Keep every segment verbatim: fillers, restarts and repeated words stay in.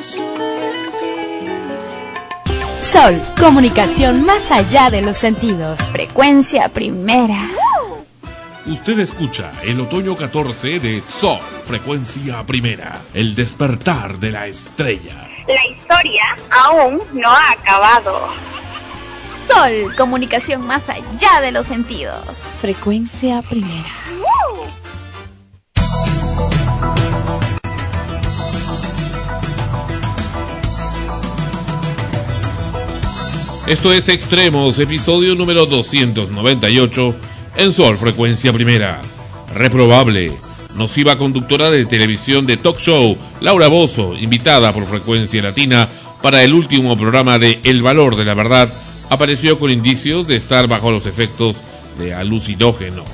Sol, comunicación más allá de los sentidos. Frecuencia primera. Usted escucha el otoño catorce de Sol, frecuencia primera, el despertar de la estrella. La historia aún no ha acabado. Sol, comunicación más allá de los sentidos. Frecuencia primera. Esto es Extremos, episodio número doscientos noventa y ocho, en Sol, frecuencia primera. Reprobable, nociva conductora de televisión de talk show, Laura Bozzo, invitada por Frecuencia Latina para el último programa de El Valor de la Verdad, apareció con indicios de estar bajo los efectos de alucinógenos.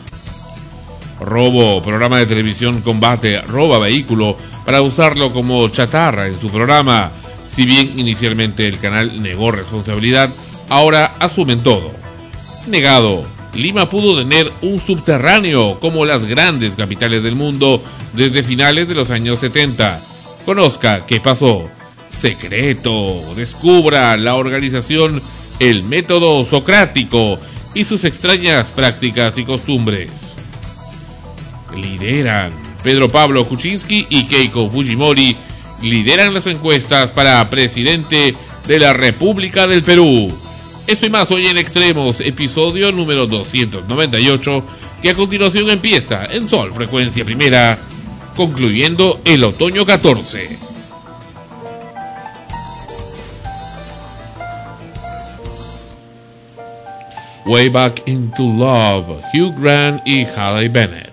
Robo, programa de televisión combate, roba vehículo para usarlo como chatarra en su programa. Si bien inicialmente el canal negó responsabilidad, ahora asumen todo. Negado, Lima pudo tener un subterráneo como las grandes capitales del mundo desde finales de los años setenta. Conozca qué pasó. Secreto, descubra la organización El Método Socrático y sus extrañas prácticas y costumbres. Lideran Pedro Pablo Kuczynski y Keiko Fujimori. Lideran las encuestas para presidente de la República del Perú. Eso y más hoy en Extremos, episodio número doscientos noventa y ocho, que a continuación empieza en Sol, frecuencia primera, concluyendo el otoño catorce. Way Back into Love, Hugh Grant y Halle Bennett.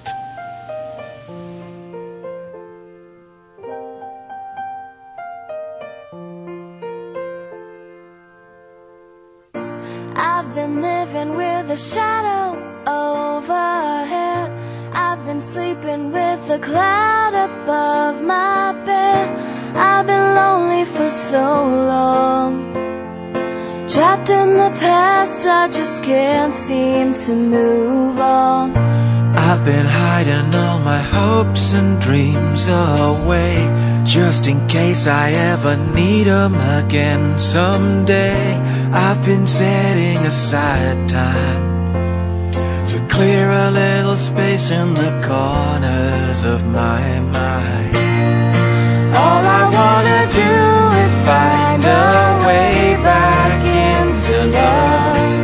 I've been living with a shadow overhead. I've been sleeping with a cloud above my bed. I've been lonely for so long, trapped in the past, I just can't seem to move on. I've been hiding all my hopes and dreams away, just in case I ever need them again someday. I've been setting aside time to clear a little space in the corners of my mind. All I wanna do is find a way back into love.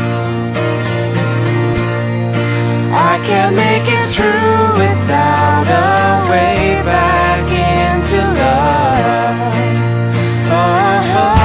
I can't make it through without a way back into love. Oh.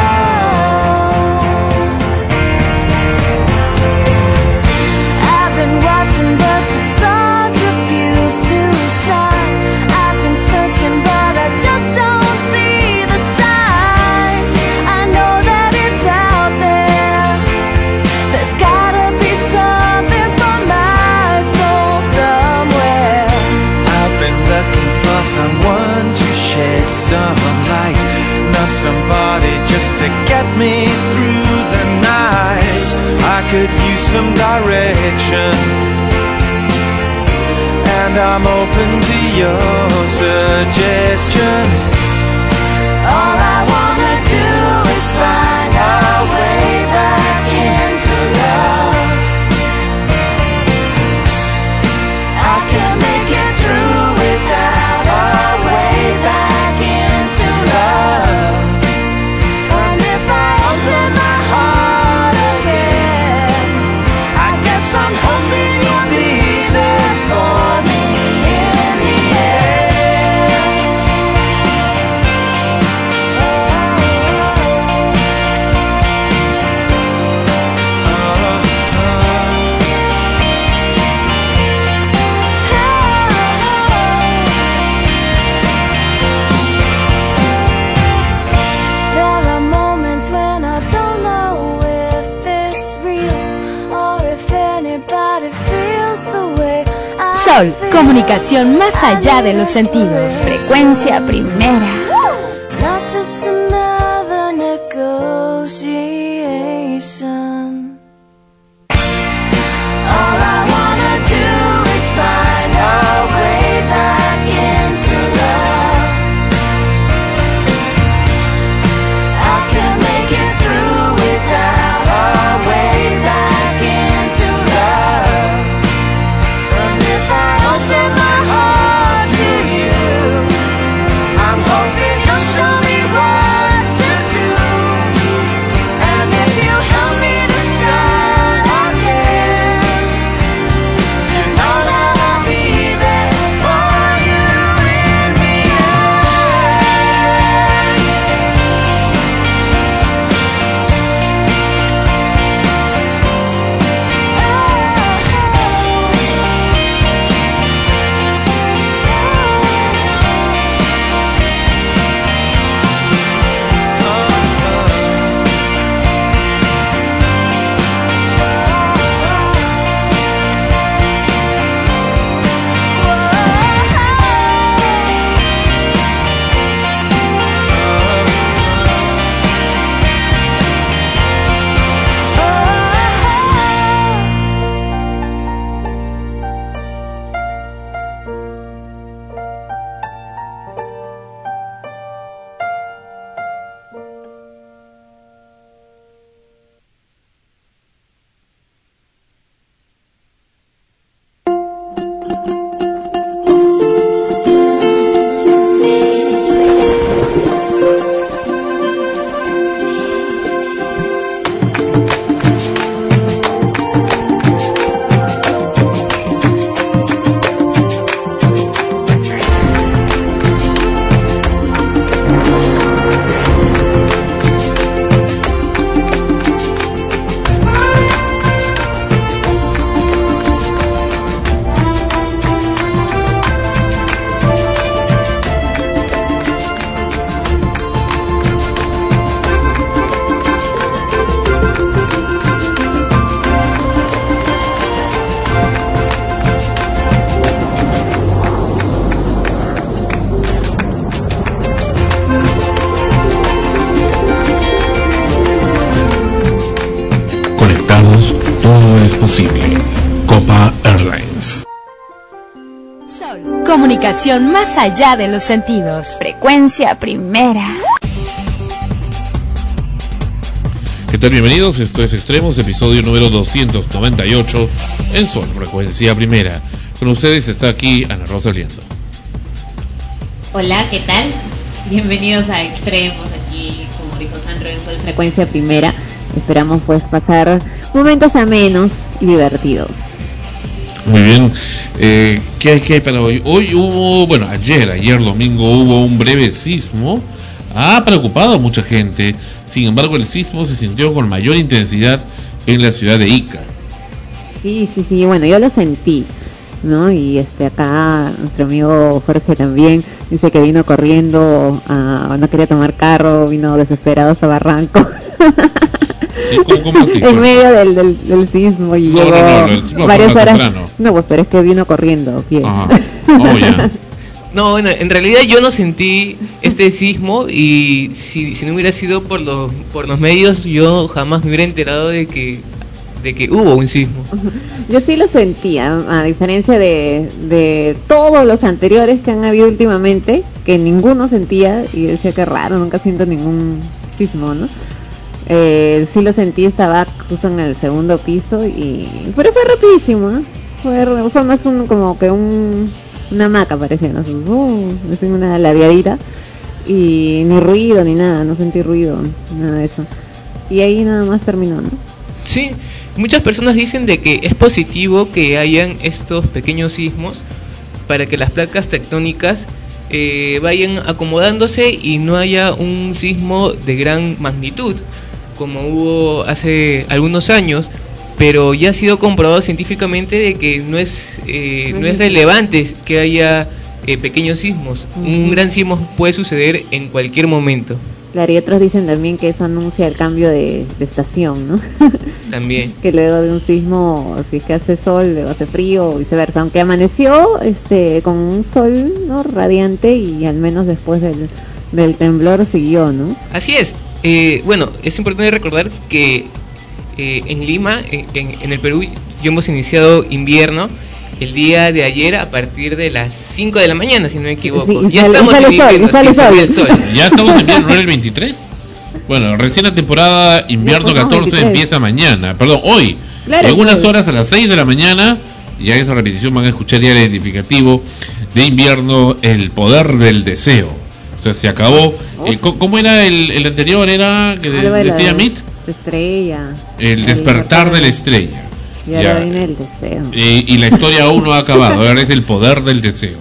I've been watching but the stars refuse to shine. I've been searching but I just don't see the signs. I know that it's out there. There's gotta be something for my soul somewhere. I've been looking for someone to shed some light, not somebody just to get me through the night. I could use some direction, and I'm open to your suggestions. All I wanna do is find our way back into love. I can't make it through without our way back into love. And if I open my heart again, I guess I'm hoping you'll be there for me in the end. There are moments when I don't know if it's real or if anybody feels the way I Sol, feel. comunicación más allá de los sentidos. Frecuencia primera. Not just another negotiation. All I wanna do is find our way back into love. posible. Copa Airlines. Sol, comunicación más allá de los sentidos. Frecuencia primera. ¿Qué tal? Bienvenidos, esto es Extremos, episodio número doscientos noventa y ocho en Sol, frecuencia primera. Con ustedes está aquí Ana Rosa Liendo. Hola, ¿qué tal? Bienvenidos a Extremos, aquí, como dijo Sandro, en Sol, frecuencia primera. Esperamos pues pasar momentos amenos y divertidos. Muy bien, eh, ¿qué hay, qué hay para hoy? Hoy hubo, bueno, ayer, ayer domingo hubo un breve sismo. Ha preocupado a mucha gente. Sin embargo, el sismo se sintió con mayor intensidad en la ciudad de Ica. Sí, sí, sí, bueno, yo lo sentí, ¿no? Y este acá nuestro amigo Jorge también dice que vino corriendo, a, no quería tomar carro, vino desesperado hasta Barranco. ¿Sí? ¿Cómo, cómo así? En medio del, del, del sismo y no, llegó no, no, el sismo varias fue más horas. temprano. No, pues pero es que vino corriendo, bien. Ajá. Oh, ya. No, bueno, en realidad yo no sentí este sismo y si, si no hubiera sido por los por los medios yo jamás me hubiera enterado de que de que hubo un sismo. Yo sí lo sentía, a diferencia de, de todos los anteriores que han habido últimamente, que ninguno sentía y decía que raro, nunca siento ningún sismo, ¿no? Eh, sí lo sentí, estaba justo en el segundo piso y pero fue rapidísimo, ¿no? Fue, fue más un como que un una hamaca parecía, ¿no? Uh, una ladeadita y ni ruido ni nada, no sentí ruido, nada de eso. Y ahí nada más terminó, ¿no? Sí, muchas personas dicen de que es positivo que hayan estos pequeños sismos para que las placas tectónicas eh, vayan acomodándose y no haya un sismo de gran magnitud como hubo hace algunos años, pero ya ha sido comprobado científicamente de que no es eh, no es relevante que haya eh, pequeños sismos. Uh-huh. Un gran sismo puede suceder en cualquier momento. Claro, y otros dicen también que eso anuncia el cambio de, de estación, ¿no? También. Que luego de un sismo, si es que hace sol, luego hace frío, o viceversa. Aunque amaneció este con un sol, ¿no?, radiante, y al menos después del, del temblor siguió, ¿no? Así es. Eh, bueno, es importante recordar que eh, en Lima, en, en el Perú, ya hemos iniciado invierno el día de ayer a partir de las cinco de la mañana, si no me equivoco. Sí, ya sale, estamos sale en invierno, sol, sale sol. El sol. Ya estamos en invierno, ¿no era el veintitrés? Bueno, recién la temporada invierno catorce empieza mañana, perdón, hoy. Claro, en unas horas a las seis de la mañana, ya esa repetición van a escuchar ya el identificativo de invierno, el poder del deseo. O sea, se acabó. Eh, ¿Cómo era el, el anterior? Era que de, decía Mit. Estrella. El despertar de la estrella. Y ahora ya viene el deseo. Eh, y la historia aún no ha acabado. Ahora es el poder del deseo.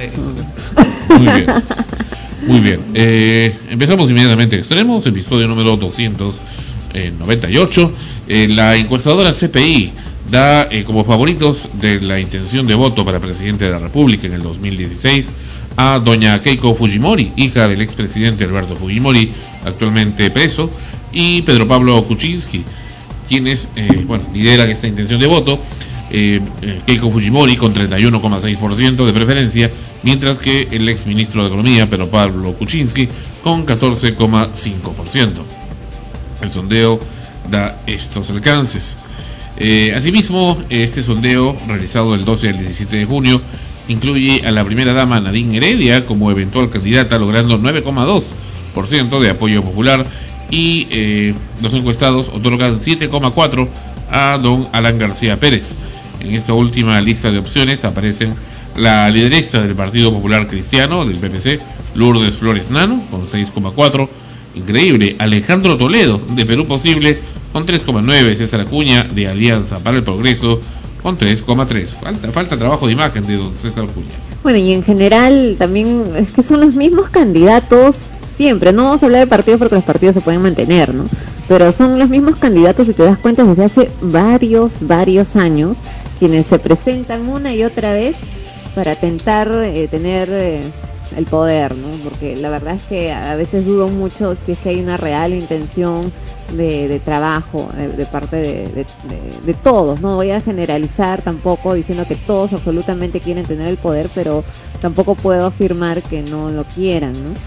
Muy bien. Muy bien. Eh, empezamos inmediatamente. Extremos, episodio número doscientos noventa y ocho. Eh, la encuestadora C P I da eh, como favoritos de la intención de voto para presidente de la República en el dos mil dieciséis a doña Keiko Fujimori, hija del expresidente Alberto Fujimori, actualmente preso, y Pedro Pablo Kuczynski, quienes eh, bueno, lideran esta intención de voto. eh, eh, Keiko Fujimori con treinta y uno coma seis por ciento de preferencia, mientras que el exministro de Economía, Pedro Pablo Kuczynski, con catorce coma cinco por ciento. El sondeo da estos alcances. Eh, asimismo, este sondeo, realizado el doce al diecisiete de junio, incluye a la primera dama Nadine Heredia como eventual candidata, logrando nueve coma dos por ciento de apoyo popular, y eh, los encuestados otorgan siete coma cuatro por ciento a don Alan García Pérez. En esta última lista de opciones aparecen la lideresa del Partido Popular Cristiano, del P P C, Lourdes Flores Nano, con seis coma cuatro por ciento. Increíble, Alejandro Toledo, de Perú Posible, con tres coma nueve por ciento. César Acuña, de Alianza para el Progreso, con tres coma tres por ciento. Falta, falta trabajo de imagen de don César Acuña. Bueno, y en general también es que son los mismos candidatos siempre. No vamos a hablar de partidos porque los partidos se pueden mantener, ¿no? Pero son los mismos candidatos, si te das cuenta, desde hace varios, varios años, quienes se presentan una y otra vez para tentar eh, tener eh, el poder, ¿no? Porque la verdad es que a veces dudo mucho si es que hay una real intención de, de trabajo de, de parte de, de, de, de todos. No voy a generalizar tampoco diciendo que todos absolutamente quieren tener el poder, pero tampoco puedo afirmar que no lo quieran, ¿no?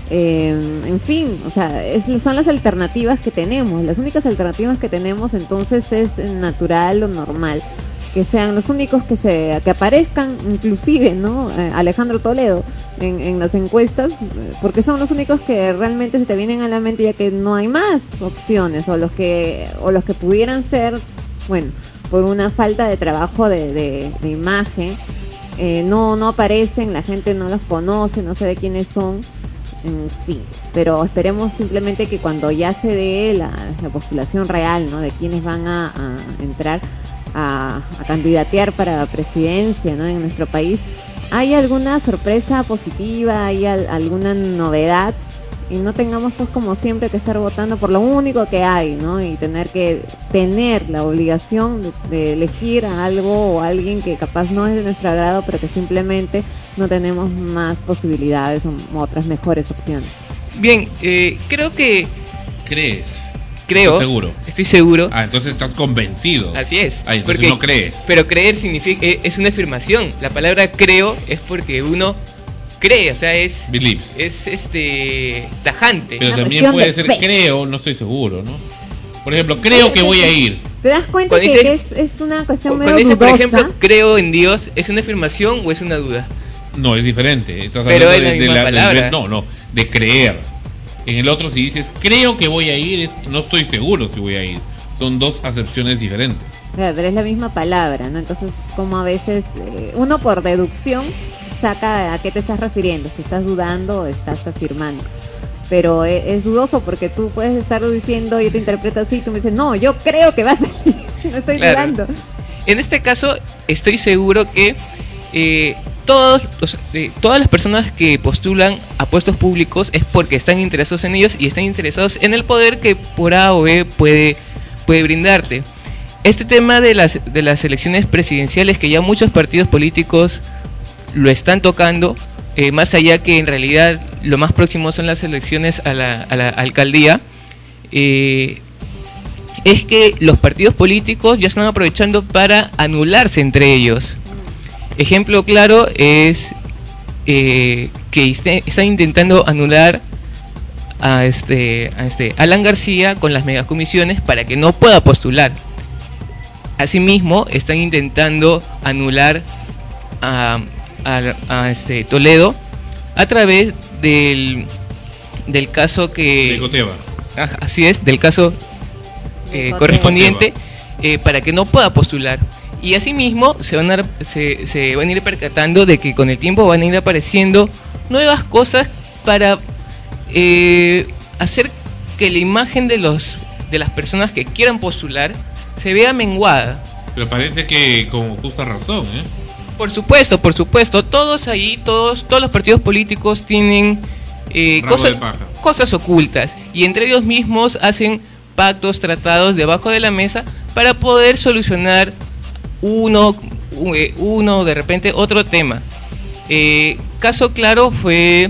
Eh, en fin, o sea, es, son las alternativas que tenemos, las únicas alternativas que tenemos, entonces es natural o normal que sean los únicos que se que aparezcan, inclusive, ¿no? Eh, Alejandro Toledo en, en las encuestas, porque son los únicos que realmente se te vienen a la mente, ya que no hay más opciones, o los que o los que pudieran ser, bueno, por una falta de trabajo de, de, de imagen, eh, no no aparecen, la gente no los conoce, no sabe quiénes son. En fin, pero esperemos simplemente que cuando ya se dé la, la postulación real, ¿no? De quienes van a, a entrar a, a candidatear para la presidencia, ¿no? En nuestro país, ¿hay alguna sorpresa positiva? ¿Hay al, alguna novedad? Y no tengamos, pues, como siempre, que estar votando por lo único que hay, ¿no? Y tener que tener la obligación de, de elegir a algo o a alguien que capaz no es de nuestro agrado, pero que simplemente no tenemos más posibilidades o otras mejores opciones. Bien, eh, creo que... ¿Crees? Creo. ¿Estás seguro? Estoy seguro. Ah, entonces estás convencido. Así es. Ah, entonces porque, no crees. Pero creer significa, eh, es una afirmación. La palabra creo es porque uno cree, o sea, es... Believes. Es este tajante. Pero Una también puede ser fe. creo, no estoy seguro, ¿no? Por ejemplo, creo que voy a ir. ¿Te das cuenta Cuando que, dice- que es, es una cuestión Cuando medio dice, por dudosa? ejemplo, creo en Dios, ¿es una afirmación o es una duda? No, es diferente. Estás Pero hablando es la misma del- palabra. no, no, de creer. En el otro, si dices creo que voy a ir, es no estoy seguro si voy a ir. Son dos acepciones diferentes. Claro, pero es la misma palabra, ¿no? Entonces, como a veces eh, uno por deducción saca a qué te estás refiriendo, si estás dudando o estás afirmando. Pero es, es dudoso porque tú puedes estar diciendo, yo te interpreto así, tú me dices, no, yo creo que vas a salir, no estoy Claro. dudando. En este caso, estoy seguro que eh, todos los- eh, todas las personas que postulan a puestos públicos es porque están interesados en ellos y están interesados en el poder que por A o B puede, puede brindarte. Este tema de las, de las elecciones presidenciales, que ya muchos partidos políticos lo están tocando, eh, más allá que en realidad lo más próximo son las elecciones a la, a la alcaldía, eh, es que los partidos políticos ya están aprovechando para anularse entre ellos. Ejemplo claro es eh, que este- están intentando anular a este, a este Alan García con las megacomisiones para que no pueda postular. Asimismo, están intentando anular a, a- a este Toledo a través del, del caso que... De Coteva. Ah, así es, del caso eh, Coteva. correspondiente, eh, para que no pueda postular. Y asimismo se van, a, se, se van a ir percatando de que con el tiempo van a ir apareciendo nuevas cosas para eh, hacer que la imagen de los de las personas que quieran postular se vea menguada. Pero parece que con justa razón, ¿eh? Por supuesto, por supuesto, todos ahí, todos, todos los partidos políticos tienen eh, Rabo cosas, de paja. cosas ocultas y entre ellos mismos hacen pactos, tratados debajo de la mesa para poder solucionar uno, u- eh, uno de repente otro tema. Eh, caso claro fue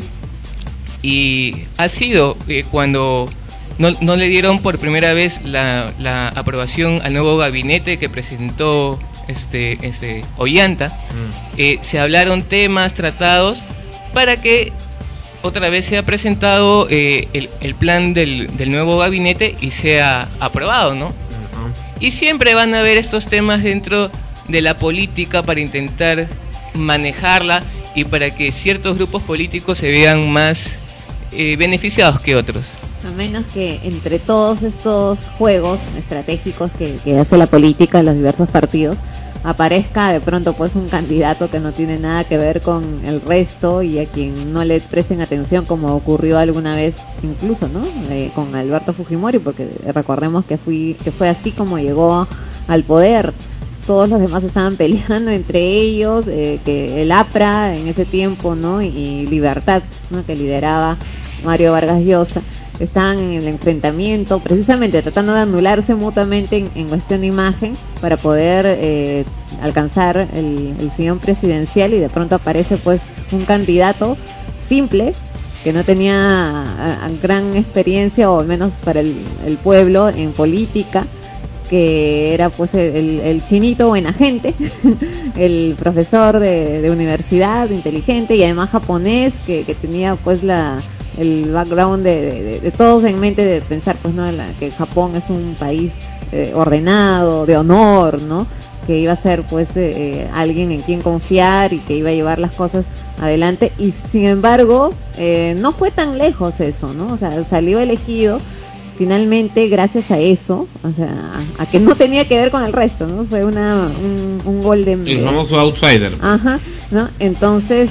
y ha sido eh, cuando no, no le dieron por primera vez la, la aprobación al nuevo gabinete que presentó este, este Ollanta. Mm. Eh, se hablaron temas, tratados, para que otra vez sea presentado eh, el, el plan del, del nuevo gabinete y sea aprobado, ¿no? Ajá. Y siempre van a haber estos temas dentro de la política para intentar manejarla y para que ciertos grupos políticos se vean más eh, beneficiados que otros. A menos que entre todos estos juegos estratégicos que, que hace la política, los diversos partidos, aparezca de pronto pues un candidato que no tiene nada que ver con el resto y a quien no le presten atención, como ocurrió alguna vez incluso, ¿no? Eh, con Alberto Fujimori, porque recordemos que fui que fue así como llegó al poder. Todos los demás estaban peleando entre ellos, eh, que el APRA en ese tiempo, ¿no? Y, y Libertad, ¿no? Que lideraba Mario Vargas Llosa, estaban en el enfrentamiento, precisamente tratando de anularse mutuamente en, en cuestión de imagen para poder eh, alcanzar el, el sillón presidencial, y de pronto aparece pues un candidato simple que no tenía a, a gran experiencia, o al menos para el, el pueblo, en política, que era pues el, el chinito buena gente, el profesor de, de universidad, inteligente y además japonés, que, que tenía pues la el background de, de, de todos en mente de pensar pues no la, que Japón es un país eh, ordenado, de honor, ¿no? Que iba a ser pues eh, alguien en quien confiar y que iba a llevar las cosas adelante, y sin embargo eh, no fue tan lejos eso, ¿no? O sea, salió elegido finalmente gracias a eso, o sea, a, a que no tenía que ver con el resto, ¿no? Fue una un, un gol de... El famoso outsider. Ajá, ¿no? Entonces,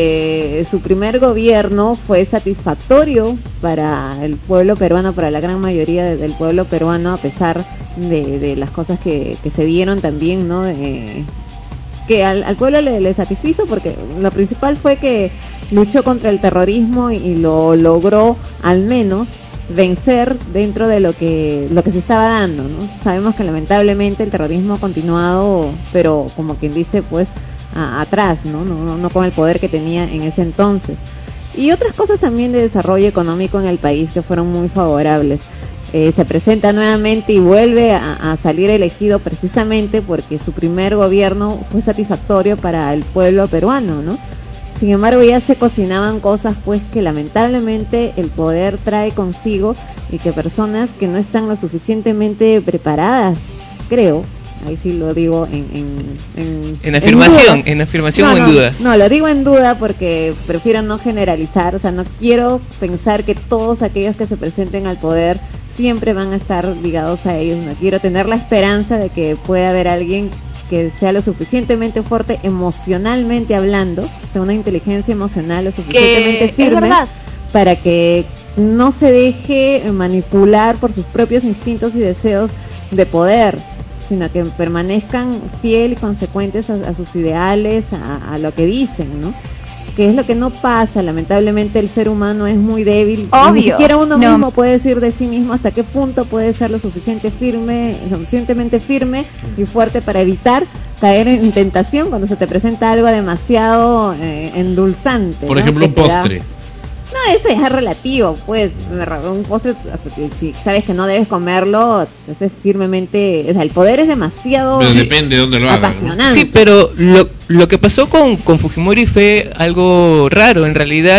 eh, su primer gobierno fue satisfactorio para el pueblo peruano, para la gran mayoría de, del pueblo peruano, a pesar de, de las cosas que, que se dieron también, ¿no? Eh, que al, al pueblo le, le satisfizo, porque lo principal fue que luchó contra el terrorismo y, y lo logró al menos vencer dentro de lo que lo que se estaba dando, ¿no? Sabemos que lamentablemente el terrorismo ha continuado, pero como quien dice, pues a, atrás, ¿no? No, no no con el poder que tenía en ese entonces. Y otras cosas también de desarrollo económico en el país que fueron muy favorables. Eh, se presenta nuevamente y vuelve a, a salir elegido precisamente porque su primer gobierno fue satisfactorio para el pueblo peruano, ¿no? Sin embargo, ya se cocinaban cosas pues que lamentablemente el poder trae consigo, y que personas que no están lo suficientemente preparadas, creo, ahí sí lo digo en en, en, en afirmación, en, en afirmación no, o en no, duda. No, lo digo en duda porque prefiero no generalizar, o sea, no quiero pensar que todos aquellos que se presenten al poder siempre van a estar ligados a ellos, no quiero tener la esperanza de que pueda haber alguien que sea lo suficientemente fuerte emocionalmente hablando, o sea, una inteligencia emocional lo suficientemente firme para que no se deje manipular por sus propios instintos y deseos de poder, sino que permanezcan fieles y consecuentes a, a sus ideales, a, a lo que dicen, ¿no? Que es lo que no pasa, lamentablemente el ser humano es muy débil. Obvio. Ni siquiera uno No. mismo puede decir de sí mismo hasta qué punto puede ser lo suficiente firme, suficientemente firme y fuerte para evitar caer en tentación cuando se te presenta algo demasiado eh, endulzante. Por ¿no? ejemplo, Que un te da- postre. No, eso ya es relativo, pues. Un postre, hasta que si sabes que no debes comerlo, entonces firmemente. O sea, el poder es demasiado Pero depende de dónde lo hagan, ¿no? apasionante. Sí, pero lo, lo que pasó con, con Fujimori fue algo raro. En realidad,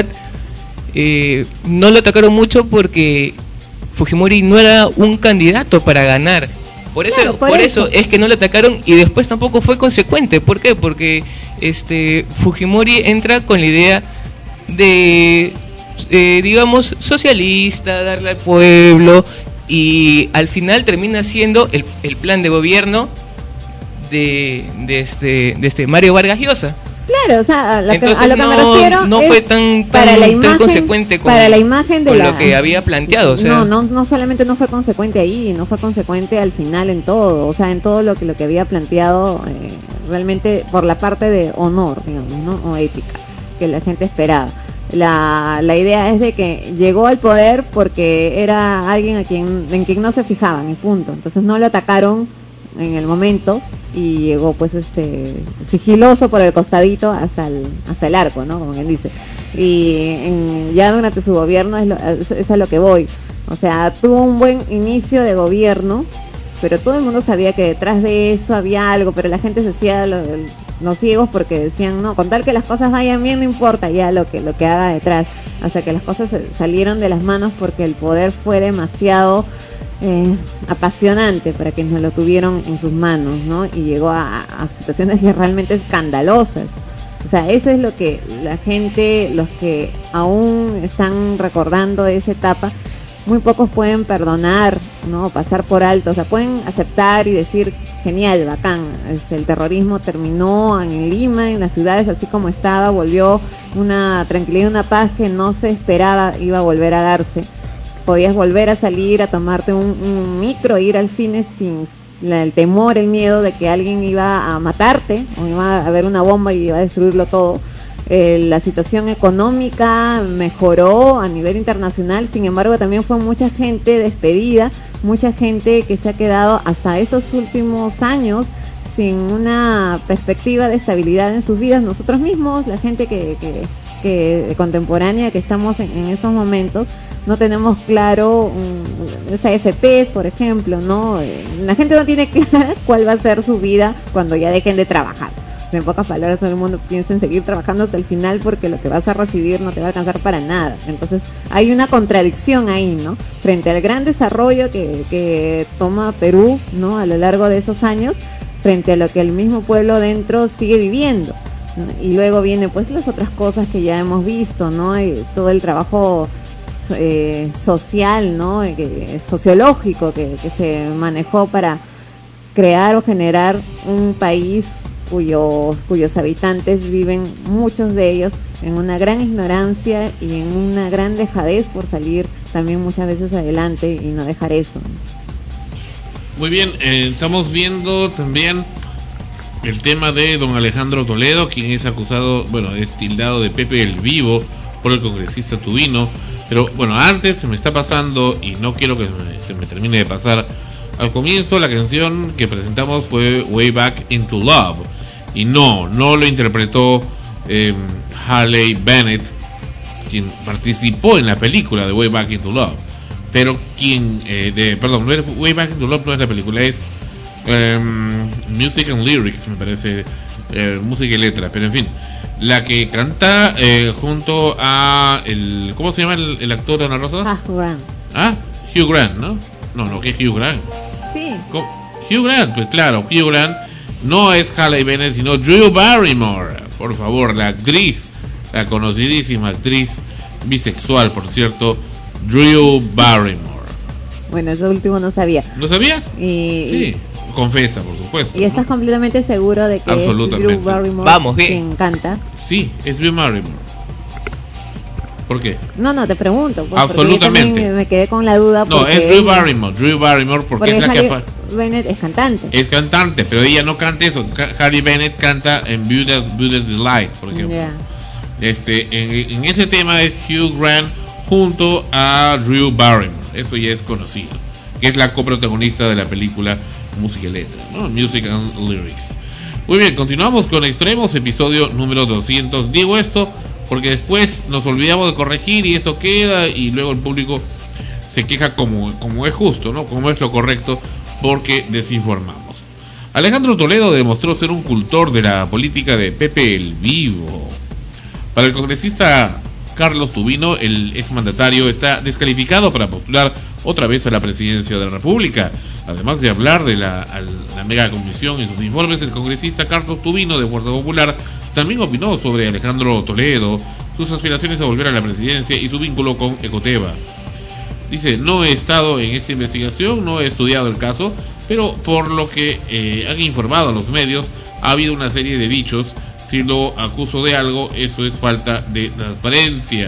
eh, no lo atacaron mucho porque Fujimori no era un candidato para ganar. Por eso, Claro, por por eso. eso es que no lo atacaron, y después tampoco fue consecuente. ¿Por qué? Porque este Fujimori entra con la idea de, eh, digamos, socialista, darle al pueblo, y al final termina siendo el, el plan de gobierno de, de este de este Mario Vargas Llosa. Claro, o sea, a, la que- Entonces a lo que no, me refiero no es fue tan, tan, para la tan imagen, consecuente con, para la imagen de con la, lo que había planteado. O sea, no, no, no solamente no fue consecuente ahí, no fue consecuente al final en todo, o sea, en todo lo que lo que había planteado eh, realmente por la parte de honor, digamos, ¿no? O ética, que la gente esperaba. La, la idea es de que llegó al poder porque era alguien a quien en quien no se fijaban, y punto. Entonces no lo atacaron en el momento y llegó pues este sigiloso por el costadito hasta el hasta el arco, ¿no? Como quien dice. Y en- ya durante su gobierno es, lo, es, es a lo que voy. O sea, tuvo un buen inicio de gobierno, pero todo el mundo sabía que detrás de eso había algo, pero la gente se hacía lo- los ciegos porque decían, no, con tal que las cosas vayan bien, no importa ya lo que lo que haga detrás. Hasta que las cosas se- salieron de las manos porque el poder fue demasiado eh, apasionante para quienes no lo tuvieron en sus manos, ¿no? Y llegó a, a situaciones ya realmente escandalosas. O sea, eso es lo que la gente, los que aún están recordando esa etapa, muy pocos pueden perdonar, ¿no? Pasar por alto, o sea, pueden aceptar y decir, genial, bacán, este, el terrorismo terminó en Lima, en las ciudades así como estaba, volvió una tranquilidad, una paz que no se esperaba iba a volver a darse. Podías volver a salir, a tomarte un, un micro, ir al cine sin la- el temor, el miedo de que alguien iba a matarte, o iba a haber una bomba y iba a destruirlo todo. Eh, la situación económica mejoró a nivel internacional, sin embargo también fue mucha gente despedida, mucha gente que se ha quedado hasta esos últimos años sin una perspectiva de estabilidad en sus vidas. Nosotros mismos, la gente que, que, que contemporánea que estamos en, en estos momentos, no tenemos claro um, esa A F P, por ejemplo, ¿no? Eh, la gente no tiene clara cuál va a ser su vida cuando ya dejen de trabajar. En pocas palabras, todo el mundo piensa en seguir trabajando hasta el final porque lo que vas a recibir no te va a alcanzar para nada. Entonces hay una contradicción ahí, ¿no? Frente al gran desarrollo que, que toma Perú, ¿no? A lo largo de esos años, frente a lo que el mismo pueblo dentro sigue viviendo, ¿no? Y luego vienen pues las otras cosas que ya hemos visto, ¿no? Y todo el trabajo eh, social, ¿no? Que, sociológico que, que se manejó para crear o generar un país cuyos, cuyos habitantes viven, muchos de ellos, en una gran ignorancia y en una gran dejadez por salir también muchas veces adelante y no dejar eso. Muy bien, eh, estamos viendo también el tema de don Alejandro Toledo, quien es acusado, bueno, es tildado de Pepe el Vivo por el congresista tubino. Pero bueno, antes se me está pasando, y no quiero que se me, se me termine de pasar, al comienzo la canción que presentamos fue Way Back Into Love, y no, no lo interpretó eh, Harley Bennett, quien participó en la película de Way Back Into Love, pero quien, eh, de, perdón, Way Back Into Love no es la película, es eh, Music and Lyrics, me parece, eh, música y letra, pero en fin, la que canta eh, junto a el, ¿cómo se llama el, el actor de Ana Rosa? Ah, Hugh Grant. Ah, Hugh Grant, ¿no? No, no, que es Hugh Grant. Sí. ¿Cómo? Hugh Grant, pues claro, Hugh Grant no es Halle Bennett, sino Drew Barrymore. Por favor, la actriz, la conocidísima actriz bisexual, por cierto, Drew Barrymore. Bueno, eso último no sabía. ¿No sabías? Y, sí, y, confesa, por supuesto. ¿Y estás ¿no? completamente seguro de que es Drew Barrymore Vamos, bien. quien canta? Sí, es Drew Barrymore. ¿Por qué? No, no, te pregunto. Pues, absolutamente. Me, me quedé con la duda. No, es Drew Barrymore. Drew Barrymore porque, porque es la Harry que... Bennett es cantante. Es cantante, pero ella no canta eso. Harry Bennett canta en Beauty, Beauty Delight, por ejemplo. Yeah. Este, en, en ese tema es Hugh Grant junto a Drew Barrymore. Eso ya es conocido. Que es la coprotagonista de la película Música y Letra, ¿no? Music and Lyrics. Muy bien, continuamos con Extremos, episodio número doscientos. Digo esto porque después nos olvidamos de corregir y eso queda y luego el público se queja como, como es justo, ¿no? Como es lo correcto, porque desinformamos. Alejandro Toledo demostró ser un cultor de la política de Pepe el Vivo. Para el congresista Carlos Tubino, el exmandatario está descalificado para postular otra vez a la presidencia de la República. Además de hablar de la, la mega comisión y sus informes, el congresista Carlos Tubino de Fuerza Popular también opinó sobre Alejandro Toledo, sus aspiraciones a volver a la presidencia y su vínculo con Ecoteva. Dice, no he estado en esta investigación, no he estudiado el caso, pero por lo que eh, han informado a los medios, ha habido una serie de dichos. Si lo acuso de algo, eso es falta de transparencia.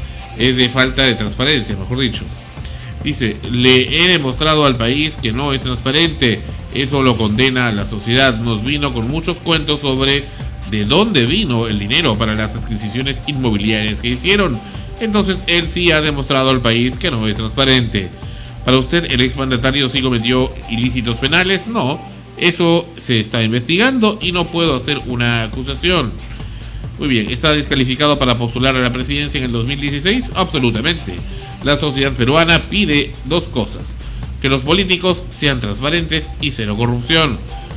Es de falta de transparencia, mejor dicho. Dice, le he demostrado al país que no es transparente. Eso lo condena a la sociedad. Nos vino con muchos cuentos sobre de dónde vino el dinero para las adquisiciones inmobiliarias que hicieron. Entonces él sí ha demostrado al país que no es transparente. ¿Para usted el exmandatario sí cometió ilícitos penales? No, eso se está investigando y no puedo hacer una acusación. Muy bien, ¿está descalificado para postular a la presidencia en el dos mil dieciséis? Absolutamente. La sociedad peruana pide dos cosas: que los políticos sean transparentes y cero corrupción.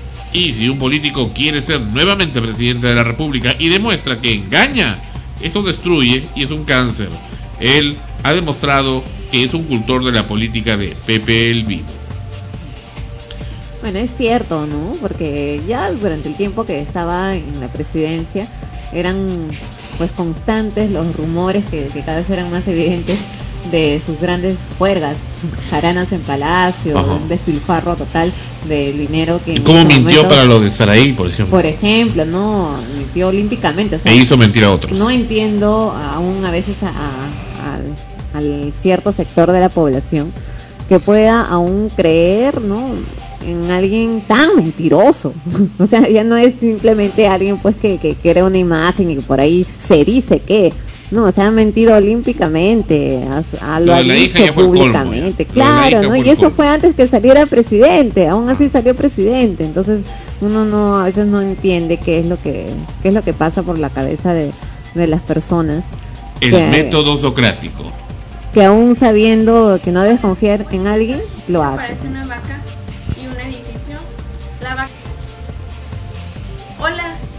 Y si un político quiere ser nuevamente presidente de la República y demuestra que engaña, eso destruye y es un cáncer. Él ha demostrado que es un cultor de la política de Pepe el Vivo. Bueno, es cierto, ¿no? Porque ya durante el tiempo que estaba en la presidencia eran pues constantes los rumores que, que cada vez eran más evidentes de sus grandes juergas, jaranas en palacio, ajá, un despilfarro total del dinero que... ¿Y cómo mintió momento, para lo de Saraí, por ejemplo? Por ejemplo, no, mintió olímpicamente. O sea, e hizo mentir a otros. No entiendo aún a veces a, a, al, al cierto sector de la población que pueda aún creer, ¿no?, en alguien tan mentiroso. O sea, ya no es simplemente alguien pues que, que crea una imagen y que por ahí se dice que... No, se ha mentido olímpicamente, a, a lo, lo ha dicho públicamente, colmo, claro, ¿no? Y eso colmo. Fue antes que saliera presidente, aún así salió presidente, entonces uno no a veces no entiende qué es lo que qué es lo que pasa por la cabeza de, de las personas. El que, método socrático. Que aún sabiendo que no debes confiar en alguien, lo hace. Parece una vaca y un edificio. La vaca. Hola,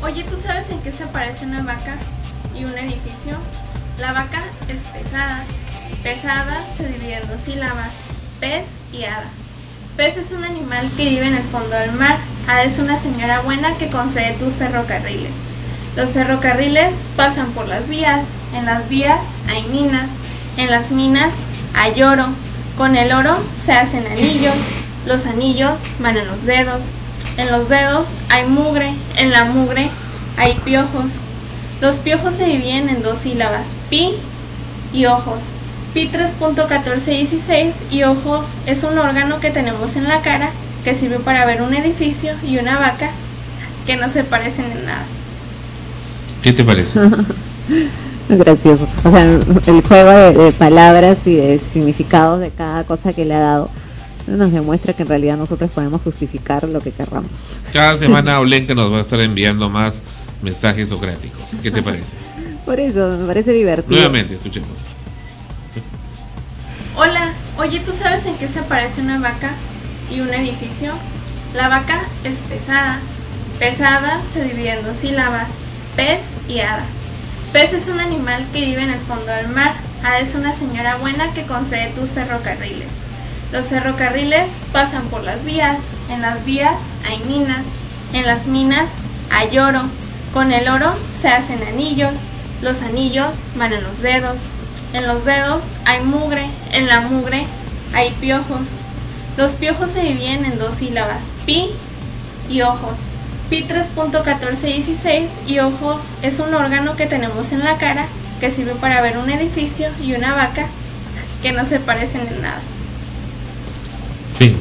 Oye, ¿tú sabes en qué se parece una vaca y un edificio? La vaca es pesada. Pesada se divide en dos sílabas, pez y hada. Pez es un animal que vive en el fondo del mar. Hada es una señora buena que concede tus ferrocarriles. Los ferrocarriles pasan por las vías. En las vías hay minas. En las minas hay oro. Con el oro se hacen anillos. Los anillos van en los dedos. En los dedos hay mugre. En la mugre hay piojos. Los piojos se dividen en dos sílabas, pi y ojos. Pi tres punto catorce dieciséis y ojos es un órgano que tenemos en la cara que sirve para ver un edificio y una vaca que no se parecen en nada. ¿Qué te parece? Gracioso. O sea, el juego de, de palabras y de significados de cada cosa que le ha dado nos demuestra que en realidad nosotros podemos justificar lo que querramos. Cada semana Olenka nos va a estar enviando más mensajes socráticos. ¿Qué te parece? Por eso, me parece divertido. Nuevamente, escuchemos. Hola, oye, ¿tú sabes en qué se parece una vaca y un edificio? La vaca es pesada. Pesada se divide en dos sílabas, pez y hada. Pez es un animal que vive en el fondo del mar. Hada es una señora buena que concede tus ferrocarriles. Los ferrocarriles pasan por las vías. En las vías hay minas. En las minas hay oro. Con el oro se hacen anillos. Los anillos van en los dedos. En los dedos hay mugre. En la mugre hay piojos. Los piojos se dividen en dos sílabas, pi y ojos. Pi tres punto catorce dieciséis y ojos es un órgano que tenemos en la cara que sirve para ver un edificio y una vaca que no se parecen en nada. Fin.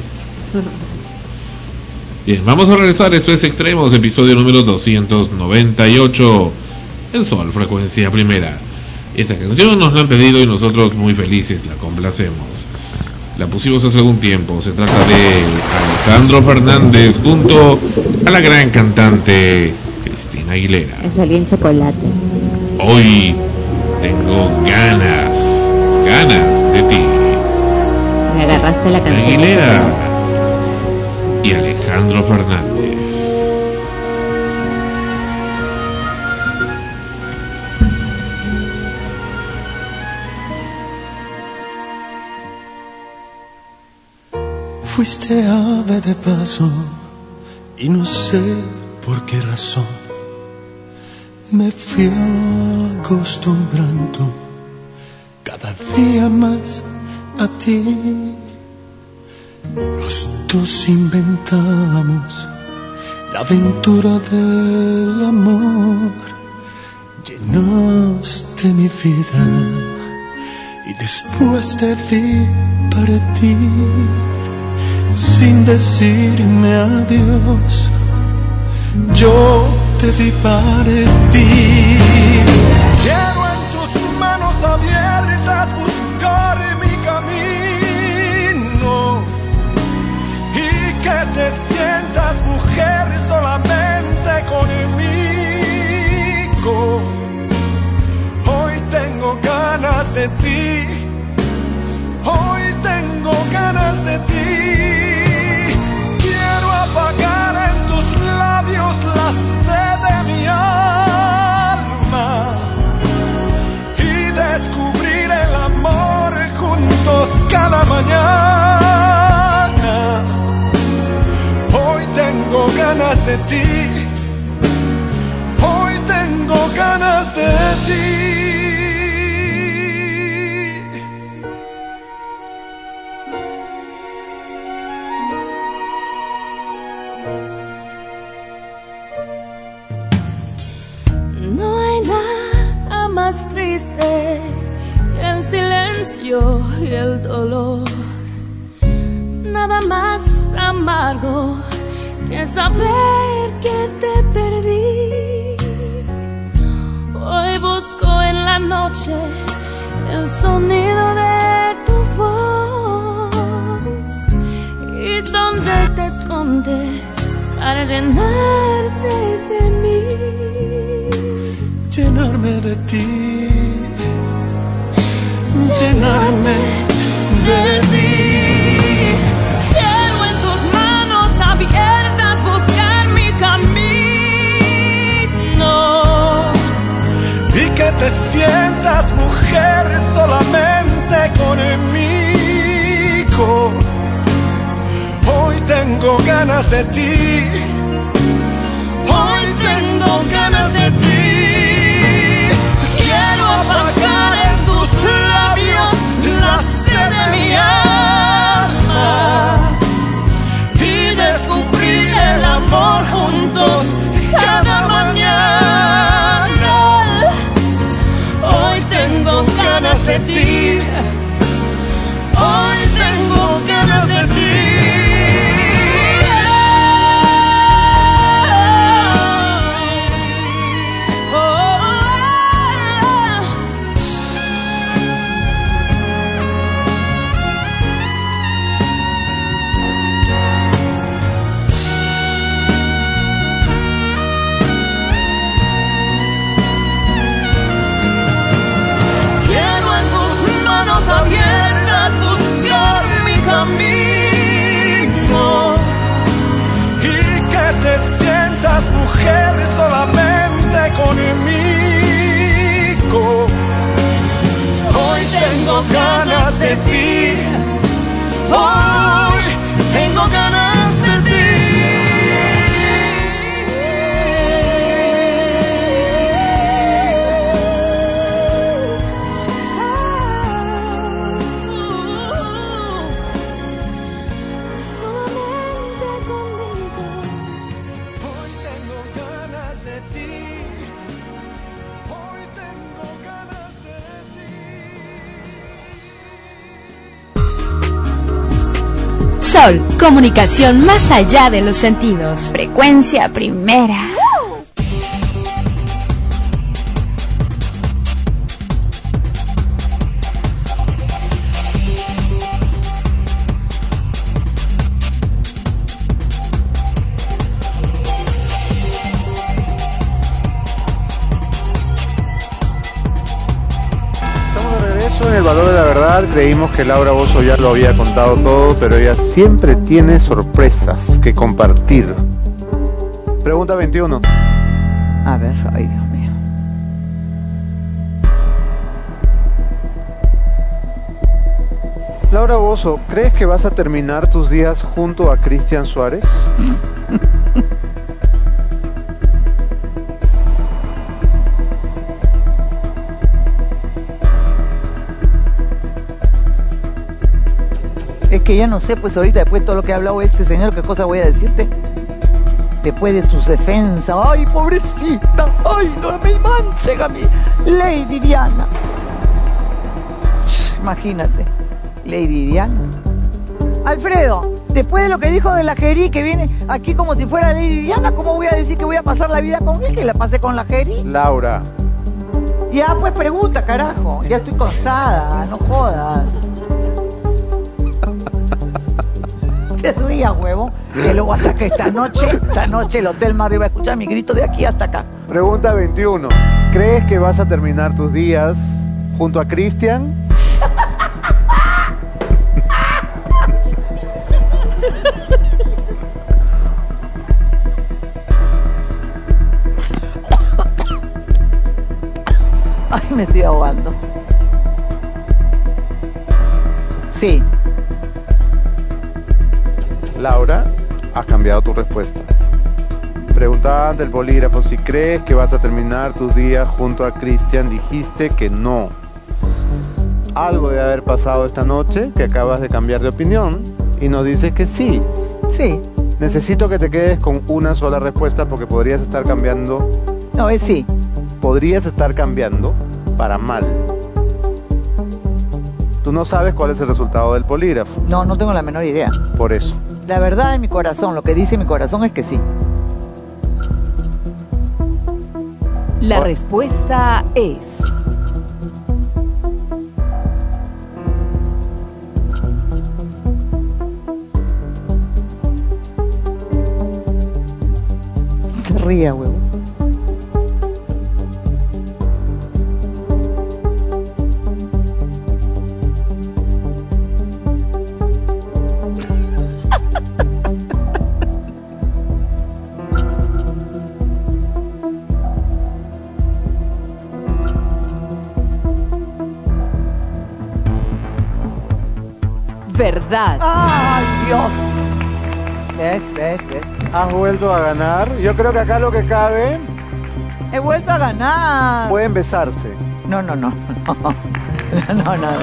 Bien, vamos a regresar. Esto es Extremos, episodio número doscientos noventa y ocho. El Sol, frecuencia primera. Esta canción nos la han pedido y nosotros muy felices la complacemos. La pusimos hace algún tiempo. Se trata de Alejandro Fernández junto a la gran cantante Cristina Aguilera. Es alguien chocolate. Hoy tengo ganas, ganas de ti. Me agarraste la canción. Aguilera y Alejandro Fernández. Fuiste ave de paso y no sé por qué razón me fui acostumbrando cada día más a ti. Los dos inventamos la aventura del amor. Llenaste mi vida y después te vi partir sin decirme adiós. Yo te vi partir. Quiero en tus manos abiertas buscar mi camino y que te sientas mujer solamente conmigo. Hoy tengo ganas de ti. Hoy tengo ganas de ti. Quiero apagar en tus labios la sed de mi alma y descubrir el amor juntos cada mañana. Hoy tengo ganas de ti. Hoy tengo ganas de ti. Más triste que el silencio y el dolor, nada más amargo que saber que te perdí. Hoy busco en la noche el sonido de tu voz y donde te escondes para llenarte de mí. Llenarme de ti, llenarme de ti. Quiero en tus manos abiertas buscar mi camino mujer solamente conmigo. Hoy tengo ganas de ti, hoy tengo ganas de ti. Quiero apagar en tus labios la sed de mi alma y descubrir el amor juntos cada mañana. Hoy tengo ganas de ti, hoy tengo ganas de ti. Abiertas buscar mi camino y que te sientas mujer solamente conmigo. Hoy tengo ganas de ti, hoy tengo ganas de ti. Sol, comunicación más allá de los sentidos. Frecuencia primera. En el valor de la verdad creímos que Laura Bozzo ya lo había contado todo, pero ella siempre tiene sorpresas que compartir. Pregunta veintiuno. A ver, ay Dios mío. Laura Bozzo, ¿crees que vas a terminar tus días junto a Cristian Suárez? Es que ya no sé, pues ahorita después de todo lo que ha hablado este señor, ¿qué cosa voy a decirte? Después de tus defensas, ay, pobrecita, ay, no me manchen a mí, Lady Diana. Imagínate, Lady Diana. Alfredo, después de lo que dijo de la Jeri, que viene aquí como si fuera Lady Diana, ¿cómo voy a decir que voy a pasar la vida con él? Que la pasé con la Jeri. Laura. Ya, pues pregunta, carajo, ya estoy cansada, no jodas. Te rías, huevo, que luego hasta que esta noche, esta noche el Hotel Mario va a escuchar mi grito de aquí hasta acá. Pregunta veintiuno. ¿Crees que vas a terminar tus días junto a Cristian? Ay, me estoy ahogando. Sí. Laura, has cambiado tu respuesta. Preguntaban del bolígrafo si crees que vas a terminar tus días junto a Cristian, dijiste que no. Algo debe haber pasado esta noche que acabas de cambiar de opinión y nos dices que sí. Sí. Necesito que te quedes con una sola respuesta porque podrías estar cambiando. No, es sí. Podrías estar cambiando para mal. Tú no sabes cuál es el resultado del polígrafo. No, no tengo la menor idea. Por eso. La verdad de mi corazón, lo que dice mi corazón es que sí. La respuesta es... Se ría, huevo. verdad. Ay, Dios. ¿Ves, ves, ves? Has vuelto a ganar. Yo creo que acá lo que cabe... He vuelto a ganar. Pueden besarse. No, no, no. No, no, no. No.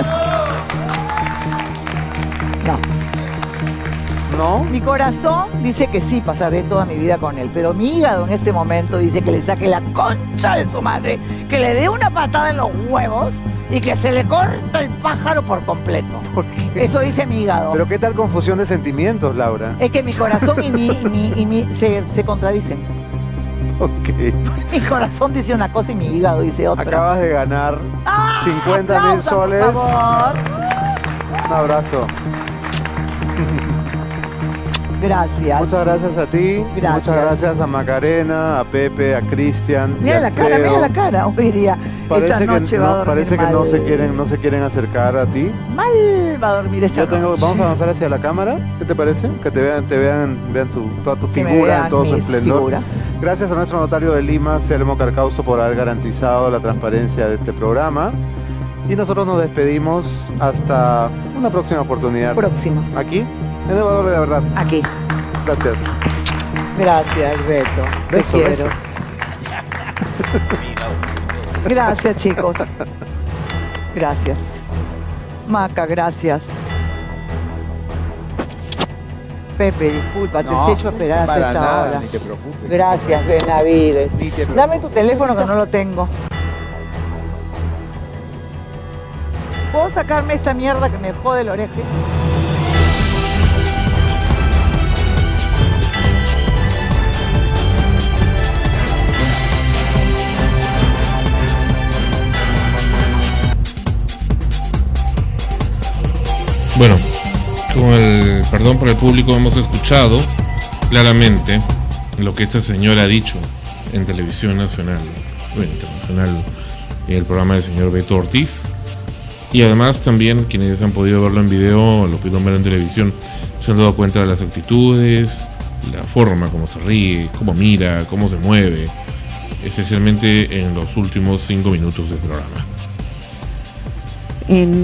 No. ¿No? Mi corazón dice que sí, pasaré toda mi vida con él, pero mi hígado en este momento dice que le saque la concha de su madre, que le dé una patada en los huevos y que se le corta el pájaro por completo. ¿Por qué? Eso dice mi hígado. Pero qué tal confusión de sentimientos, Laura. Es que mi corazón y mi, y mi, y mi se, se contradicen. Ok. Mi corazón dice una cosa y mi hígado dice otra. Acabas de ganar ¡Ah! cincuenta mil soles. Por favor. Un abrazo. Gracias. Muchas gracias a ti. Gracias. Muchas gracias a Macarena, a Pepe, a Cristian. Mira la cara, mira la cara. Hoy día, parece esta noche que va a no, dormir parece que mal. no se quieren, no se quieren acercar a ti. Mal va a dormir esta Yo tengo, noche. vamos a avanzar hacia la cámara. ¿Qué te parece? Que te vean, te vean, vean tu, toda tu Que me figura vean en todo su mi esplendor. figura. Gracias a nuestro notario de Lima, Selmo Carcausto, por haber garantizado la transparencia de este programa. Y nosotros nos despedimos hasta una próxima oportunidad. Próximo. Aquí, en el Valor de la Verdad. Aquí. Gracias. Gracias, Beto. Te Beso, quiero. beso. Gracias, chicos. Gracias. Maca, gracias. Pepe, disculpa, No, te he hecho esperar hasta para esta nada, hora. ni te preocupes. Gracias, Benavides. Ni te preocupes. Dame tu teléfono que no lo tengo. ¿Puedo sacarme esta mierda que me jode el oreje? Bueno, con el perdón por el público hemos escuchado claramente lo que esta señora ha dicho en televisión nacional, bueno, internacional, en el programa del señor Beto Ortiz. Y además también quienes han podido verlo en video, lo pudieron ver en televisión, se han dado cuenta de las actitudes, la forma como se ríe, cómo mira, cómo se mueve, especialmente en los últimos cinco minutos del programa. En-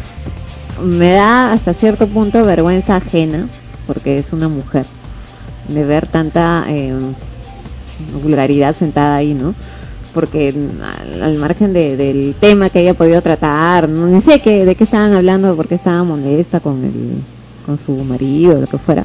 me da hasta cierto punto vergüenza ajena, porque es una mujer, de ver tanta eh, vulgaridad sentada ahí, ¿no? Porque al, al margen de, del tema que haya podido tratar, no ni sé qué, de qué estaban hablando, porque estaba molesta con el, con su marido, lo que fuera.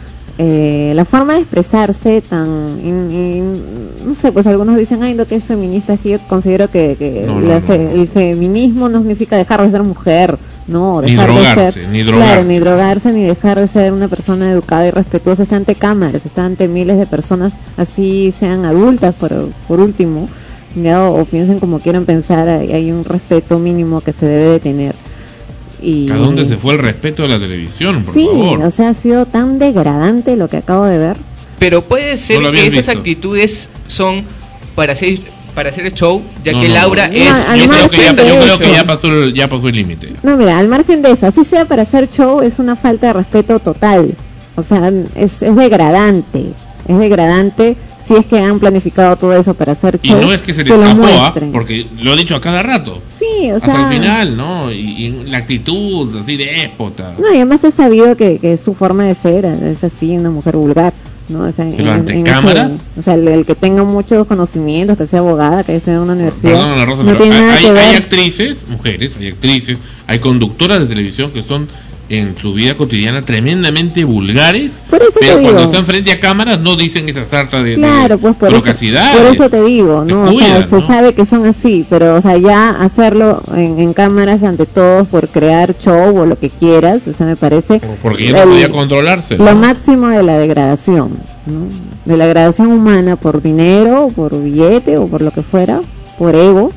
Eh, la forma de expresarse tan, in- in- no sé, pues algunos dicen, ay, no, que es feminista, es que yo considero que, que No, no, la no. fe- el feminismo no significa dejar de ser mujer, no, Ni dejar de drogarse, ser, ni claro, drogarse. ni drogarse, ni dejar de ser una persona educada y respetuosa. Está ante cámaras, está ante miles de personas, así sean adultas, por, por último, ya, o, o piensen como quieran pensar, hay, hay un respeto mínimo que se debe de tener. Y ¿A dónde se fue el respeto de la televisión, por sí, favor? o sea, ha sido tan degradante lo que acabo de ver. Pero puede ser No lo que habías esas visto. actitudes son para hacer para hacer show, ya No, que no, Laura no. es... No, al Yo creo que ya, margen de yo creo eso. que ya pasó el, ya pasó el límite. No, mira, al margen de eso, así sea para hacer show, es una falta de respeto total. O sea, es, es degradante. Es degradante si es que han planificado todo eso para hacer Y show. no es que se le lo escapó, ¿ah? muestren. Porque lo ha dicho a cada rato. Sí, o Hasta sea. el final, ¿no? Y, y la actitud así de déspota. No, y además es sabido que, que su forma de ser es así, una mujer vulgar, ¿no? O sea, ¿Pero ante ese- cámaras? o sea, el, el que tenga muchos conocimientos, que sea abogada, que sea en una universidad, Perdón, Ana Rosa, no pero tiene hay, nada hay- que hay ver. actrices, mujeres, hay actrices, hay conductoras de televisión que son en su vida cotidiana tremendamente vulgares, Por eso te pero cuando digo. están frente a cámaras no dicen esa sarta de, Claro, de pues por eso, procacidades. por eso te digo, Se ¿no? O sea, cuidan, se ¿no? sabe que son así, pero, o sea, ya hacerlo en, en cámaras ante todos por crear show o lo que quieras, o sea, me parece Porque ya no el- podía controlarse, lo ¿no? máximo de la degradación, ¿no? De la degradación humana por dinero, por billete o por lo que fuera, por ego,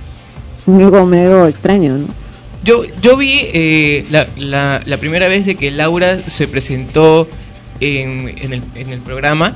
un ego medio extraño, ¿no? Yo, yo vi eh, la, la, la primera vez de que Laura se presentó en, en, el, en el programa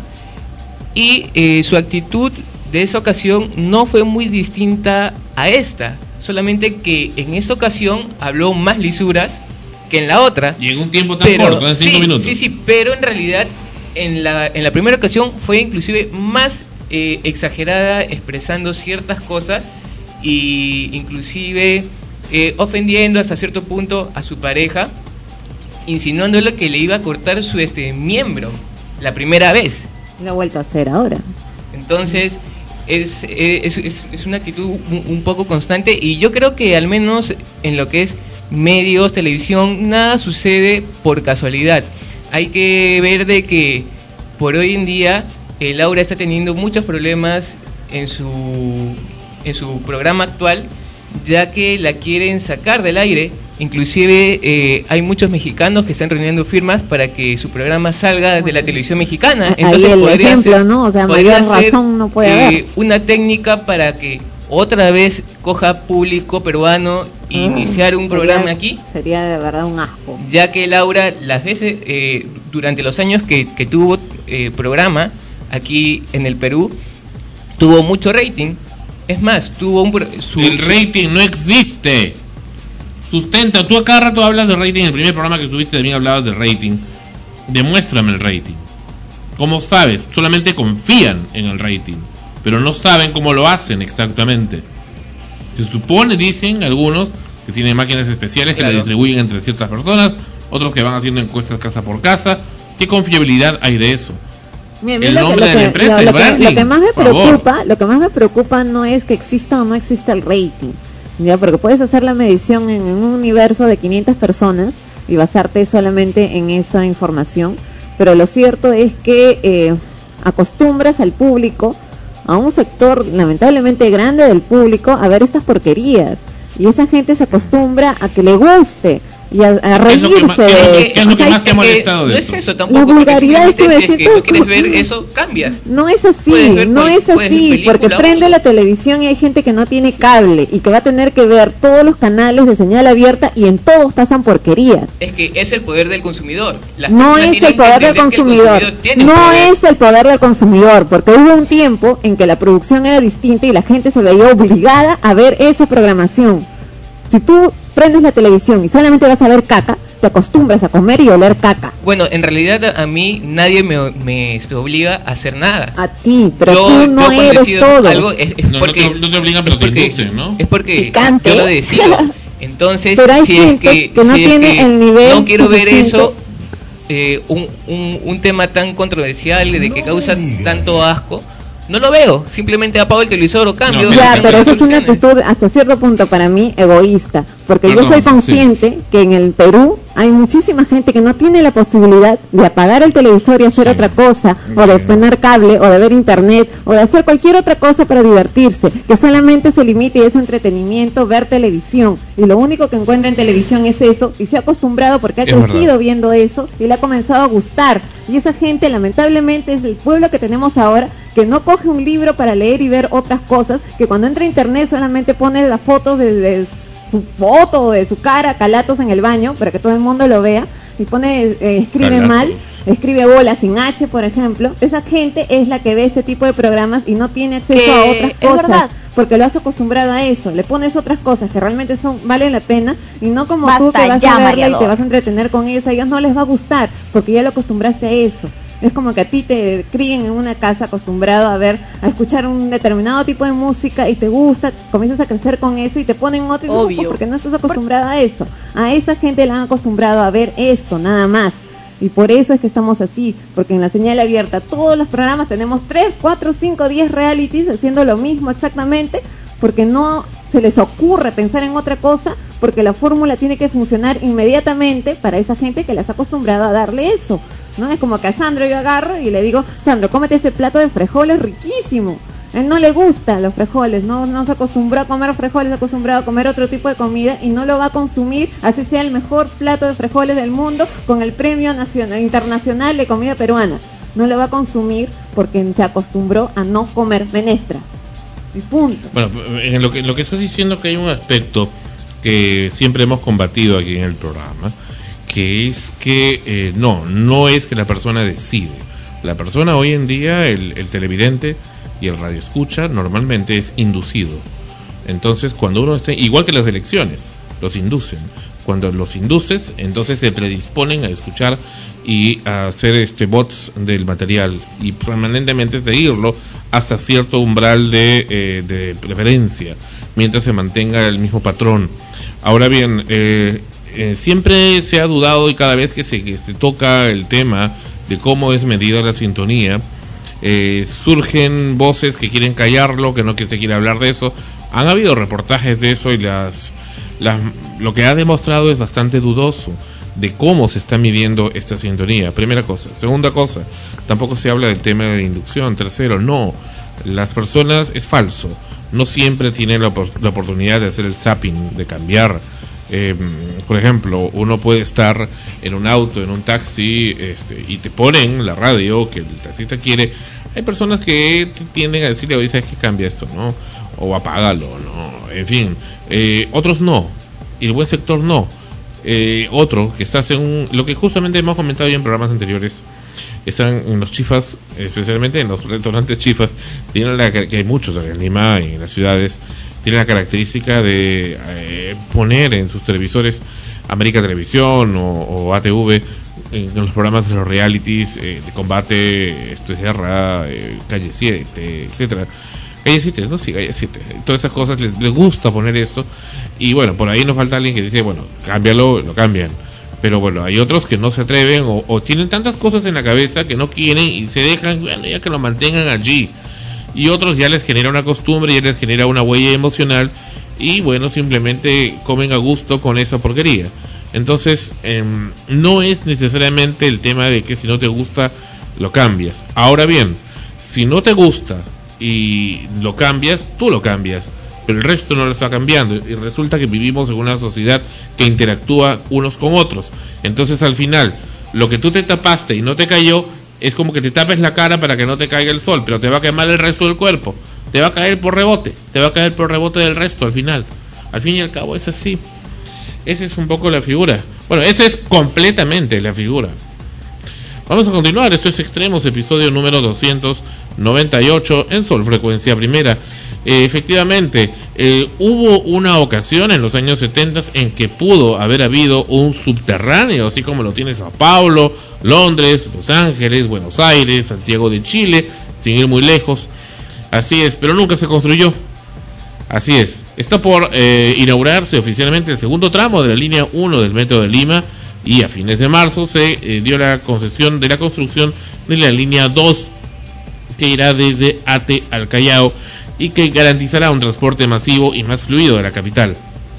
y eh, su actitud de esa ocasión no fue muy distinta a esta, solamente que en esta ocasión habló más lisuras que en la otra. Y en un tiempo tan Pero, corto, en cinco sí, minutos. Sí, sí, pero en realidad en la, en la primera ocasión fue inclusive más eh, exagerada, expresando ciertas cosas y inclusive eh, ofendiendo hasta cierto punto a su pareja. insinuándole que le iba a cortar su este miembro la primera vez. Lo ha vuelto a hacer ahora. Entonces es, es, es, es una actitud un, un poco constante, y yo creo que al menos en lo que es medios, televisión, nada sucede por casualidad. Hay que ver de que por hoy en día eh, Laura está teniendo muchos problemas en su en su programa actual, ya que la quieren sacar del aire. Inclusive eh, hay muchos mexicanos que están reuniendo firmas para que su programa salga de la televisión mexicana. Entonces, ahí el podría ejemplo, ser, ¿no? O sea, podría mayor ser, razón no puede eh, haber. una técnica para que otra vez coja público peruano e Mm, iniciar un sería- programa aquí. Sería de verdad un asco. Ya que Laura, las veces, eh, durante los años que, que tuvo eh, programa aquí en el Perú, tuvo mucho rating. Es más, tuvo un... pro- Su, El rating no existe. Sustenta, tú a cada rato hablas de rating. En el primer programa que subiste también hablabas de rating. Demuéstrame el rating. ¿Cómo sabes? Solamente confían en el rating, pero no saben cómo lo hacen exactamente. Se supone, dicen algunos, que tienen máquinas especiales que Claro. le distribuyen entre ciertas personas, otros que van haciendo encuestas casa por casa. ¿Qué confiabilidad hay de eso? Mira, a mí El lo que- nombre lo de la que- empresa, lo- el lo que- branding, lo que más me por favor. preocupa, lo que más me preocupa no es que exista o no exista el rating, ya, porque puedes hacer la medición en, en un universo de quinientas personas y basarte solamente en esa información, pero lo cierto es que eh, acostumbras al público, a un sector lamentablemente grande del público, a ver estas porquerías, y esa gente se acostumbra a que le guste y a, a ¿Qué es lo que reírse más- qué de es lo que- eso. qué es lo O sea, que más te ha que molestado de no es esto? eso tampoco. La porque vulgaridad es que me simplemente si es que siento- no quieres ver eso, cambias. No es así, Puedes ver no cual- es puedes ver así, película porque o- prende la televisión y hay gente que no tiene cable y que va a tener que ver todos los canales de señal abierta y en todos pasan porquerías. Es que es el poder del consumidor. Las No personas es tienen el poder que del entender que el consumidor, tiene no poder. es el poder del consumidor, porque hubo un tiempo en que la producción era distinta y la gente se veía obligada a ver esa programación. Si tú prendes la televisión y solamente vas a ver caca, te acostumbras a comer y oler caca. Bueno, en realidad a a mí nadie me, me este, obliga a hacer nada. A ti, pero Yo- tú no yo cuando eres decido todo. algo es, es No, no porque, te, no te obligan, pero es te porque- inducen, ¿no? es porque Picante. yo lo decido. Entonces, Pero hay si es gente que, que no si es tiene que el nivel no quiero ver suficiente. eso, eh, un, un, un tema tan controversial de que causa tanto asco, no lo veo. Simplemente apago el televisor o cambio. No, Ya, Pero pero sí, esa es una soluciones. actitud hasta cierto punto para mí egoísta, porque yo Perdón, soy consciente que en el Perú hay muchísima gente que no tiene la posibilidad de apagar el televisor y hacer Sí. otra cosa, o de poner cable, o de ver internet, o de hacer cualquier otra cosa para divertirse, que solamente se limite y es su entretenimiento ver televisión, y lo único que encuentra en televisión es eso, y se ha acostumbrado porque ha Es crecido verdad. viendo eso y le ha comenzado a gustar, y esa gente lamentablemente es el pueblo que tenemos ahora, que no coge un libro para leer y ver otras cosas, que cuando entra a internet solamente pone las fotos de, de su foto o de su cara, calatos en el baño, para que todo el mundo lo vea, y pone, eh, escribe Calatos. mal, escribe bola sin H, por ejemplo. Esa gente es la que ve este tipo de programas y no tiene acceso Que a otras es cosas, verdad. porque lo has acostumbrado a eso. Le pones otras cosas que realmente son valen la pena, y no como Basta tú que vas ya, a verla y Mariador. te vas a entretener con eso. A ellos no les va a gustar, porque ya lo acostumbraste a eso. Es como que a ti te críen en una casa acostumbrado a ver, a escuchar un determinado tipo de música y te gusta, comienzas a crecer con eso y te ponen otro y no, Obvio. pues, porque no estás acostumbrado a eso. A esa gente la han acostumbrado a ver esto, nada más. Y por eso es que estamos así, porque en la señal abierta todos los programas tenemos tres, cuatro, cinco, diez realities haciendo lo mismo exactamente, porque no se les ocurre pensar en otra cosa, porque la fórmula tiene que funcionar inmediatamente para esa gente que las ha acostumbrado a darle eso. ¿No? Es como que a Sandro yo agarro y le digo, Sandro, cómete ese plato de frijoles riquísimo. A él no le gustan los frijoles, no, no se acostumbró a comer frijoles, se acostumbrado a comer otro tipo de comida y no lo va a consumir, así sea el mejor plato de frijoles del mundo con el premio nacional, internacional de comida peruana. No lo va a consumir porque se acostumbró a no comer menestras. Y punto. Bueno, en lo que, en lo que estás diciendo, que hay un aspecto que siempre hemos combatido aquí en el programa, que es que eh, no, no es que la persona decide. La persona hoy en día, el, el televidente y el radioescucha, normalmente es inducido. Entonces, cuando uno está, igual que las elecciones, los inducen. Cuando los induces, entonces se predisponen a escuchar y a hacer este bots del material y permanentemente seguirlo hasta cierto umbral de, eh, de preferencia, mientras se mantenga el mismo patrón. Ahora bien, eh, eh, siempre se ha dudado y cada vez que se, que se toca el tema de cómo es medida la sintonía, eh, surgen voces que quieren callarlo, que no que se quiere hablar de eso. Han habido reportajes de eso y las, las lo que ha demostrado es bastante dudoso de cómo se está midiendo esta sintonía. Primera cosa. Segunda cosa, tampoco se habla del tema de la inducción. Tercero, no, las personas, es falso, no siempre tienen la, la oportunidad de hacer el zapping, de cambiar. Eh, por ejemplo, uno puede estar en un auto, en un taxi, este, y te ponen la radio que el taxista quiere. Hay personas que tienden a decirle, oye, ¿sabes qué? Cambia esto, ¿no? O apágalo, ¿no? En fin, eh, otros no, y el buen sector no. Eh, otro que está en lo que justamente hemos comentado ya en programas anteriores, están en los chifas, especialmente en los restaurantes chifas, tienen la, que hay muchos en Lima y en las ciudades, tienen la característica de eh, poner en sus televisores América Televisión o, o A T V, en, en los programas de los realities eh, de combate, esto es guerra, eh, Calle siete, etcétera. Calle siete, no, sí, Calle siete. Todas esas cosas les, les gusta poner esto. Y bueno, por ahí nos falta alguien que dice, bueno, cámbialo, lo cambian. Pero bueno, hay otros que no se atreven o, o tienen tantas cosas en la cabeza que no quieren y se dejan, bueno, ya que lo mantengan allí. Y otros ya les genera una costumbre, ya les genera una huella emocional y bueno, simplemente comen a gusto con esa porquería. Entonces, eh, no es necesariamente el tema de que si no te gusta, lo cambias. Ahora bien, si no te gusta y lo cambias, tú lo cambias, pero el resto no lo está cambiando y resulta que vivimos en una sociedad que interactúa unos con otros. Entonces al final, lo que tú te tapaste y no te cayó, es como que te tapes la cara para que no te caiga el sol, pero te va a quemar el resto del cuerpo, te va a caer por rebote, te va a caer por rebote del resto al final. Al fin y al cabo es así. Esa es un poco la figura. Bueno, esa es completamente la figura. Vamos a continuar, esto es Extremos, episodio número doscientos noventa y ocho en Sol Frecuencia Primera. Eh, efectivamente, eh, hubo una ocasión en los años setenta en que pudo haber habido un subterráneo, así como lo tiene Sao Paulo, Londres, Los Ángeles, Buenos Aires, Santiago de Chile, sin ir muy lejos. Así es, pero nunca se construyó. Así es, está por eh, inaugurarse oficialmente el segundo tramo de la línea uno del Metro de Lima y a fines de marzo se eh, dio la concesión de la construcción de la línea dos que irá desde Ate al Callao y que garantizará un transporte masivo y más fluido de la capital.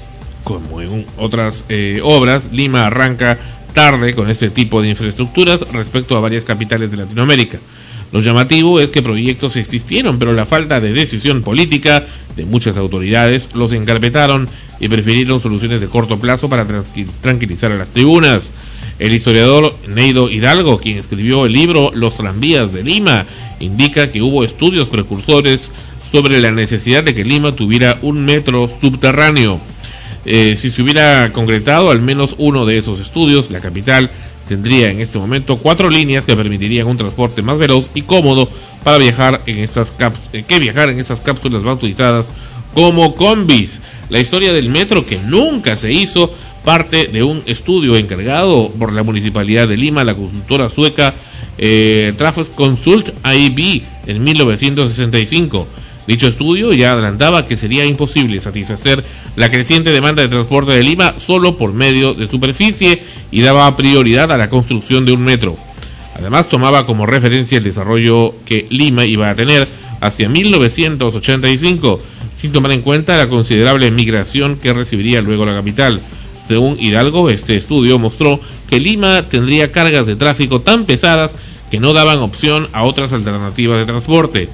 Como en otras eh, obras, Lima arranca tarde con este tipo de infraestructuras respecto a varias capitales de Latinoamérica. Lo llamativo es que proyectos existieron, pero la falta de decisión política de muchas autoridades los encarpetaron y prefirieron soluciones de corto plazo para tranquilizar a las tribunas. El historiador Neido Hidalgo, quien escribió el libro Los tranvías de Lima, indica que hubo estudios precursores sobre la necesidad de que Lima tuviera un metro subterráneo. Eh, si se hubiera concretado al menos uno de esos estudios, la capital tendría en este momento cuatro líneas que permitirían un transporte más veloz y cómodo para viajar en estas caps eh, que viajar en esas cápsulas bautizadas como combis. La historia del metro, que nunca se hizo, parte de un estudio encargado por la Municipalidad de Lima, la consultora sueca eh, Traffic Consult A I B en mil novecientos sesenta y cinco. Dicho estudio ya adelantaba que sería imposible satisfacer la creciente demanda de transporte de Lima solo por medio de superficie y daba prioridad a la construcción de un metro. Además, tomaba como referencia el desarrollo que Lima iba a tener hacia mil novecientos ochenta y cinco, sin tomar en cuenta la considerable migración que recibiría luego la capital. Según Hidalgo, este estudio mostró que Lima tendría cargas de tráfico tan pesadas que no daban opción a otras alternativas de transporte.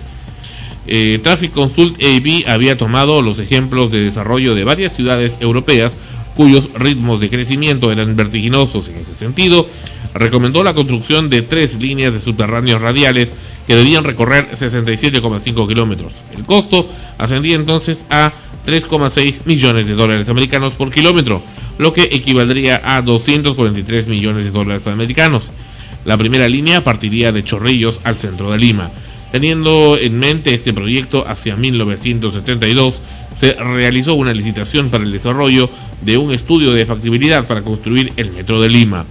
Eh, Traffic Consult A I B había tomado los ejemplos de desarrollo de varias ciudades europeas cuyos ritmos de crecimiento eran vertiginosos. En ese sentido, recomendó la construcción de tres líneas de subterráneos radiales que debían recorrer sesenta y siete coma cinco kilómetros. El costo ascendía entonces a tres coma seis millones de dólares americanos por kilómetro, lo que equivaldría a doscientos cuarenta y tres millones de dólares americanos. La primera línea partiría de Chorrillos al centro de Lima. Teniendo en mente este proyecto, hacia mil novecientos setenta y dos se realizó una licitación para el desarrollo de un estudio de factibilidad para construir el Metro de Lima.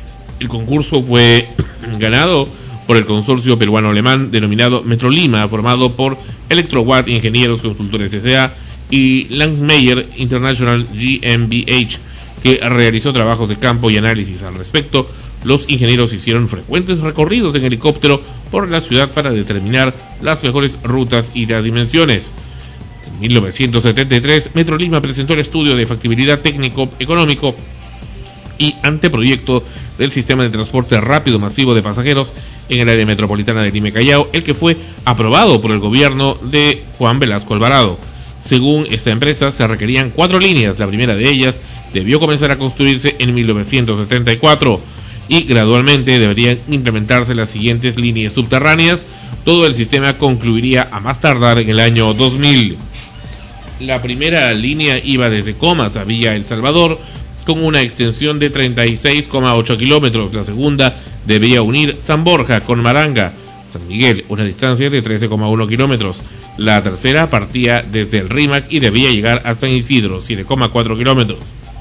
El concurso fue ganado por el consorcio peruano-alemán denominado Metro Lima, formado por Electrowatt Ingenieros Consultores S A y Langmeyer International G m B H, que realizó trabajos de campo y análisis al respecto. Los ingenieros hicieron frecuentes recorridos en helicóptero por la ciudad para determinar las mejores rutas y las dimensiones. En mil novecientos setenta y tres, Metro Lima presentó el estudio de factibilidad técnico-económico y anteproyecto del sistema de transporte rápido masivo de pasajeros en el área metropolitana de Lima y Callao, el que fue aprobado por el gobierno de Juan Velasco Alvarado. Según esta empresa, se requerían cuatro líneas. La primera de ellas debió comenzar a construirse en mil novecientos setenta y cuatro y gradualmente deberían implementarse las siguientes líneas subterráneas. Todo el sistema concluiría a más tardar en el año dos mil. La primera línea iba desde Comas a Villa El Salvador con una extensión de treinta y seis coma ocho kilómetros. La segunda debía unir San Borja con Maranga, San Miguel, una distancia de trece coma uno kilómetros. La tercera partía desde el Rímac y debía llegar a San Isidro, siete coma cuatro kilómetros.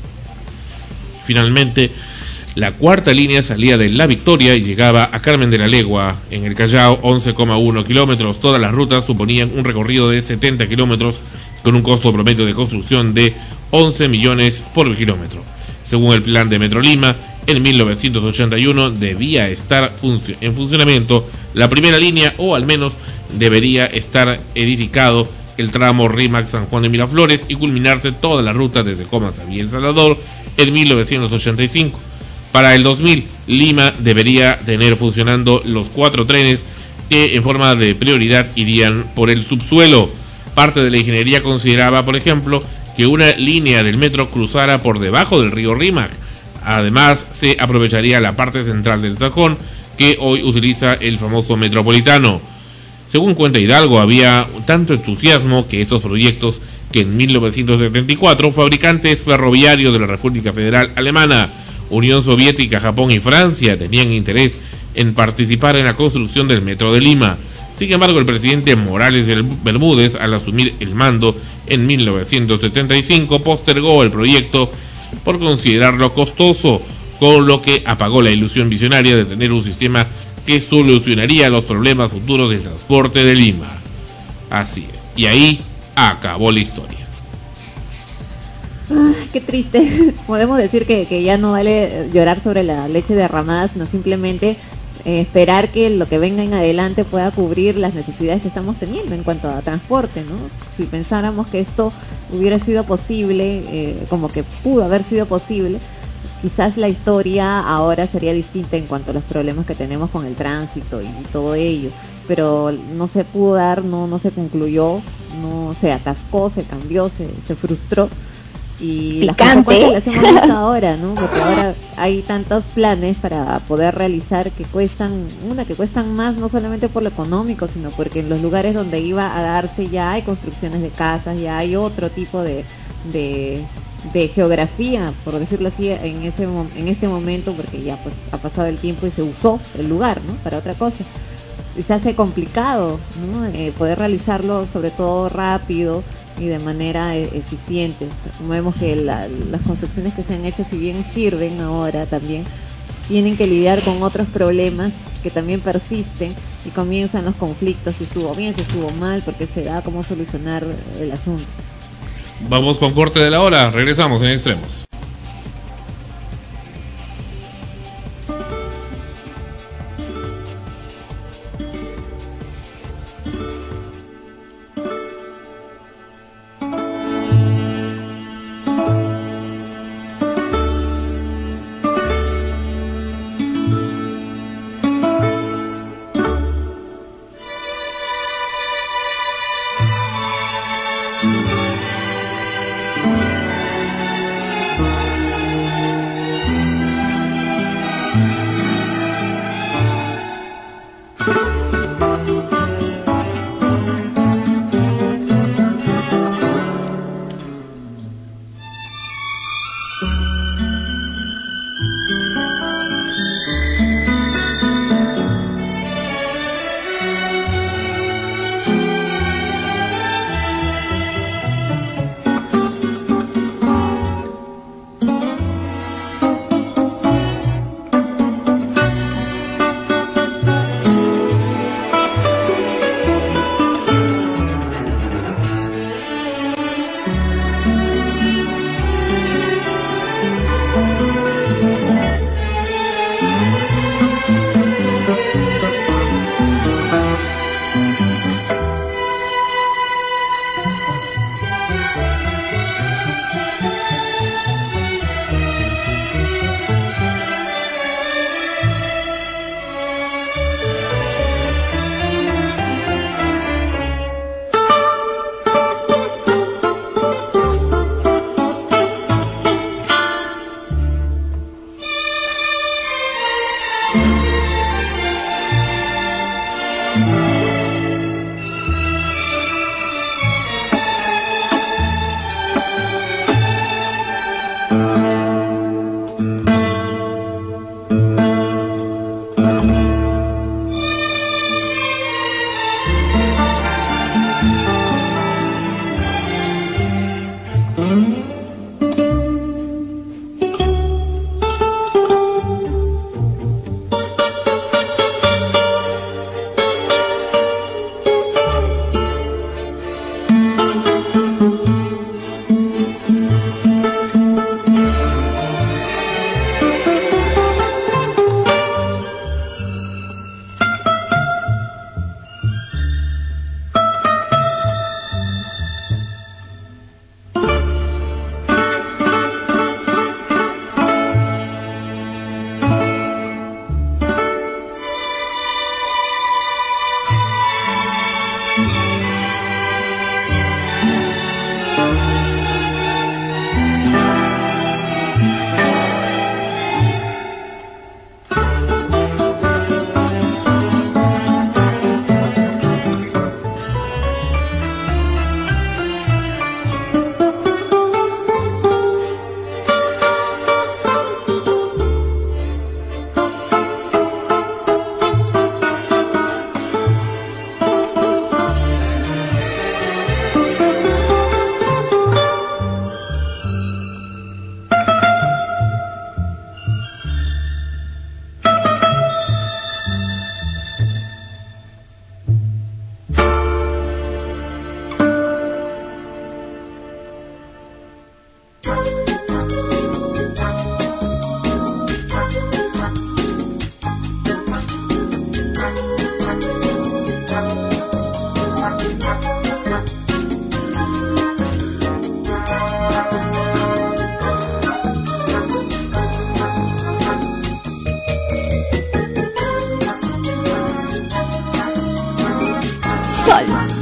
Finalmente, la cuarta línea salía de La Victoria y llegaba a Carmen de la Legua, en el Callao, once coma uno kilómetros. Todas las rutas suponían un recorrido de setenta kilómetros con un costo promedio de construcción de once millones por kilómetro. Según el plan de Metro Lima, en mil novecientos ochenta y uno debía estar func- en funcionamiento la primera línea, o al menos debería estar edificado el tramo Rímac San Juan de Miraflores y culminarse toda la ruta desde Comas a Villa El Salvador en mil novecientos ochenta y cinco. Para el dos mil, Lima debería tener funcionando los cuatro trenes que en forma de prioridad irían por el subsuelo. Parte de la ingeniería consideraba, por ejemplo, que una línea del metro cruzara por debajo del río Rímac. Además, se aprovecharía la parte central del Sajón, que hoy utiliza el famoso metropolitano. Según cuenta Hidalgo, había tanto entusiasmo que estos proyectos que en mil novecientos setenta y cuatro fabricantes ferroviarios de la República Federal Alemana, Unión Soviética, Japón y Francia tenían interés en participar en la construcción del metro de Lima. Sin embargo, el presidente Morales Bermúdez, al asumir el mando en mil novecientos setenta y cinco, postergó el proyecto por considerarlo costoso, con lo que apagó la ilusión visionaria de tener un sistema que solucionaría los problemas futuros del transporte de Lima. Así es, y ahí acabó la historia. Ah, qué triste. Podemos decir que, que ya no vale llorar sobre la leche derramada, sino simplemente eh, esperar que lo que venga en adelante pueda cubrir las necesidades que estamos teniendo en cuanto a transporte, ¿no? Si pensáramos que esto hubiera sido posible, eh, como que pudo haber sido posible, quizás la historia ahora sería distinta en cuanto a los problemas que tenemos con el tránsito y todo ello, pero no se pudo dar, no, no se concluyó, no se atascó, se cambió, se, se frustró. Y las consecuencias las hemos visto ahora, ¿no? Porque ahora hay tantos planes para poder realizar que cuestan, una que cuestan más no solamente por lo económico, sino porque en los lugares donde iba a darse ya hay construcciones de casas, ya hay otro tipo de de, de geografía, por decirlo así, en ese en este momento, porque ya pues ha pasado el tiempo y se usó el lugar, ¿no? Para otra cosa. Y se hace complicado, ¿no? Eh, poder realizarlo, sobre todo rápido y de manera e- eficiente. Vemos que la, las construcciones que se han hecho, si bien sirven ahora también, tienen que lidiar con otros problemas que también persisten y comienzan los conflictos, si estuvo bien, si estuvo mal, porque se da, cómo solucionar el asunto. Vamos con corte de la hora, regresamos en Extremos.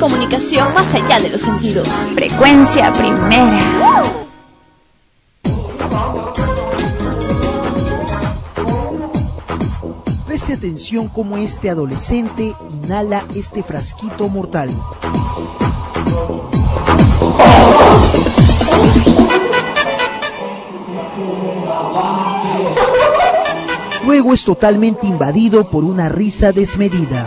Comunicación más allá de los sentidos. Frecuencia primera. Preste atención cómo este adolescente inhala este frasquito mortal. Luego es totalmente invadido por una risa desmedida.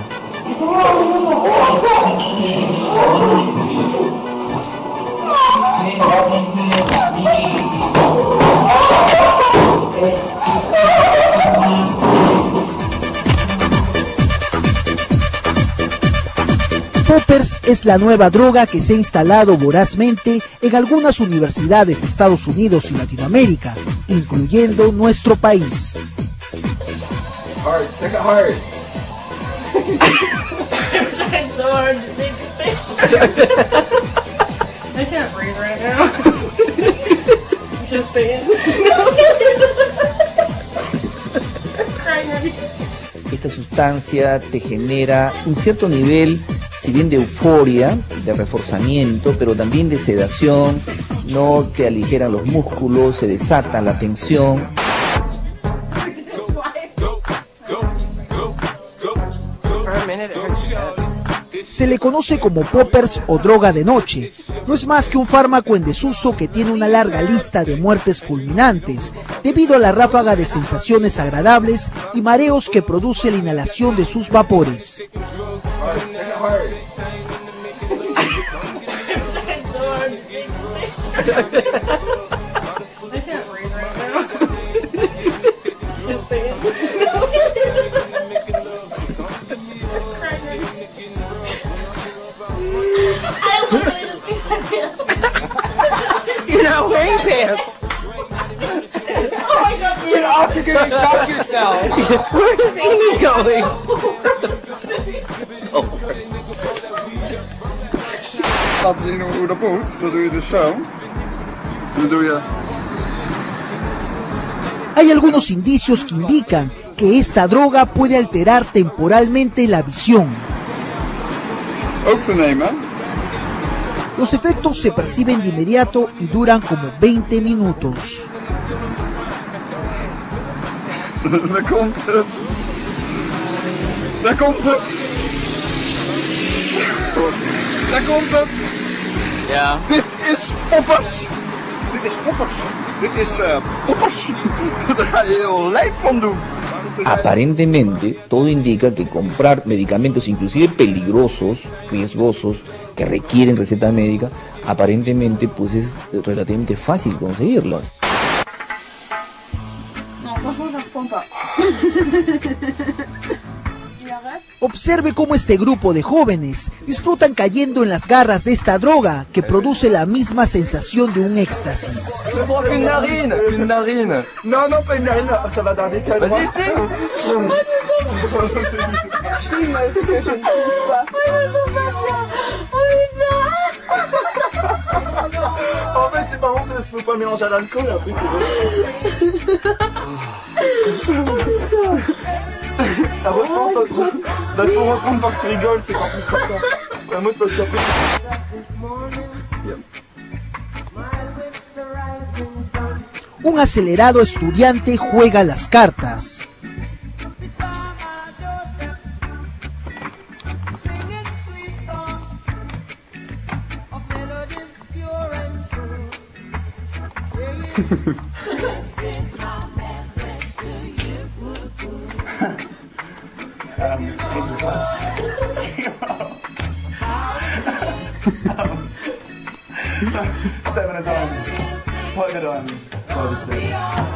Poppers es la nueva droga que se ha instalado vorazmente en algunas universidades de Estados Unidos y Latinoamérica, incluyendo nuestro país. Hard, second hard. I'm trying so hard to take a picture. I can't breathe right now. Just saying. Esta sustancia te genera un cierto nivel, si bien de euforia, de reforzamiento, pero también de sedación, no te aligeran los músculos, se desata la tensión. Se le conoce como poppers o droga de noche. No es más que un fármaco en desuso que tiene una larga lista de muertes fulminantes debido a la ráfaga de sensaciones agradables y mareos que produce la inhalación de sus vapores. You're not wearing pants. Oh my God! You're off. You're gonna shock yourself. Where is Amy going? Laten zien hoe dat moet. Dat doe je dus zo. En dan doe je... Hay algunos indicios que indican que esta droga puede alterar temporalmente la visión. Ook te nemen. Los efectos se perciben de inmediato y duran como veinte minutos. Daar komt het. Daar komt het. Daar komt het. Ja. Dit is poppers. Dit is poppers. Dit is uh, poppers. Daar ga je heel lijp van doen. Aparentemente, todo indica que comprar medicamentos, inclusive peligrosos, riesgosos, que requieren receta médica, aparentemente pues es relativamente fácil conseguirlas. Observe cómo este grupo de jóvenes disfrutan cayendo en las garras de esta droga que produce la misma sensación de un éxtasis. Une narine, une narine. Non, non, pas une narine. Ça va dar des calmes. Vas-y, essaye. Je filme ce que je ne trouve pas. En fait, c'est pas bon, ça se faut pas mélanger à l'alcool après. Ah, reprends, toi, trop. Bah, faut reprendre quand tu rigoles, c'est quand tu fais ça. Bah, moi, c'est parce qu'après. Un acelerado estudiante juega las cartas. Um, case of clubs. um, seven of diamonds. Five of diamonds. Five of spades.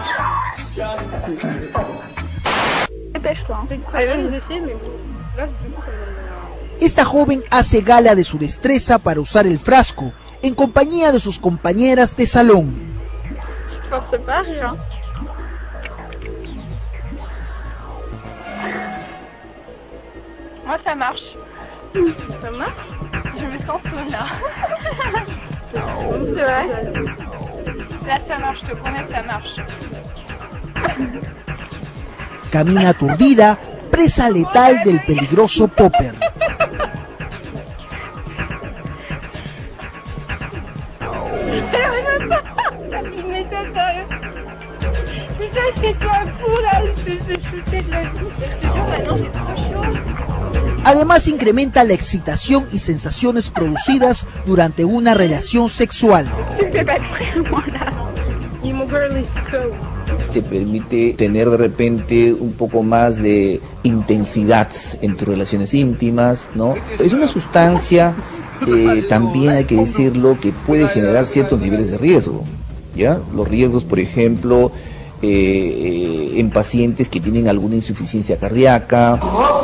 Esta joven hace gala de su destreza para usar el frasco, en compañía de sus compañeras de salón. Moi, ça marche. Ça marche? Je me sens là. C'est vrai? Là, ça marche, je te promets, ça marche. Camina aturdida, presa letal del peligroso popper. putain, c'est toi fou là, je je shooter de la vie, je te jure, maintenant j'ai trop chaud. Además incrementa la excitación y sensaciones producidas durante una relación sexual. Tu me fais pas de frère, moi là. Et mon girl is cool. Te permite tener de repente un poco más de intensidad en tus relaciones íntimas, ¿no? Es una sustancia, eh, también hay que decirlo, que puede generar ciertos niveles de riesgo, ¿ya? Los riesgos, por ejemplo, eh, eh, en pacientes que tienen alguna insuficiencia cardíaca.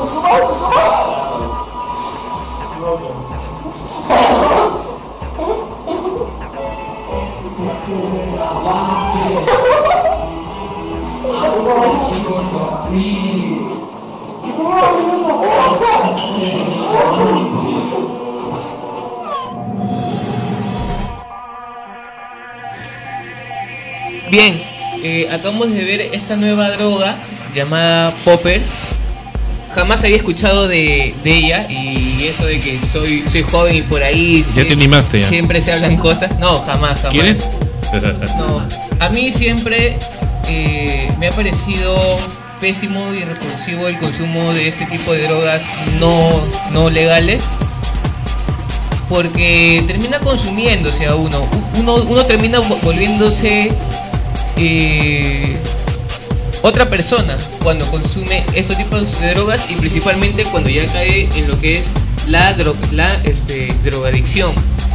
Bien, eh, acabamos de ver esta nueva droga llamada Poppers. Jamás había escuchado de, de ella, y eso de que soy soy joven y por ahí ya te animaste ya. Siempre se hablan cosas. No, jamás, jamás. ¿Quieres? No, a mí siempre eh, me ha parecido pésimo y repulsivo el consumo de este tipo de drogas no, no legales, porque termina consumiéndose a uno. Uno, uno termina volviéndose eh, otra persona cuando consume estos tipos de drogas, y principalmente cuando ya cae en lo que es la, dro la este, drogadicción.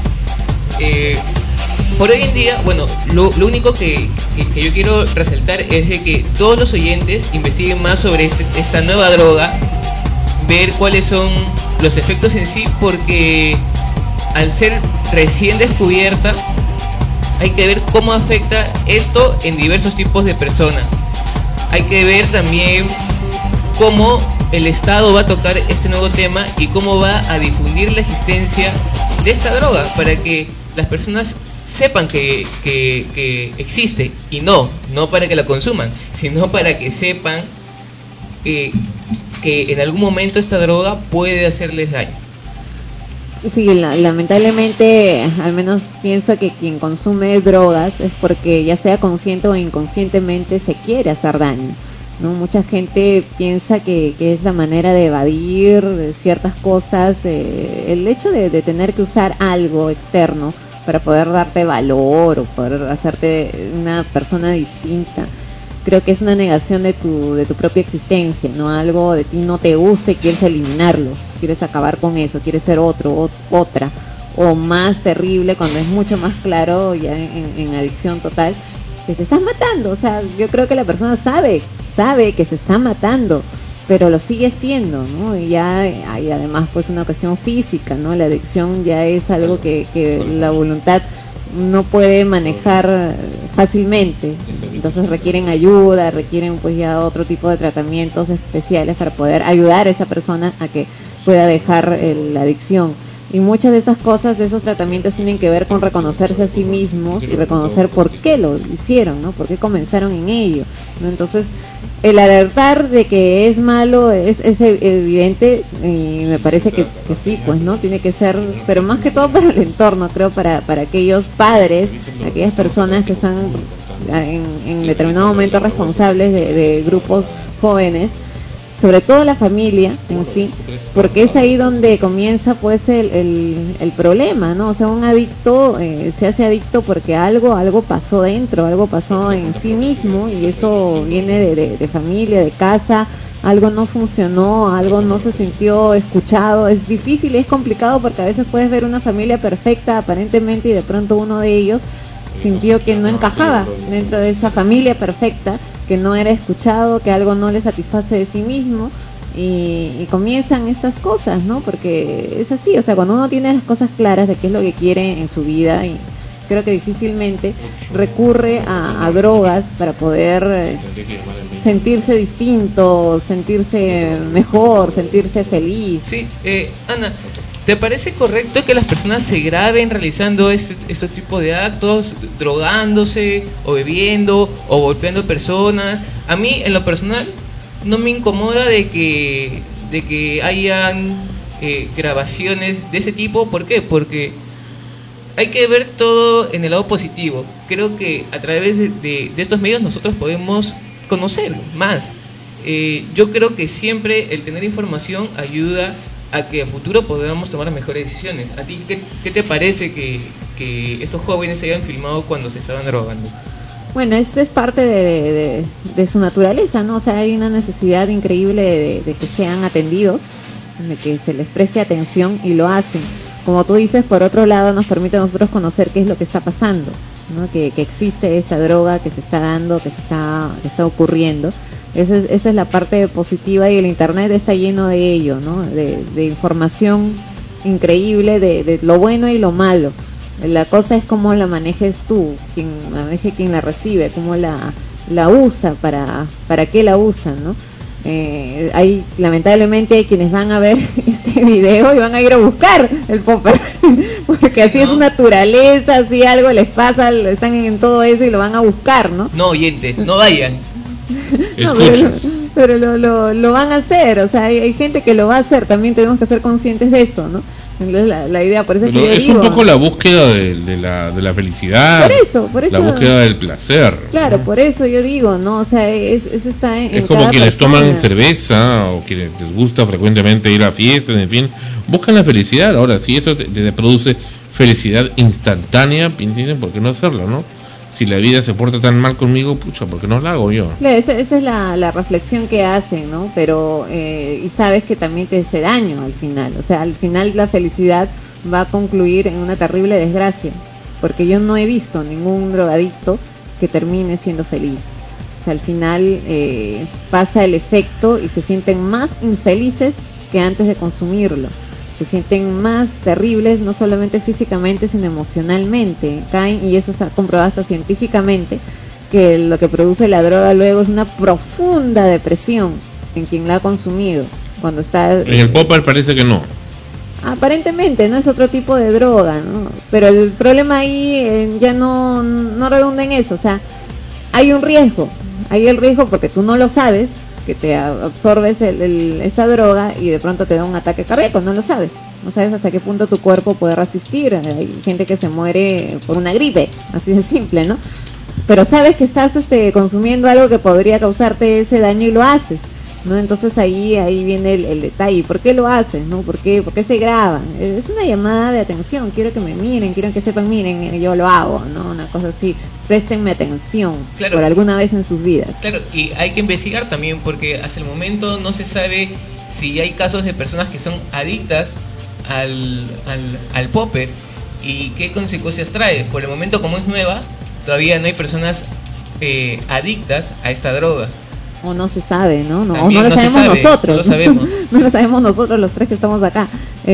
Eh, por hoy en día, bueno, lo, lo único que, que, que yo quiero resaltar es de que todos los oyentes investiguen más sobre este, esta nueva droga, ver cuáles son los efectos en sí, porque al ser recién descubierta hay que ver cómo afecta esto en diversos tipos de personas. Hay que ver también cómo el Estado va a tocar este nuevo tema y cómo va a difundir la existencia de esta droga para que las personas sepan que, que, que existe, y no, no para que la consuman, sino para que sepan eh, que en algún momento esta droga puede hacerles daño. Sí, la, lamentablemente, al menos pienso que quien consume drogas es porque, ya sea consciente o inconscientemente, se quiere hacer daño, ¿no? Mucha gente piensa que, que es la manera de evadir ciertas cosas, eh, el hecho de, de tener que usar algo externo para poder darte valor o poder hacerte una persona distinta. Creo que es una negación de tu de tu propia existencia, ¿no? Algo de ti no te gusta y quieres eliminarlo, quieres acabar con eso, quieres ser otro, o, otra, o más terrible, cuando es mucho más claro ya en, en adicción total, que se estás matando. O sea, yo creo que la persona sabe, sabe que se está matando, pero lo sigue haciendo, ¿no? Y ya hay además pues una cuestión física, ¿no? La adicción ya es algo que, que la voluntad no puede manejar fácilmente, entonces requieren ayuda, requieren pues ya otro tipo de tratamientos especiales para poder ayudar a esa persona a que pueda dejar el, la adicción. Y muchas de esas cosas, de esos tratamientos, tienen que ver con reconocerse a sí mismos y reconocer por qué lo hicieron, ¿no? Por qué comenzaron en ello, ¿no? Entonces, el alertar de que es malo es, es evidente, y me parece que, que sí, pues, ¿no? Tiene que ser, pero más que todo para el entorno, creo, para, para aquellos padres, aquellas personas que están en, en determinado momento responsables de, de grupos jóvenes, sobre todo la familia en sí, porque es ahí donde comienza pues el, el, el problema, ¿no? O sea, un adicto eh, se hace adicto porque algo algo pasó dentro, algo pasó en sí mismo, y eso viene de, de, de familia, de casa, algo no funcionó, algo no se sintió escuchado. Es difícil, es complicado, porque a veces puedes ver una familia perfecta aparentemente y de pronto uno de ellos sintió que no encajaba dentro de esa familia perfecta, que no era escuchado, que algo no le satisface de sí mismo, y, y comienzan estas cosas, ¿no? Porque es así, o sea, cuando uno tiene las cosas claras de qué es lo que quiere en su vida, y creo que difícilmente recurre a, a drogas para poder eh, sentirse distinto, sentirse mejor, sentirse feliz. Sí, eh, Ana, ¿te parece correcto que las personas se graben realizando este, este tipo de actos, drogándose o bebiendo o golpeando personas? A mí, en lo personal, no me incomoda de que de que hayan eh, grabaciones de ese tipo. ¿Por qué? Porque hay que ver todo en el lado positivo. creo que a través de, de, de estos medios nosotros podemos conocer más. Eh, yo creo que siempre el tener información ayuda a que a futuro podamos tomar mejores decisiones. ¿A ti qué, qué te parece que, que estos jóvenes se hayan filmado cuando se estaban drogando? Bueno, eso es parte de, de, de, de su naturaleza, ¿no? O sea, hay una necesidad increíble de, de que sean atendidos, de que se les preste atención y lo hacen. Como tú dices, por otro lado, nos permite a nosotros conocer qué es lo que está pasando, ¿no? Que, que existe esta droga, que se está dando, que se está, que está ocurriendo. Esa es, esa es la parte positiva y el internet está lleno de ello, ¿no? De, de información increíble, de, de lo bueno y lo malo. La cosa es cómo la manejes tú, quien la maneje quien la recibe, cómo la, la usa, para, para qué la usan, ¿no? Eh, hay, lamentablemente hay quienes van a ver este video y van a ir a buscar el popper porque sí, así ¿no? Es su naturaleza, así algo les pasa, están en todo eso y lo van a buscar, ¿no? No, oyentes, no vayan. No, pero, pero lo, lo, lo van a hacer, o sea, hay, hay gente que lo va a hacer, también tenemos que ser conscientes de eso, ¿no? La, la idea, por eso es, que yo es digo, un poco la búsqueda de, de, la, de la felicidad, por eso, por eso, la búsqueda del placer. Claro, ¿no? Por eso yo digo, ¿no? O sea, es, eso está en, es en como cada quienes persona. toman cerveza o quienes les gusta frecuentemente ir a fiestas, en fin, buscan la felicidad. Ahora, si eso te, te produce felicidad instantánea, dicen, ¿por qué no hacerlo, no? Si la vida se porta tan mal conmigo, pucha, ¿por qué no la hago yo? Claro, esa, esa es la, la reflexión que hacen, ¿no? Pero, eh, y sabes que también te hace daño al final. O sea, al final la felicidad va a concluir en una terrible desgracia, porque yo no he visto ningún drogadicto que termine siendo feliz. O sea, al final eh, pasa el efecto y se sienten más infelices que antes de consumirlo. Se sienten más terribles, no solamente físicamente, sino emocionalmente. Caen, y eso está comprobado hasta científicamente, que lo que produce la droga luego es una profunda depresión en quien la ha consumido. Cuando está en el popper parece que no. Aparentemente, no es otro tipo de droga, ¿no? Pero el problema ahí eh, ya no, no redunda en eso. O sea, hay un riesgo. Hay el riesgo porque tú no lo sabes, que te absorbes el, el, esta droga y de pronto te da un ataque cardíaco, no lo sabes. No sabes hasta qué punto tu cuerpo puede resistir. Hay gente que se muere por una gripe, así de simple, ¿no? Pero sabes que estás este, consumiendo algo que podría causarte ese daño y lo haces, ¿no? Entonces ahí ahí viene el, el detalle. ¿Por qué lo haces, no? ¿Por qué, ¿Por qué se graban? Es una llamada de atención. Quiero que me miren, quiero que sepan, miren, yo lo hago, ¿no? Una cosa así. Préstenme atención, claro, por alguna vez en sus vidas. Claro, y hay que investigar también, porque hasta el momento no se sabe si hay casos de personas que son adictas al, al, al popper y qué consecuencias trae. Por el momento, como es nueva, todavía no hay personas eh, adictas a esta droga. O no se sabe, ¿no? no o no no lo no sabemos sabe, nosotros. No lo sabemos. No lo sabemos nosotros los tres que estamos acá.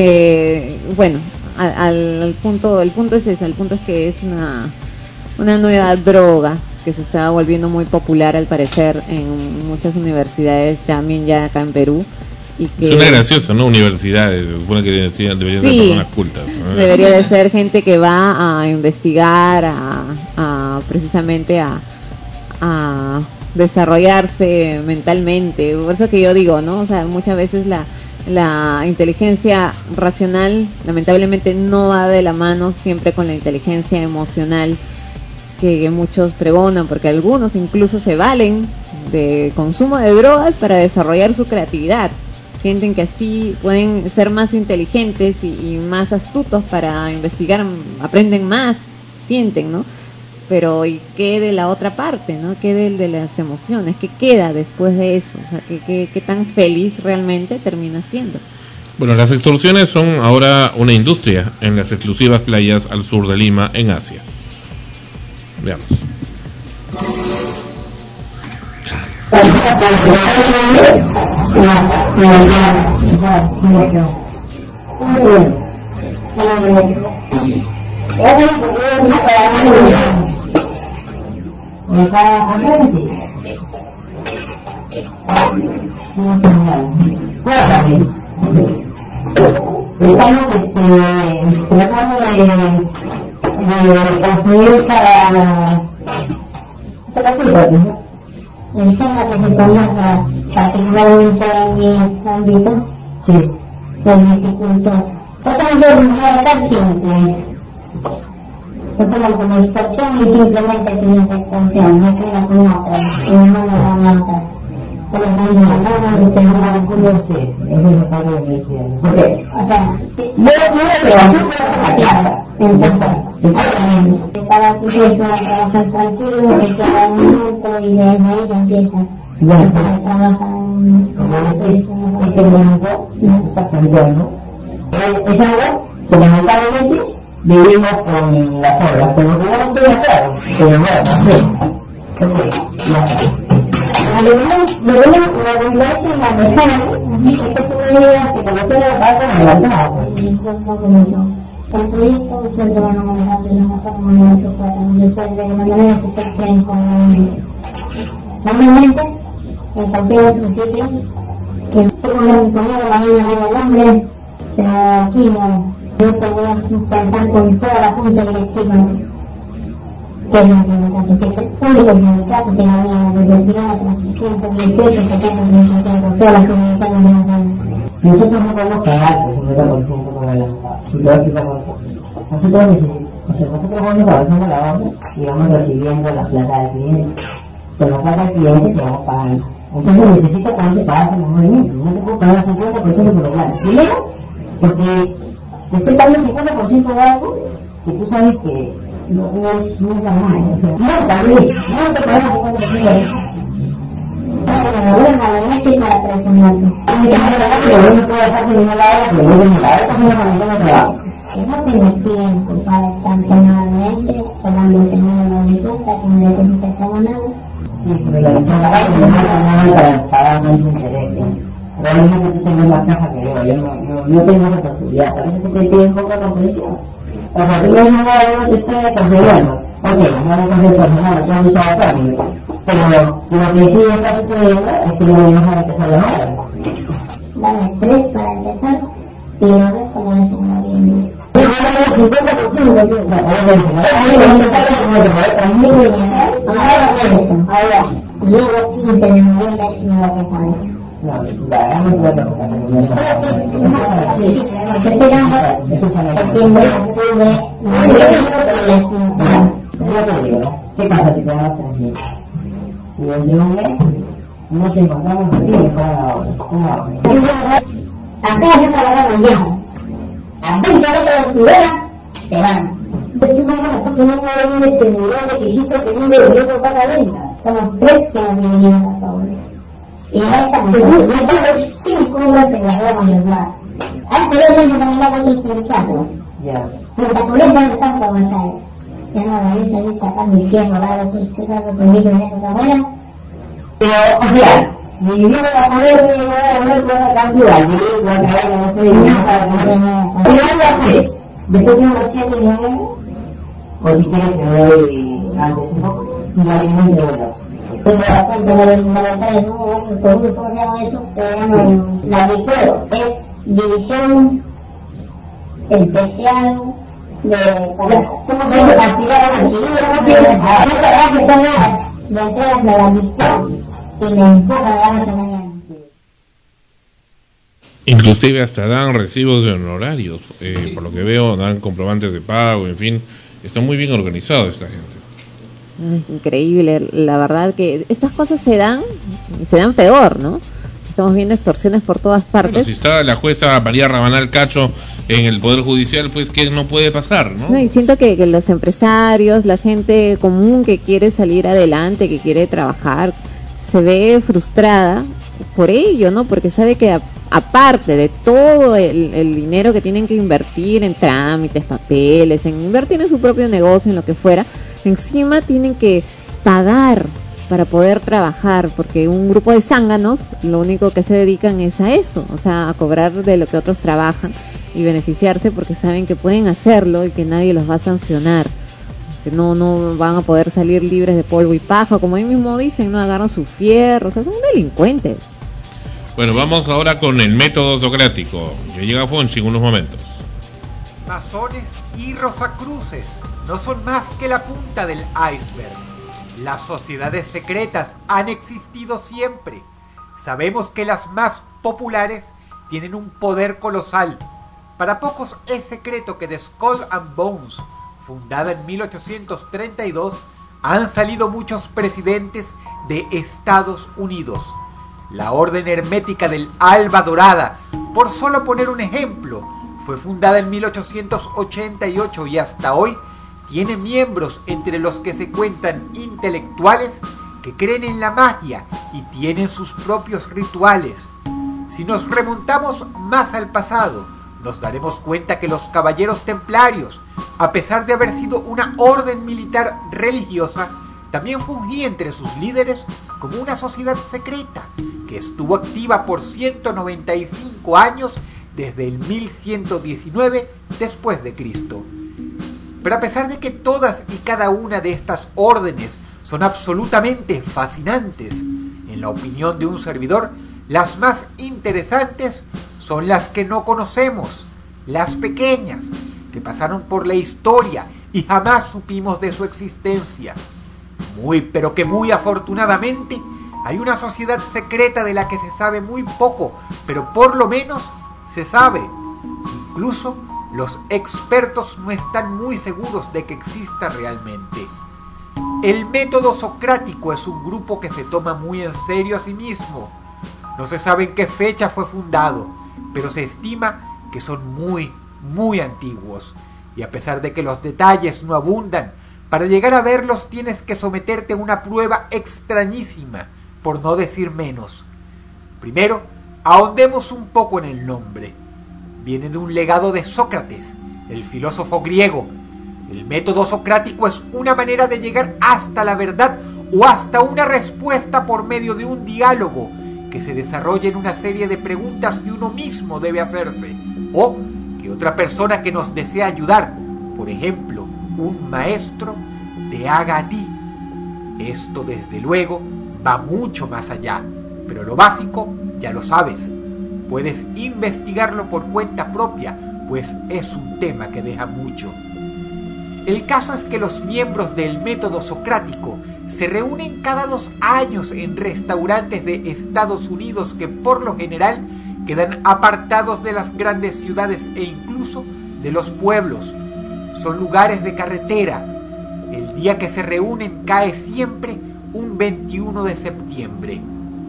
Eh, bueno, al, al, al punto, el punto es ese, el punto es que es una, una nueva droga que se está volviendo muy popular al parecer en muchas universidades, también ya acá en Perú. Y que suena gracioso, ¿no? Universidades, se supone que deberían, deberían sí, ser personas cultas, ¿no? Debería de ser gente que va a investigar, a, a precisamente a... a desarrollarse mentalmente. Por eso que yo digo, ¿no? O sea, muchas veces la, la inteligencia racional lamentablemente no va de la mano siempre con la inteligencia emocional que, que muchos pregonan, porque algunos incluso se valen de consumo de drogas para desarrollar su creatividad. Sienten que así pueden ser más inteligentes y, y más astutos para investigar, aprenden más, sienten, ¿no? Pero ¿y qué de la otra parte, no? ¿Qué de, de las emociones? ¿Qué queda después de eso? O sea, ¿qué, qué, qué tan feliz realmente termina siendo? Bueno, las extorsiones son ahora una industria en las exclusivas playas al sur de Lima, en Asia. Veamos. Estamos este, tratando de, de construir cada esta casita, ¿no? El tema que se conoce particularmente en mi ámbito, sí, los viticultores. Tratamos de buscar acá siempre Es como que me distorsión y simplemente tiene esa extensión, no es una con otra, y no me da otra. Pero me dice, no, no, no, no, no, no sé, es necesario que me entiendan. ¿Por qué? O sea, yo no creo, yo creo la clase, entonces, para que se pueda trabajar tranquilo, que se haga un minuto y desde ahí ya empieza. Ya, para trabajar en ese momento, exactamente, ¿no? Es algo que lamentablemente vivimos con las obras, pero no estoy de acuerdo, pero bueno, no sé, porque, no sé. Lo vemos, lo hace en la mejora, es que tú me digas que como se la pasa, me levantaba, pues. El proyecto es el que van a manejar de una forma muy fuerte, después de manera que se creen como normalmente, en cualquier otro sitio, que tengo que poner la vida del hombre, pero aquí no, yo te voy a sustentar con toda la junta directiva, que es la sindicato, que es el público sindicato, que había desde el día ciento dieciocho, setenta, todas las comunidades de la zona. Nosotros no podemos pagar el cincuenta por ciento por adelantado. Y lo explicamos. Nosotros necesitamos, o sea, nosotros vamos trabajando la obra y vamos recibiendo la plata del cliente. Con la plata del cliente que vamos pagando. Entonces necesito cuánto pagas en los movimientos. No te puedo pagar el cincuenta por ciento por lo claro. Primero, porque te estoy pagando el cincuenta por ciento de algo que tú sabes que no, no es no es normal. O sea, no, también, no te pagas el cincuenta por ciento de eso. Bueno, la noche para presionarte. Yo no puedo dejar que no la haga, pero no tengo la haga, es una condición de trabajo. Que no tengo tiempo para estar penalmente, tomando que no me doy cuenta, que no le tengo que hacer nada. Sí, pero la ventaja es que no me para pagar más interés. Pero lo mismo que tú tengas más caja que yo, yo no, no, no tengo esa posibilidad. A veces te piden poca comprensión. O sea, tú no es nada de los estrellas considerando. Ok, no me consigo personal, tú has usado términos. Pero lo que sí está sucediendo es que no vamos a empezar la obra. Dame tres para empezar y lo resto lo hacen en noviembre. Yo voy a dar el cincuenta por ciento de tiempo. Ahora, luego quince de noviembre no lo que saben. No, la verdad no puedo tocar. Sí, estoy esperando septiembre, octubre, noviembre y la quince. Yo te digo, ¿qué pasa si te das tres meses? Y desde un mes nos encontramos aquí y para la obra. ¿Cómo vamos? Acá yo trabajaba ya. Aquí ya no te descubierta, te van. Pues tú no nosotros no podemos ver este nivel de que hiciste que no me dio para la venta. Somos tres que nos dividimos las obras. Y ahora estamos, yo tengo cinco obras que las vamos a llevar. Anteriormente también hago otros sindicatos. Ya. Pero la pobreza no está por avanzar. Ya no la voy a salir sacando el tiempo, ¿vale? Esos que son conmigo en esta abuela. Pero, o sea, mi vida va a poder llegar a ver con la cantidad, mi vida va a caer, no sé, no para que no lo haces. Después de una serie de años, o si quieres que me doy antes un poco, y la alimento de los. Pues me da cuenta de los fundamentales, ¿cómo se llama eso? Se llama la liceo, es división especial de cómo se activar una civil, no tiene que tomar de entregas de la misión y me empuja a la mañana. Inclusive hasta dan recibos de honorarios, eh, por lo que veo dan comprobantes de pago, en fin, está muy bien organizado esta gente. Increíble, la verdad que estas cosas se dan, se dan peor, ¿no? Estamos viendo extorsiones por todas partes. Bueno, si está la jueza María Rabanal Cacho en el Poder Judicial, pues que no puede pasar, ¿no? No, y siento que, que los empresarios, la gente común que quiere salir adelante, que quiere trabajar, se ve frustrada por ello, ¿no? Porque sabe que a, aparte de todo el, el dinero que tienen que invertir en trámites, papeles, en invertir en su propio negocio, en lo que fuera, encima tienen que pagar para poder trabajar, porque un grupo de zánganos lo único que se dedican es a eso, o sea, a cobrar de lo que otros trabajan y beneficiarse porque saben que pueden hacerlo y que nadie los va a sancionar, que no no van a poder salir libres de polvo y paja, como ahí mismo dicen, no agarran su fierro, o sea, son delincuentes. Bueno, vamos ahora con el método socrático, que llega Fonchi en unos momentos. Masones y rosacruces no son más que la punta del iceberg. Las sociedades secretas han existido siempre. Sabemos que las más populares tienen un poder colosal. Para pocos es secreto que The Skull and Bones fundada en mil ochocientos treinta y dos, han salido muchos presidentes de Estados Unidos. La Orden Hermética del Alba Dorada, por solo poner un ejemplo, fue fundada en mil ochocientos ochenta y ocho y hasta hoy tiene miembros entre los que se cuentan intelectuales que creen en la magia y tienen sus propios rituales. Si nos remontamos más al pasado, nos daremos cuenta que los caballeros templarios, a pesar de haber sido una orden militar religiosa, también fungía entre sus líderes como una sociedad secreta que estuvo activa por ciento noventa y cinco años desde el mil ciento diecinueve después de Cristo. Pero a pesar de que todas y cada una de estas órdenes son absolutamente fascinantes, en la opinión de un servidor, las más interesantes son las que no conocemos, las pequeñas, que pasaron por la historia y jamás supimos de su existencia. Muy, pero que muy afortunadamente, hay una sociedad secreta de la que se sabe muy poco, pero por lo menos se sabe. Incluso los expertos no están muy seguros de que exista realmente. El método socrático es un grupo que se toma muy en serio a sí mismo. No se sabe en qué fecha fue fundado, pero se estima que son muy, muy antiguos. Y a pesar de que los detalles no abundan, para llegar a verlos tienes que someterte a una prueba extrañísima, por no decir menos. Primero, ahondemos un poco en el nombre. Viene de un legado de Sócrates, el filósofo griego. El método socrático es una manera de llegar hasta la verdad o hasta una respuesta por medio de un diálogo que se desarrolla en una serie de preguntas que uno mismo debe hacerse o que otra persona que nos desea ayudar, por ejemplo, un maestro, te haga a ti. Esto, desde luego, va mucho más allá, pero lo básico ya lo sabes. Puedes investigarlo por cuenta propia, pues es un tema que deja mucho. El caso es que los miembros del método socrático se reúnen cada dos años en restaurantes de Estados Unidos que por lo general quedan apartados de las grandes ciudades e incluso de los pueblos. Son lugares de carretera. El día que se reúnen cae siempre un veintiuno de septiembre.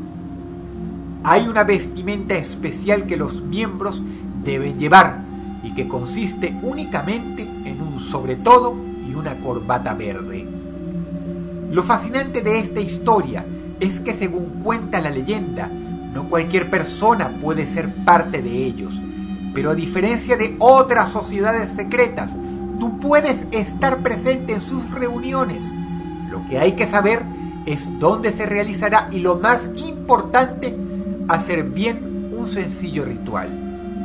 Hay una vestimenta especial que los miembros deben llevar y que consiste únicamente en un sobretodo y una corbata verde. Lo fascinante de esta historia es que, según cuenta la leyenda, no cualquier persona puede ser parte de ellos, pero a diferencia de otras sociedades secretas, tú puedes estar presente en sus reuniones. Lo que hay que saber es dónde se realizará y, lo más importante, hacer bien un sencillo ritual.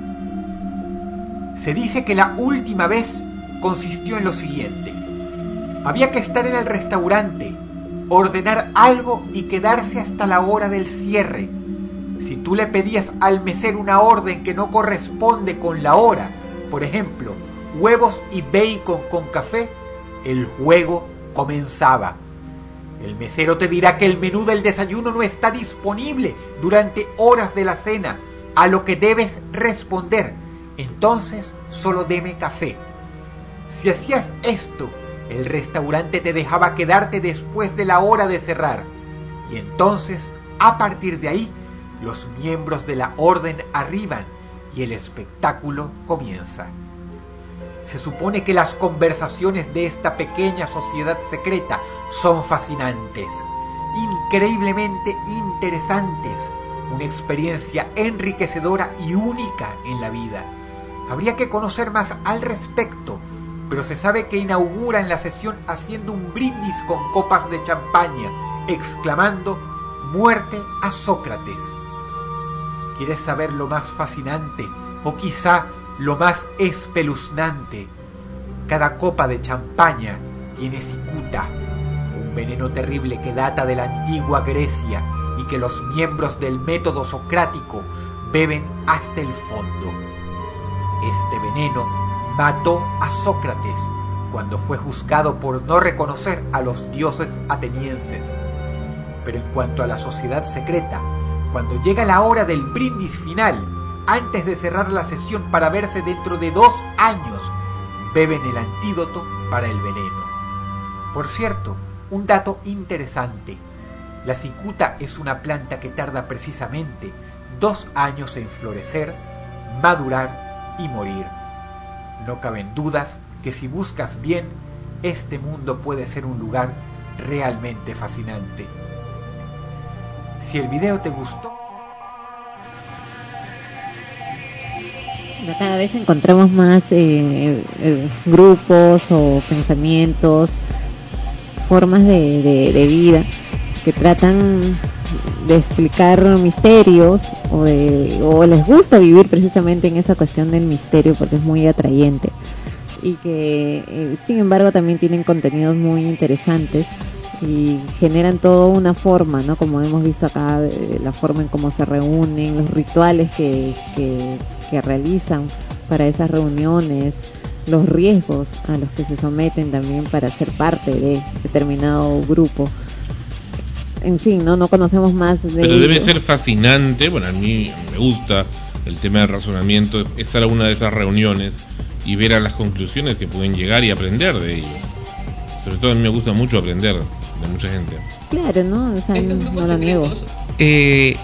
Se dice que la última vez consistió en lo siguiente. Había que estar en el restaurante, ordenar algo y quedarse hasta la hora del cierre. Si tú le pedías al mesero una orden que no corresponde con la hora, por ejemplo, huevos y bacon con café, el juego comenzaba. El mesero te dirá que el menú del desayuno no está disponible durante horas de la cena, a lo que debes responder: entonces solo deme café. Si hacías esto, el restaurante te dejaba quedarte después de la hora de cerrar, y entonces, a partir de ahí, los miembros de la orden arriban y el espectáculo comienza. Se supone que las conversaciones de esta pequeña sociedad secreta son fascinantes, increíblemente interesantes, una experiencia enriquecedora y única en la vida. Habría que conocer más al respecto, pero se sabe que inauguran la sesión haciendo un brindis con copas de champaña, exclamando: ¡muerte a Sócrates! ¿Quieres saber lo más fascinante o quizá lo más espeluznante? Cada copa de champaña tiene cicuta, un veneno terrible que data de la antigua Grecia y que los miembros del método socrático beben hasta el fondo. Este veneno mató a Sócrates cuando fue juzgado por no reconocer a los dioses atenienses. Pero en cuanto a la sociedad secreta, cuando llega la hora del brindis final, antes de cerrar la sesión para verse dentro de dos años, beben el antídoto para el veneno. Por cierto, un dato interesante. La cicuta es una planta que tarda precisamente dos años en florecer, madurar y morir. No caben dudas que si buscas bien, este mundo puede ser un lugar realmente fascinante. Si el video te gustó, cada vez encontramos más eh, eh, grupos o pensamientos, formas de, de, de vida que tratan de explicar misterios o, de, o les gusta vivir precisamente en esa cuestión del misterio porque es muy atrayente y que eh, sin embargo también tienen contenidos muy interesantes y generan toda una forma, ¿no? Como hemos visto acá, eh, la forma en cómo se reúnen, los rituales que, que, que realizan para esas reuniones, los riesgos a los que se someten también para ser parte de determinado grupo. En fin, no no conocemos más de Pero debe ello. ser fascinante, bueno, a mí me gusta el tema del razonamiento, estar a una de esas reuniones y ver a las conclusiones que pueden llegar y aprender de ellos. Sobre todo a mí me gusta mucho aprender de mucha gente. Claro, ¿no? O sea, no, no lo niego. Eh,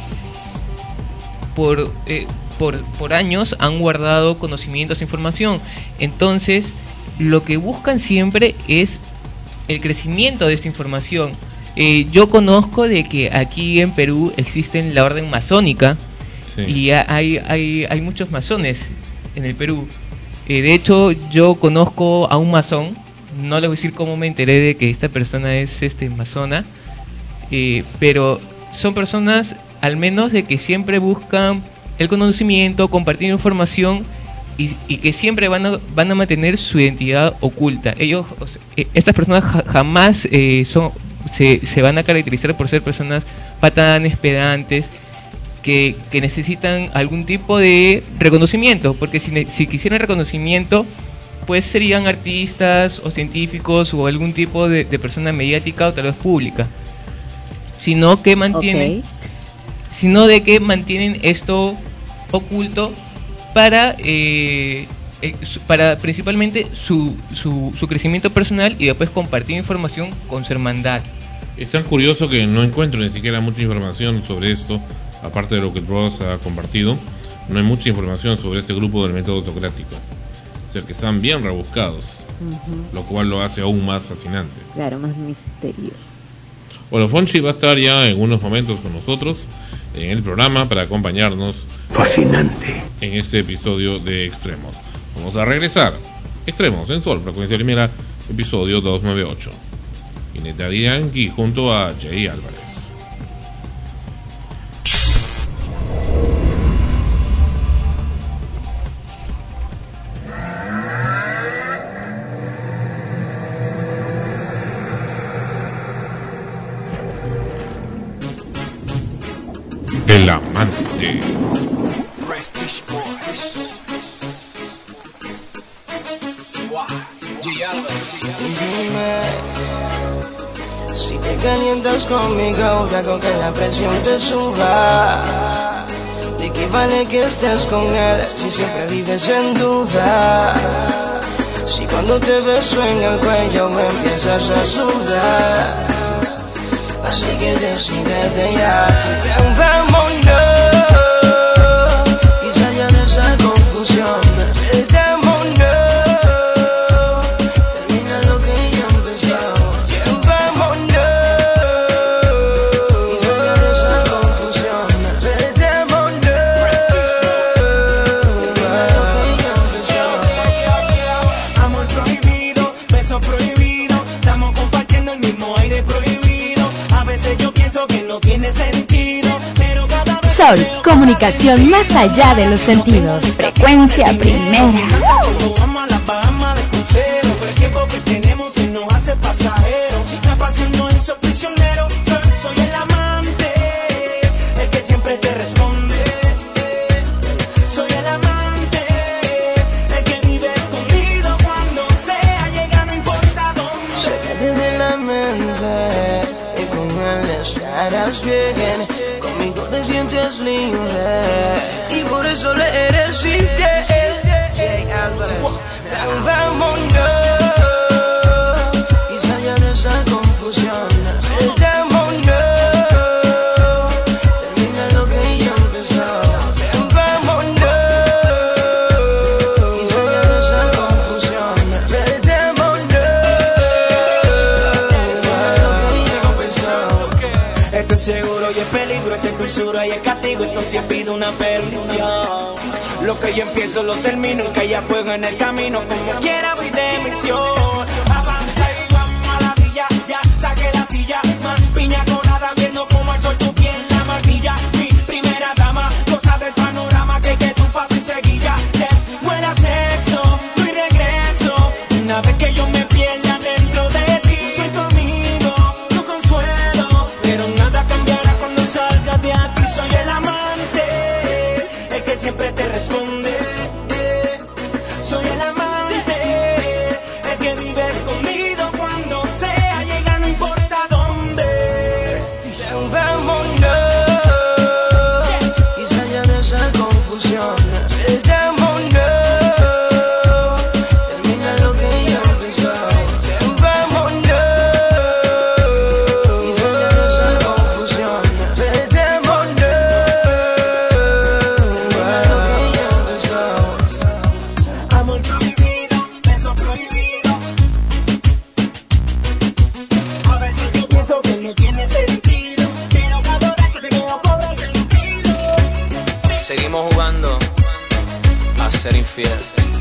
por, eh, por, por años han guardado conocimientos e información. Entonces, lo que buscan siempre es el crecimiento de esta información. Eh, yo conozco de que aquí en Perú existe la orden masónica, sí, y hay, hay, hay muchos masones en el Perú. Eh, de hecho, yo conozco a un masón, no les voy a decir cómo me enteré de que esta persona es este masona, eh, pero son personas al menos de que siempre buscan el conocimiento, compartir información y, y que siempre van a, van a mantener su identidad oculta. Ellos, o sea, eh, estas personas ja, jamás eh, son... Se, se van a caracterizar por ser personas patanes, pedantes, que, que necesitan algún tipo de reconocimiento, porque si, si quisieran reconocimiento, pues serían artistas o científicos o algún tipo de, de persona mediática o tal vez pública, sino que mantienen, okay. sino de que mantienen esto oculto para eh, eh, para principalmente su, su, su crecimiento personal y después compartir información con su hermandad. Es tan curioso que no encuentro ni siquiera mucha información sobre esto, aparte de lo que Ross ha compartido. No hay mucha información sobre este grupo del método socrático, o sea que están bien rebuscados, uh-huh. lo cual lo hace aún más fascinante. Claro, más misterio. Bueno, Fonchi va a estar ya en unos momentos con nosotros en el programa para acompañarnos fascinante en este episodio de Extremos. Vamos a regresar. Extremos en Sol, frecuencia primera, episodio doscientos noventa y ocho. Ineta Yankee junto a Jay Álvarez. El amante. Prestige Boys. Dime, si te calientas conmigo, yo hago que la presión te suba. ¿De qué vale que estés con él si siempre vives en duda? Si cuando te beso en el cuello me empiezas a sudar. Así que decídete ya, ven, vámonos y salga de esa confusión. Sol, comunicación más allá de los sentidos. Frecuencia primera. Vamos a la Bahama de crucero, pero el tiempo que tenemos se nos hace pasajero. La pasión no es prisionero, soy el amante, el que siempre te responde. Soy el amante, el que vive escondido cuando sea llega, no importa dónde. Sácate de la mente y con él estarás bien. Conmigo te sientes libre y por eso le eres infiel. Jay Álvarez, vámonos hay peligro, esta es dulzura y es castigo, esto sí pide una perdición. Lo que yo empiezo lo termino, que haya fuego en el camino, como quiera voy de misión. Avanza y vamos a la villa, ya saqué la silla, más piña colada, viendo como el sol tu piel la maquilla. Mi primera dama, cosa del panorama, que que tu papi seguilla. Te muera sexo, no hay regreso, una vez que yo me pierda dentro de ti. Soy tu amigo, tu consuelo, pero nada cambiará cuando salgas de aquí. Soy el amante, el que siempre te responde. Soy el amante, el que vive escondido cuando sea, llega no importa dónde. Vámonos y salga de esa confusión. Vámonos, termina lo que ya empezó. Vámonos y salga de esa confusión. Vámonos, termina lo que ya empezó. Amor prohibido, beso prohibido. A veces yo pienso que no tiene sentido, pero cada vez que te veo cobra sentido. Seguimos jugando a ser infiel.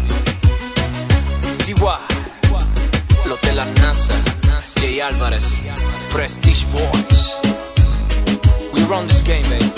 Tiwa, los de la NASA, Jay Álvarez, Prestige Boys. We run this game, baby.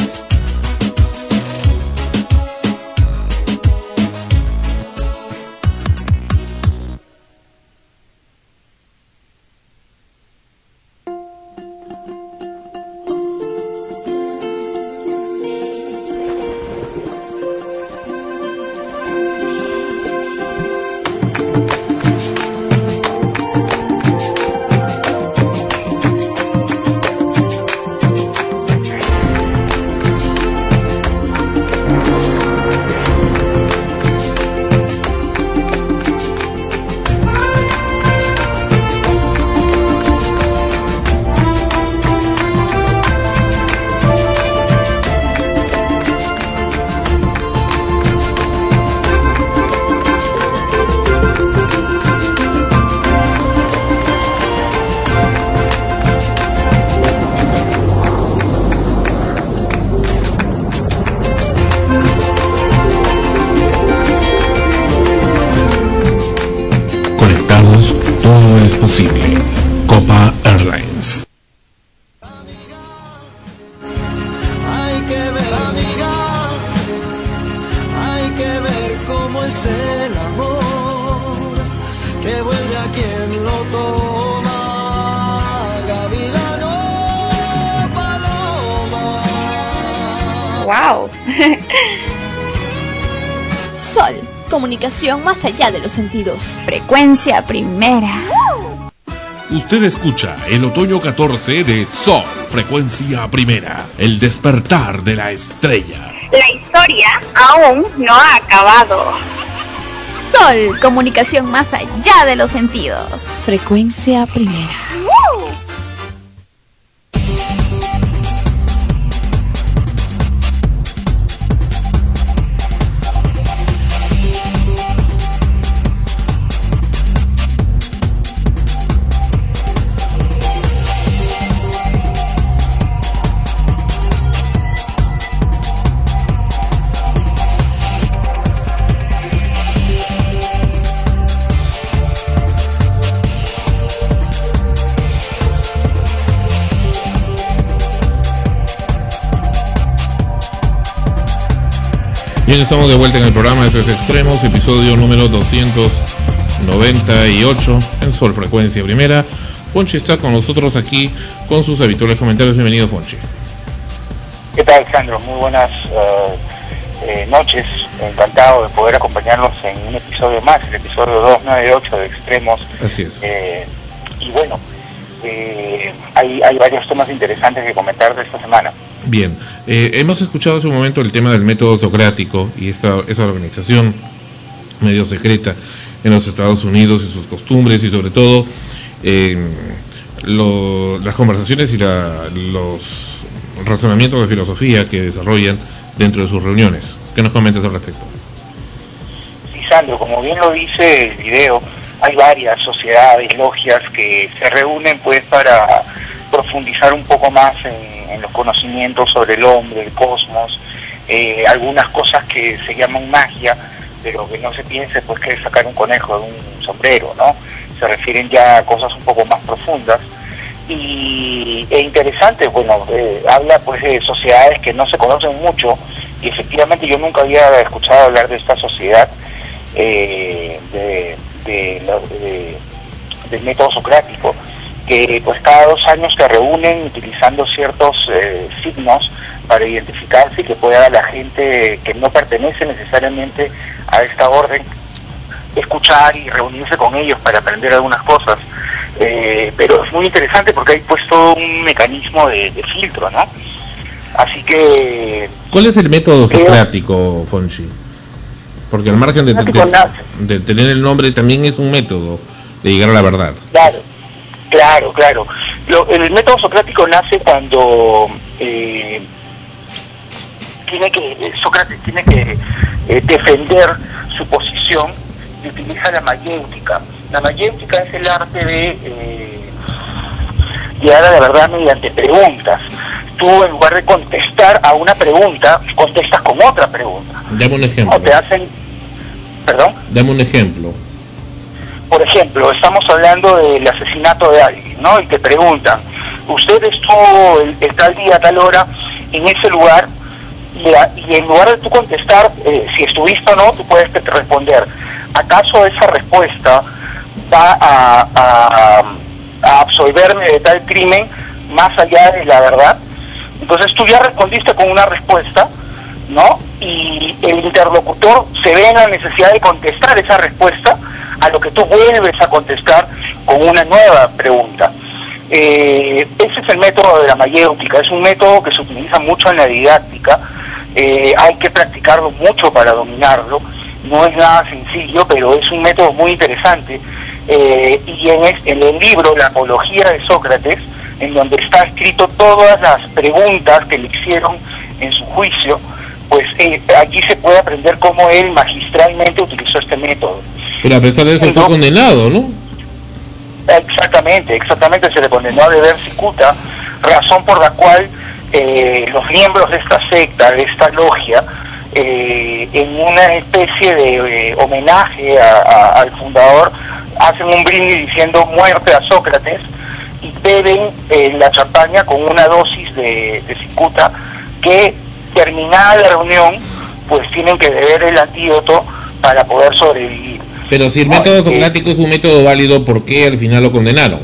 Conectados, todo es posible. Copa Airlines. Hay que ver, amiga, hay que ver cómo es el amor, que vuelve a quien lo toma. Gavilano, paloma. ¡Wow! Sol, comunicación más allá de los sentidos. Frecuencia primera. Usted escucha el otoño catorce de Sol, frecuencia primera, el despertar de la estrella. La historia aún no ha acabado. Sol, comunicación más allá de los sentidos. Frecuencia primera. Bien, estamos de vuelta en el programa F S Extremos, episodio número doscientos noventa y ocho en Sol Frecuencia Primera. Fonchi está con nosotros aquí con sus habituales comentarios. Bienvenido, Fonchi. ¿Qué tal, Sandro? Muy buenas uh, eh, noches. Encantado de poder acompañarlos en un episodio más, el episodio doscientos noventa y ocho de Extremos. Así es. Eh, y bueno, eh, hay, hay varios temas interesantes que comentar de esta semana. Bien, eh, hemos escuchado hace un momento el tema del método socrático y esta esa organización medio secreta en los Estados Unidos y sus costumbres y sobre todo eh, lo, las conversaciones y la, los razonamientos de filosofía que desarrollan dentro de sus reuniones. ¿Qué nos comentas al respecto? Sí, Sandro, como bien lo dice el video, hay varias sociedades, logias que se reúnen pues para profundizar un poco más en, en los conocimientos sobre el hombre, el cosmos, eh, algunas cosas que se llaman magia, pero que no se piense pues que es sacar un conejo de un sombrero, ¿no? Se refieren ya a cosas un poco más profundas. Y e interesante, bueno, eh, habla pues de sociedades que no se conocen mucho, y efectivamente yo nunca había escuchado hablar de esta sociedad eh, de, de, de, de, del método socrático, que pues cada dos años se reúnen utilizando ciertos eh, signos para identificarse y que pueda la gente que no pertenece necesariamente a esta orden escuchar y reunirse con ellos para aprender algunas cosas. Eh, pero es muy interesante porque hay pues todo un mecanismo de, de filtro, ¿no? Así que... ¿Cuál es el método socrático, Fonchi? Porque al margen de, de, de, de tener el nombre también es un método de llegar a la verdad. Claro, claro, claro. Lo, el método socrático nace cuando eh, tiene que Sócrates tiene que eh, defender su posición y utiliza la mayéutica. La mayéutica es el arte de eh, llegar a la verdad mediante preguntas. Tú, en lugar de contestar a una pregunta, contestas con otra pregunta. Dame un ejemplo. O te hacen... ¿Perdón? Dame un ejemplo. Por ejemplo, estamos hablando del asesinato de alguien, ¿no? Y te preguntan, ¿usted estuvo el, el tal día, tal hora, en ese lugar? Y, a, y en lugar de tú contestar eh, si estuviste o no, tú puedes responder, ¿acaso esa respuesta va a, a, a absolverme de tal crimen más allá de la verdad? Entonces tú ya respondiste con una respuesta, ¿no? Y el interlocutor se ve en la necesidad de contestar esa respuesta, a lo que tú vuelves a contestar con una nueva pregunta. Eh, ese es el método de la mayéutica, es un método que se utiliza mucho en la didáctica, eh, hay que practicarlo mucho para dominarlo, no es nada sencillo, pero es un método muy interesante, eh, y en, es, en el libro La Apología de Sócrates, en donde está escrito todas las preguntas que le hicieron en su juicio, pues eh, allí se puede aprender cómo él magistralmente utilizó este método. Pero a pesar de eso, no, fue condenado, ¿no? Exactamente, exactamente, se le condenó a beber cicuta, razón por la cual eh, los miembros de esta secta, de esta logia, eh, en una especie de eh, homenaje a, a, al fundador, hacen un brindis diciendo muerte a Sócrates, y beben eh, la champaña con una dosis de, de cicuta, que terminada la reunión, pues tienen que beber el antídoto para poder sobrevivir. Pero si el no, método socrático eh, es un método válido, ¿por qué al final lo condenaron?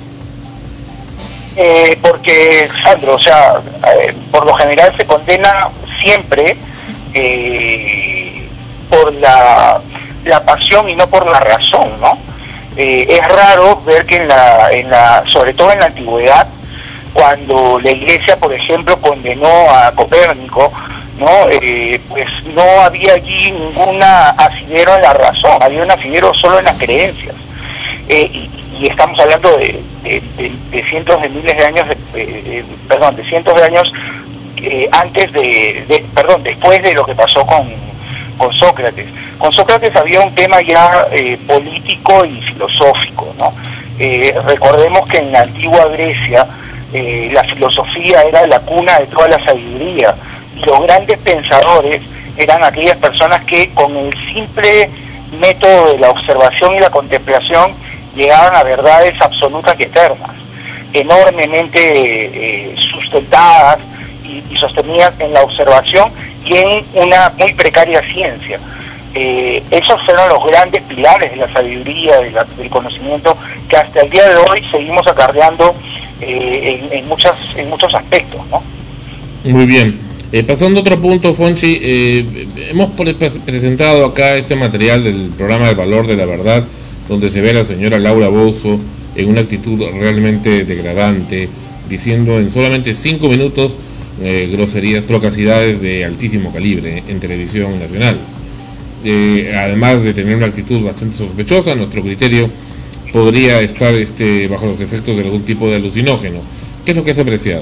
Eh, porque, Sandro, o sea, eh, por lo general se condena siempre eh, por la, la pasión y no por la razón, ¿no? Eh, es raro ver que en la, en la, sobre todo en la antigüedad, cuando la Iglesia, por ejemplo, condenó a Copérnico, no eh, pues no había allí ninguna asidero en la razón, había un asidero solo en las creencias, eh, y, y estamos hablando de, de, de, de cientos de miles de años, de, de, perdón, de cientos de años eh, antes de, de, perdón, después de lo que pasó con, con Sócrates. Con Sócrates había un tema ya eh, político y filosófico, ¿no? Eh, recordemos que en la antigua Grecia eh, la filosofía era la cuna de toda la sabiduría. Los grandes pensadores eran aquellas personas que con el simple método de la observación y la contemplación llegaban a verdades absolutas y eternas, enormemente eh, sustentadas y, y sostenidas en la observación y en una muy precaria ciencia. Eh, esos fueron los grandes pilares de la sabiduría, de la, del conocimiento, que hasta el día de hoy seguimos acarreando eh, en, en, muchas, en muchos aspectos, ¿no? Muy bien. Eh, pasando a otro punto, Fonchi, eh, hemos pre presentado acá ese material del programa El Valor de la Verdad, donde se ve a la señora Laura Bozzo en una actitud realmente degradante, diciendo en solamente cinco minutos eh, groserías, procacidades de altísimo calibre en televisión nacional. Eh, además de tener una actitud bastante sospechosa, a nuestro criterio podría estar este, bajo los efectos de algún tipo de alucinógeno. ¿Qué es lo que has apreciado?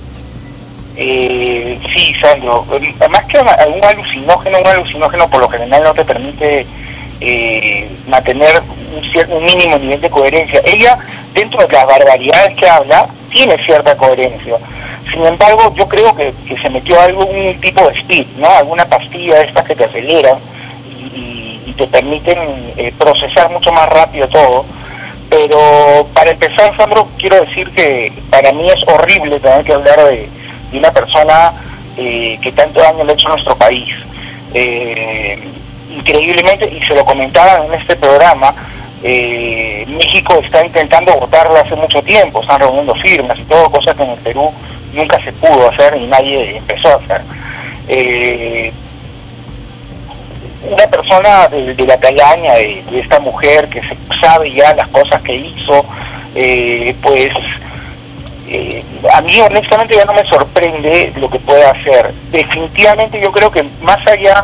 Eh, sí, Sandro, más que un alucinógeno, un alucinógeno por lo general no te permite eh, mantener un, cierto, un mínimo nivel de coherencia. Ella, dentro de las barbaridades que habla, tiene cierta coherencia. Sin embargo, yo creo que, que se metió algún tipo de speed, ¿no? Alguna pastilla de estas que te aceleran y, y, y te permiten eh, procesar mucho más rápido todo. Pero para empezar, Sandro, quiero decir que para mí es horrible tener que hablar de, de una persona eh, que tanto daño le ha hecho a nuestro país. Eh, increíblemente, y se lo comentaban en este programa, eh, México está intentando votarla hace mucho tiempo, están reuniendo firmas y todo, cosa que en el Perú nunca se pudo hacer y nadie empezó a hacer. Eh, una persona de, de la calaña de, de esta mujer que se sabe ya las cosas que hizo, eh, pues eh, a mí honestamente ya no me sorprende lo que puede hacer. Definitivamente yo creo que más allá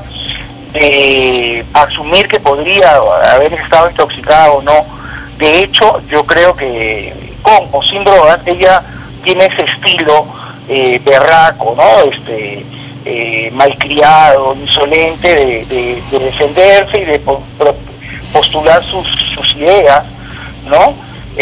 de asumir que podría haber estado intoxicada o no, de hecho yo creo que con o sin drogas ella tiene ese estilo eh, berraco, ¿no? Este eh, malcriado, insolente de, de, de defenderse y de po postular sus, sus ideas, ¿no?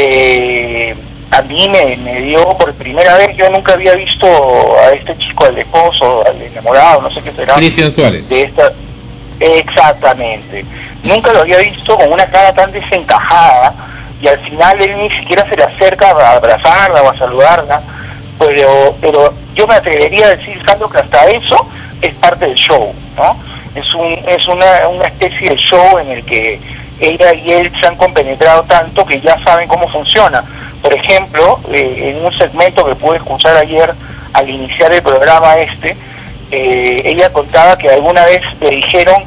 Eh, a mí me, me dio por primera vez, yo nunca había visto a este chico, al esposo, al enamorado, no sé qué será. Cristian Suárez. De esta, exactamente. Nunca lo había visto con una cara tan desencajada y al final él ni siquiera se le acerca a abrazarla o a saludarla, pero, pero yo me atrevería a decir, Sandro, que hasta eso es parte del show, ¿no? Es, un, es una, una especie de show en el que ella y él se han compenetrado tanto que ya saben cómo funciona. Por ejemplo, eh, en un segmento que pude escuchar ayer al iniciar el programa este, eh, ella contaba que alguna vez le dijeron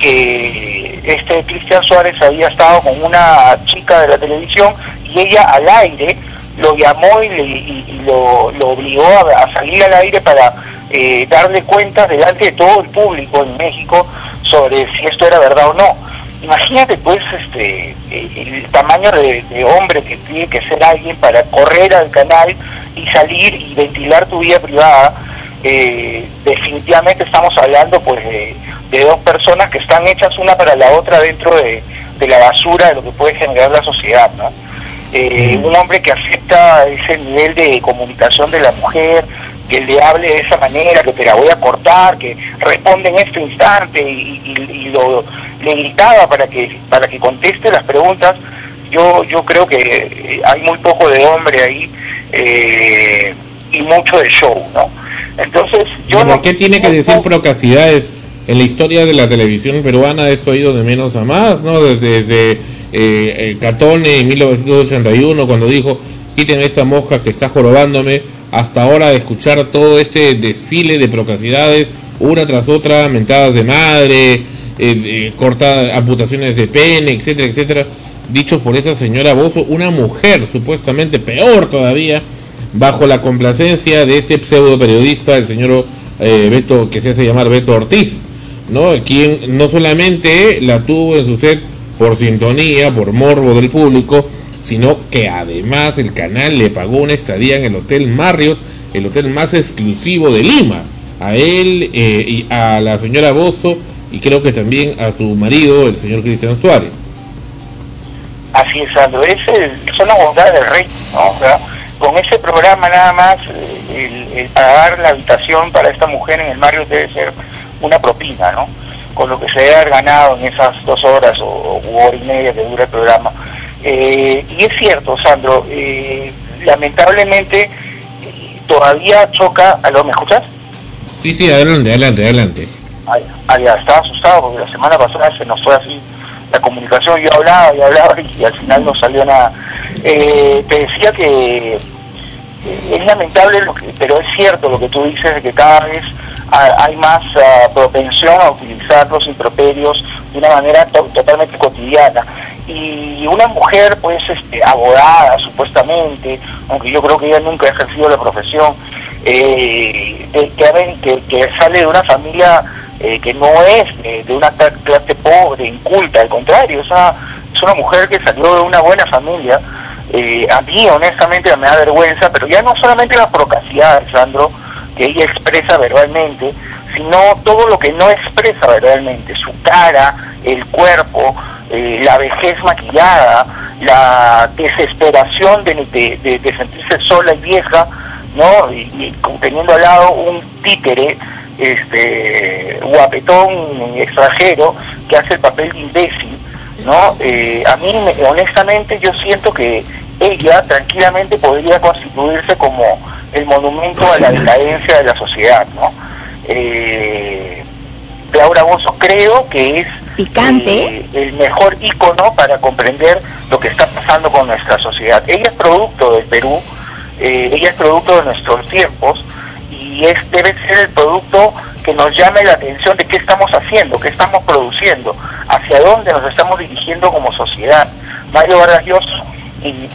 que este Cristian Suárez había estado con una chica de la televisión y ella al aire lo llamó y, le, y, y lo, lo obligó a, a salir al aire para eh, darle cuentas delante de todo el público en México sobre si esto era verdad o no. Imagínate pues este el tamaño de, de hombre que tiene que ser alguien para correr al canal y salir y ventilar tu vida privada. Eh, definitivamente estamos hablando pues de, de dos personas que están hechas una para la otra dentro de, de la basura de lo que puede generar la sociedad, ¿no? Eh, un hombre que acepta ese nivel de comunicación de la mujer, que le hable de esa manera, que te la voy a cortar, que responde en este instante y, y, y lo le gritaba para que para que conteste las preguntas. Yo yo creo que hay muy poco de hombre ahí eh, y mucho de show, ¿no? Entonces yo ¿por no, qué tiene que decir procacidades? En la historia de la televisión peruana esto ha ido de menos a más, ¿no? Desde, desde eh, el Catone en mil novecientos ochenta y uno, cuando dijo quítenme esta mosca que está jorobándome, hasta ahora de escuchar todo este desfile de procacidades, una tras otra, mentadas de madre, eh, eh, cortadas, amputaciones de pene, etcétera, etcétera, dichos por esa señora Bozzo, una mujer supuestamente peor todavía, bajo la complacencia de este pseudo periodista, el señor eh, Beto, que se hace llamar Beto Ortiz, ¿no? Quien no solamente la tuvo en su set por sintonía, por morbo del público, sino que además el canal le pagó una estadía en el Hotel Marriott, el hotel más exclusivo de Lima, a él eh, y a la señora Bozzo, y creo que también a su marido, el señor Cristian Suárez. Así es, Sandro, ese son las bondades del rey, ¿no? O sea, con ese programa nada más, el, el pagar la habitación para esta mujer en el Marriott debe ser una propina, ¿no? Con lo que se debe haber ganado en esas dos horas o, o hora y media que dura el programa. Eh, y es cierto, Sandro, eh, lamentablemente todavía choca. ¿Aló, me escuchas? Sí, sí, adelante, adelante, adelante. Ah, ah, ya, estaba asustado porque la semana pasada se nos fue así la comunicación, yo hablaba y hablaba y al final no salió nada. Eh, te decía que es lamentable, lo que, pero es cierto lo que tú dices, de que cada vez hay más uh, propensión a utilizar los improperios de una manera to totalmente cotidiana. Y una mujer, pues, este, abogada, supuestamente, aunque yo creo que ella nunca ha ejercido la profesión, eh, de, que, que, que sale de una familia eh, que no es de, de una clase pobre, inculta, al contrario, es una, es una mujer que salió de una buena familia. Eh, a mí, honestamente, me da vergüenza, pero ya no solamente la procacidad, Sandro, que ella expresa verbalmente, sino todo lo que no expresa verbalmente, su cara, el cuerpo, eh, la vejez maquillada, la desesperación de, de, de, de sentirse sola y vieja, ¿no? Y, y teniendo al lado un títere, este, guapetón extranjero, que hace el papel de imbécil, ¿no? Eh, a mí, me, honestamente, yo siento que ella tranquilamente podría constituirse como el monumento a la decadencia de la sociedad, ¿no? Eh, Laura Bozzo creo que es eh, el mejor ícono para comprender lo que está pasando con nuestra sociedad. Ella es producto del Perú, eh, ella es producto de nuestros tiempos, y es debe ser el producto que nos llame la atención de qué estamos haciendo, qué estamos produciendo, hacia dónde nos estamos dirigiendo como sociedad. Mario Vargas Llosa, y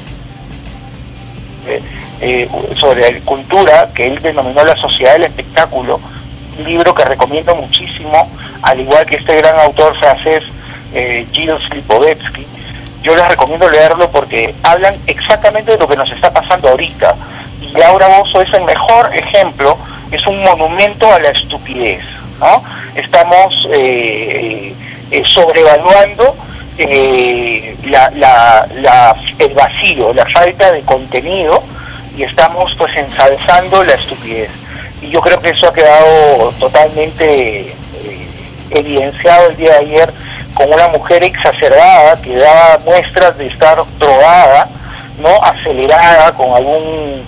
eh, eh, sobre cultura, que él denominó La Sociedad del Espectáculo, un libro que recomiendo muchísimo, al igual que este gran autor francés, eh, Gilles Lipovetsky. Yo les recomiendo leerlo porque hablan exactamente de lo que nos está pasando ahorita, y Laura Bozzo es el mejor ejemplo, es un monumento a la estupidez, ¿no? Estamos eh, eh, sobrevaluando eh, la, la, la, el vacío, la falta de contenido, y estamos pues ensalzando la estupidez. Y yo creo que eso ha quedado totalmente eh, evidenciado el día de ayer con una mujer exacerbada que daba muestras de estar drogada, ¿no? Acelerada con algún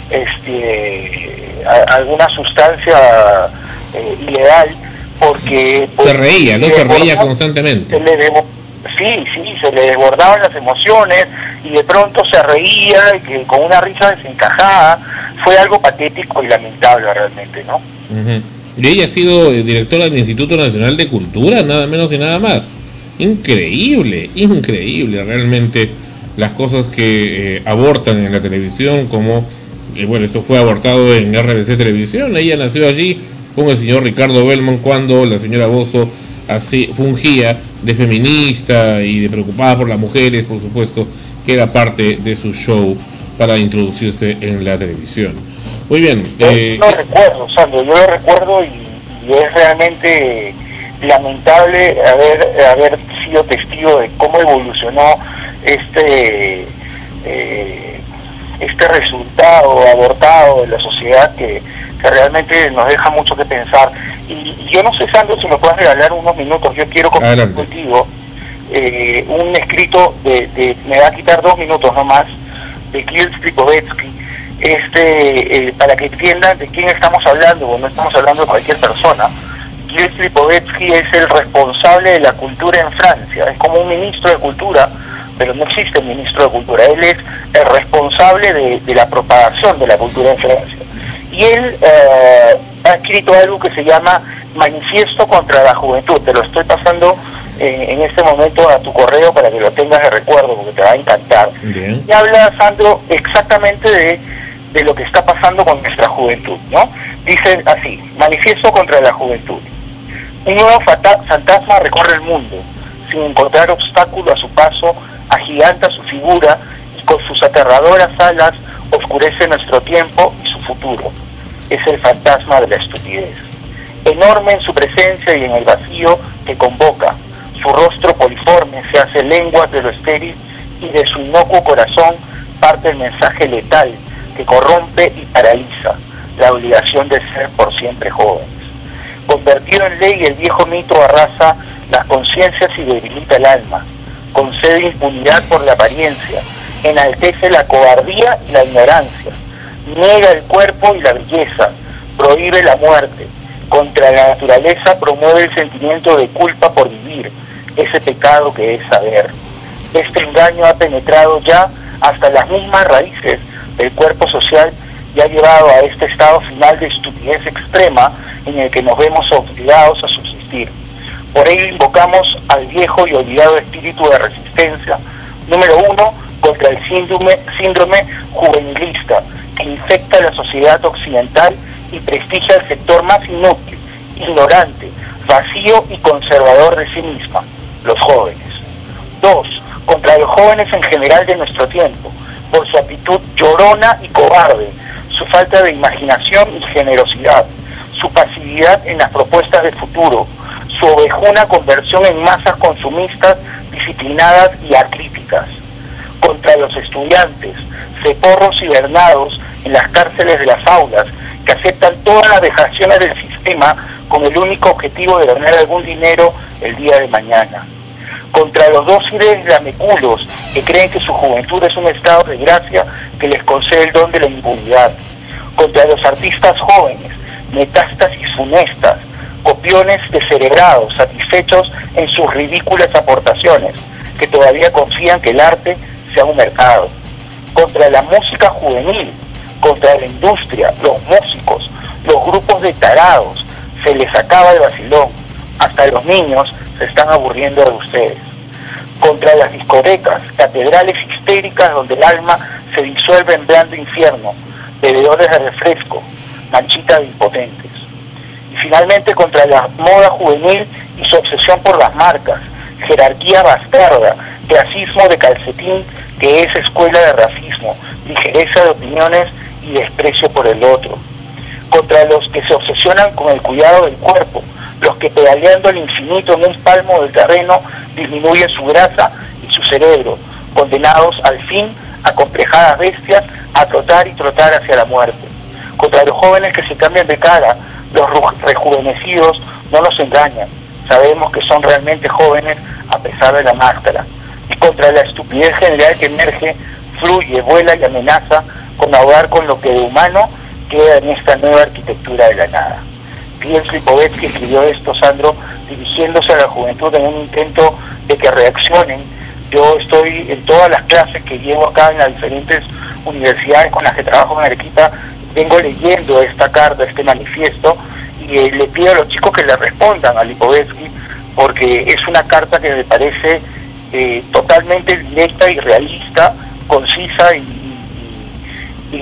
este a, alguna sustancia eh, ilegal, porque se reía, ¿no? Se reía desbordó, constantemente. Se le desbordó, sí, sí, se le desbordaban las emociones y de pronto se reía y que con una risa desencajada. Fue algo patético y lamentable realmente, ¿no? Uh-huh. Y ella ha sido directora del Instituto Nacional de Cultura, nada menos y nada más. Increíble, increíble realmente las cosas que eh, abortan en la televisión, como, eh, bueno, esto fue abortado en R B C Televisión. Ella nació allí con el señor Ricardo Belmont cuando la señora Bozzo así fungía de feminista y de preocupada por las mujeres, por supuesto, que era parte de su show para introducirse en la televisión. Muy bien. Eh, yo lo recuerdo, Sandro, yo lo recuerdo y, y es realmente lamentable haber haber sido testigo de cómo evolucionó este eh, este resultado abortado de la sociedad que, que realmente nos deja mucho que pensar. Y, y yo no sé, Sandro, si me puedes regalar unos minutos, yo quiero compartir contigo eh, un escrito de, de, me va a quitar dos minutos nomás, de Gilles Lipovetsky, este, eh, para que entiendan de quién estamos hablando, o no estamos hablando de cualquier persona. Gilles Lipovetsky es el responsable de la cultura en Francia, es como un ministro de cultura, pero no existe un ministro de cultura, él es el responsable de, de la propagación de la cultura en Francia. Y él eh, ha escrito algo que se llama Manifiesto contra la Juventud, te lo estoy pasando Eh, en este momento a tu correo para que lo tengas de recuerdo, porque te va a encantar. Bien. Y habla, Sandro, exactamente de, de lo que está pasando con nuestra juventud, ¿no? Dice así: Manifiesto contra la juventud. Un nuevo fata- fantasma recorre el mundo, sin encontrar obstáculo a su paso, agiganta su figura y con sus aterradoras alas oscurece nuestro tiempo y su futuro. Es el fantasma de la estupidez. Enorme en su presencia y en el vacío que convoca, su rostro poliforme se hace lenguas de lo estéril y de su inocuo corazón parte el mensaje letal que corrompe y paraliza la obligación de ser por siempre jóvenes. Convertido en ley, el viejo mito arrasa las conciencias y debilita el alma, concede impunidad por la apariencia, enaltece la cobardía y la ignorancia, niega el cuerpo y la belleza, prohíbe la muerte, contra la naturaleza promueve el sentimiento de culpa por vivir, ese pecado que es saber. Este engaño ha penetrado ya hasta las mismas raíces del cuerpo social y ha llevado a este estado final de estupidez extrema en el que nos vemos obligados a subsistir. Por ello invocamos al viejo y olvidado espíritu de resistencia, número uno, contra el síndrome, síndrome juvenilista que infecta la sociedad occidental y prestigia el sector más inútil, ignorante, vacío y conservador de sí misma, los jóvenes. Dos, contra los jóvenes en general de nuestro tiempo, por su actitud llorona y cobarde, su falta de imaginación y generosidad, su pasividad en las propuestas de futuro, su ovejuna conversión en masas consumistas, disciplinadas y acríticas. contra los estudiantes, ceporros y bernados en las cárceles de las aulas, que aceptan todas las vejaciones del sistema con el único objetivo de ganar algún dinero el día de mañana. Contra los dóciles lameculos que creen que su juventud es un estado de gracia que les concede el don de la impunidad. Contra los artistas jóvenes, metástasis funestas, copiones descerebrados, satisfechos en sus ridículas aportaciones, que todavía confían que el arte sea un mercado. Contra la música juvenil, contra la industria, los músicos, los grupos de tarados, se les acaba el vacilón, hasta los niños se están aburriendo de ustedes. Contra las discotecas, catedrales histéricas donde el alma se disuelve en blando infierno, bebedores de refresco, manchitas de impotentes. Y finalmente contra la moda juvenil y su obsesión por las marcas, jerarquía bastarda, clasismo de calcetín que es escuela de racismo, ligereza de opiniones y desprecio por el otro. Contra los que se obsesionan con el cuidado del cuerpo, los que pedaleando al infinito en un palmo del terreno disminuyen su grasa y su cerebro, condenados al fin a complejadas bestias a trotar y trotar hacia la muerte. Contra los jóvenes que se cambian de cara, los rejuvenecidos no nos engañan, sabemos que son realmente jóvenes a pesar de la máscara. Y contra la estupidez general que emerge, fluye, vuela y amenaza con ahogar con lo que de humano queda en esta nueva arquitectura de la nada. Pienso Lipovetsky escribió esto, Sandro, dirigiéndose a la juventud en un intento de que reaccionen. Yo estoy en todas las clases que llevo acá en las diferentes universidades con las que trabajo en Arequipa, vengo leyendo esta carta, este manifiesto, y eh, le pido a los chicos que le respondan a Lipovetsky, porque es una carta que me parece eh, totalmente directa y realista, concisa y, y, y,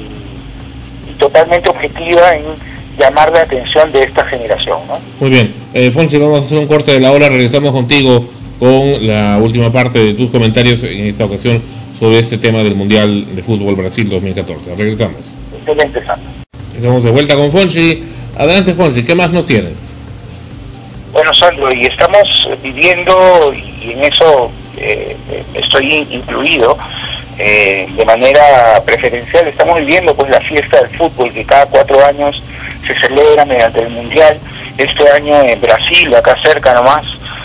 y totalmente objetiva en llamar la atención de esta generación, ¿no? Muy bien, eh, Fonchi, vamos a hacer un corte de la hora, regresamos contigo con la última parte de tus comentarios en esta ocasión sobre este tema del Mundial de Fútbol Brasil dos mil catorce. Regresamos. Excelente, Sandro. Estamos de vuelta con Fonchi. Adelante, Fonchi, ¿qué más nos tienes? Bueno, Sandro, y estamos viviendo, y en eso eh, estoy incluido, eh, de manera preferencial, estamos viviendo pues la fiesta del fútbol que cada cuatro años se celebra mediante el Mundial, este año en Brasil, acá cerca nomás,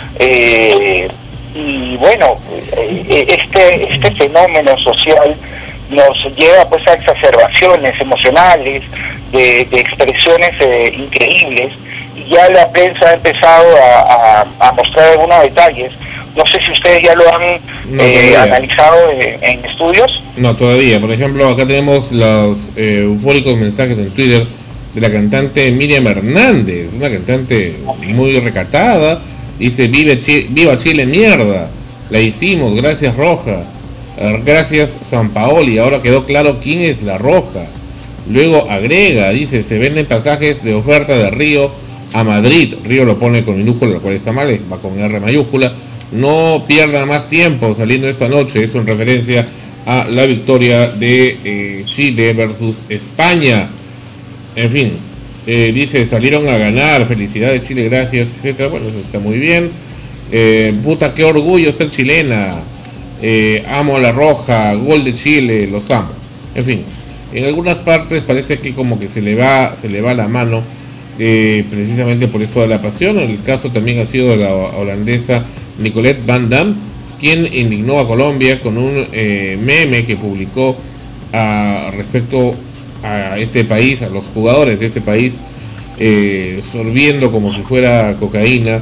eh, y bueno, eh, este, este fenómeno social nos lleva pues a exacerbaciones emocionales, de, de expresiones eh, increíbles, y ya la prensa ha empezado a, a, a mostrar algunos detalles. No sé si ustedes ya lo han no, eh, analizado en, en estudios. No, todavía. Por ejemplo, acá tenemos los eh, eufóricos mensajes en Twitter de la cantante Miriam Hernández, una cantante muy recatada. Dice, Vive Chi- viva Chile, mierda, la hicimos, gracias Roja, gracias San Paoli, ahora quedó claro quién es la Roja. Luego agrega, dice, se venden pasajes de oferta de Río a Madrid, Río lo pone con minúscula, lo cual está mal, va con R mayúscula. No pierdan más tiempo saliendo esta noche, eso en referencia a la victoria de eh, Chile versus España. En fin, eh, dice, salieron a ganar, felicidades Chile, gracias, etcétera. Bueno, eso está muy bien. Eh, puta, qué orgullo ser chilena. Eh, amo a la Roja, gol de Chile, los amo. En fin, en algunas partes parece que como que se le va, se le va la mano, eh, precisamente por esto de la pasión. El caso también ha sido de la holandesa Nicolette Van Damme, quien indignó a Colombia con un eh, meme que publicó a, respecto a este país, a los jugadores de este país, eh, sorbiendo como si fuera cocaína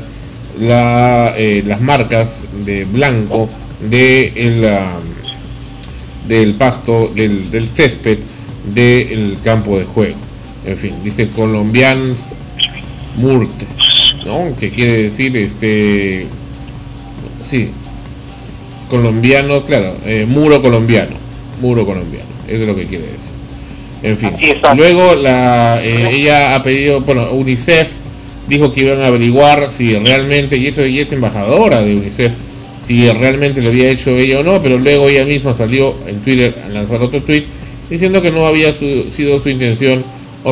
la, eh, las marcas de blanco de el, uh, del pasto, del, del césped del campo de juego. En fin, dice colombians murte, ¿no? Que quiere decir este sí, colombiano, claro, eh, muro colombiano, muro colombiano, eso es lo que quiere decir. En fin, luego la eh, ella ha pedido, bueno, UNICEF dijo que iban a averiguar si realmente, y eso ella es embajadora de UNICEF, si realmente lo había hecho ella o no, pero luego ella misma salió en Twitter a lanzar otro tweet diciendo que no había su, sido su intención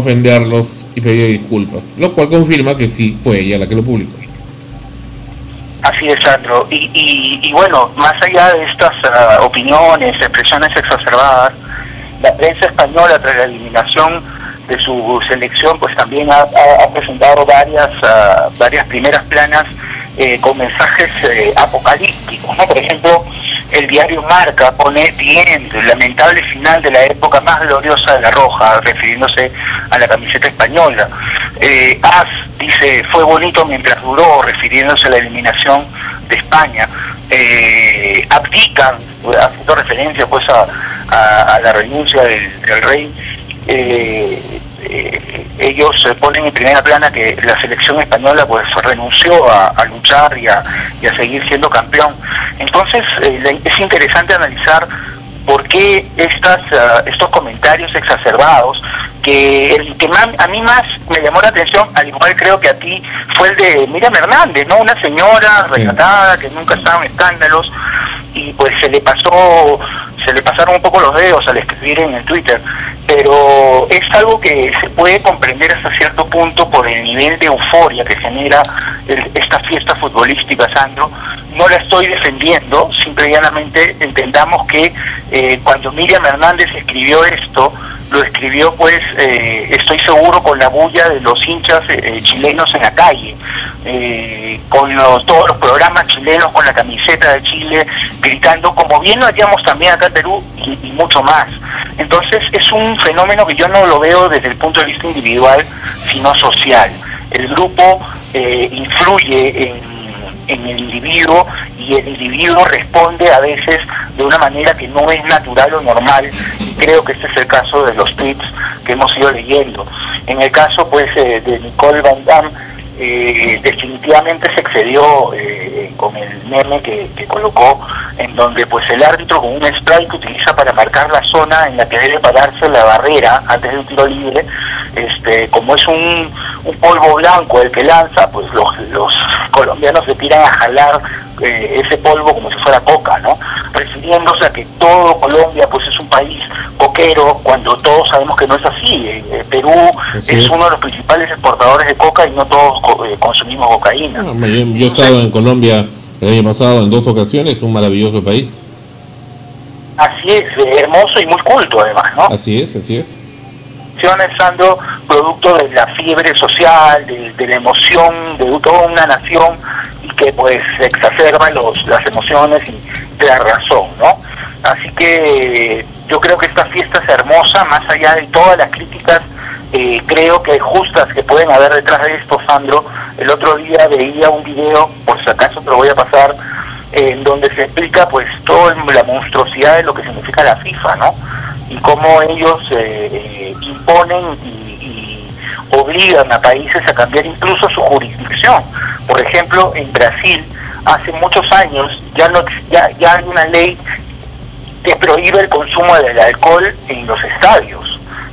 ofenderlos y pedir disculpas, lo cual confirma que sí fue ella la que lo publicó. Así es, Sandro. Y, y, y bueno, más allá de estas uh, opiniones, expresiones exacerbadas, la prensa española, tras la eliminación de su selección, pues también ha, ha, ha presentado varias uh, varias primeras planas eh, con mensajes eh, apocalípticos, ¿no? Por ejemplo, el diario Marca pone bien lamentable final de la época más gloriosa de la Roja, refiriéndose a la camiseta española. Eh, As dice, fue bonito mientras duró, refiriéndose a la eliminación de España. Eh, abdican, haciendo referencia pues a, a, a la renuncia del, del rey. Eh, eh, ellos eh, ponen en primera plana que la selección española pues renunció a, a luchar y a, y a seguir siendo campeón. Entonces eh, es interesante analizar por qué estas, uh, estos comentarios exacerbados, que el que más, a mí más me llamó la atención, al igual creo que a ti, fue el de Miriam Hernández, ¿no? Una señora recatada que nunca estaba en escándalos, y pues se le pasó, se le pasaron un poco los dedos al escribir en el Twitter, pero es algo que se puede comprender hasta cierto punto por el nivel de euforia que genera el, esta fiesta futbolística, Sandro. No la estoy defendiendo, simple y llanamente entendamos que eh, cuando Miriam Hernández escribió esto, lo escribió pues, eh, estoy seguro, con la bulla de los hinchas eh, chilenos en la calle, eh, con los, todos los programas chilenos con la camiseta de Chile, gritando, como bien lo hacíamos también acá en Perú, y, y mucho más. Entonces es un fenómeno que yo no lo veo desde el punto de vista individual, sino social. El grupo eh, influye en en el individuo, y el individuo responde a veces de una manera que no es natural o normal, y creo que este es el caso de los tweets que hemos ido leyendo. En el caso pues eh, de Nicole Van Damme, eh, definitivamente se excedió eh, con el meme que, que colocó, en donde pues el árbitro, con un spray que utiliza para marcar la zona en la que debe pararse la barrera antes de un tiro libre, este, como es un, un polvo blanco el que lanza, pues los, los colombianos se tiran a jalar eh, ese polvo como si fuera coca, ¿no? Refiriéndose a que todo Colombia pues es un país coquero, cuando todos sabemos que no es así. Eh, Perú así es, es uno de los principales exportadores de coca, y no todos co eh, consumimos cocaína. No, yo, yo he estado en Colombia el año pasado en dos ocasiones, un maravilloso país. Así es, eh, hermoso y muy culto además, ¿no? Así es, así es. Siendo producto de la fiebre social, de, de la emoción de toda una nación, y que pues exacerba los, las emociones y la razón, ¿no? Así que yo creo que esta fiesta es hermosa, más allá de todas las críticas, eh, creo que justas que pueden haber detrás de esto, Sandro. El otro día veía un video, por si acaso te lo voy a pasar, eh, en donde se explica pues toda la monstruosidad de lo que significa la FIFA, ¿no? Y cómo ellos eh, eh, imponen y, y obligan a países a cambiar incluso su jurisdicción. Por ejemplo, en Brasil, hace muchos años, ya no ya, ya hay una ley que prohíbe el consumo del alcohol en los estadios.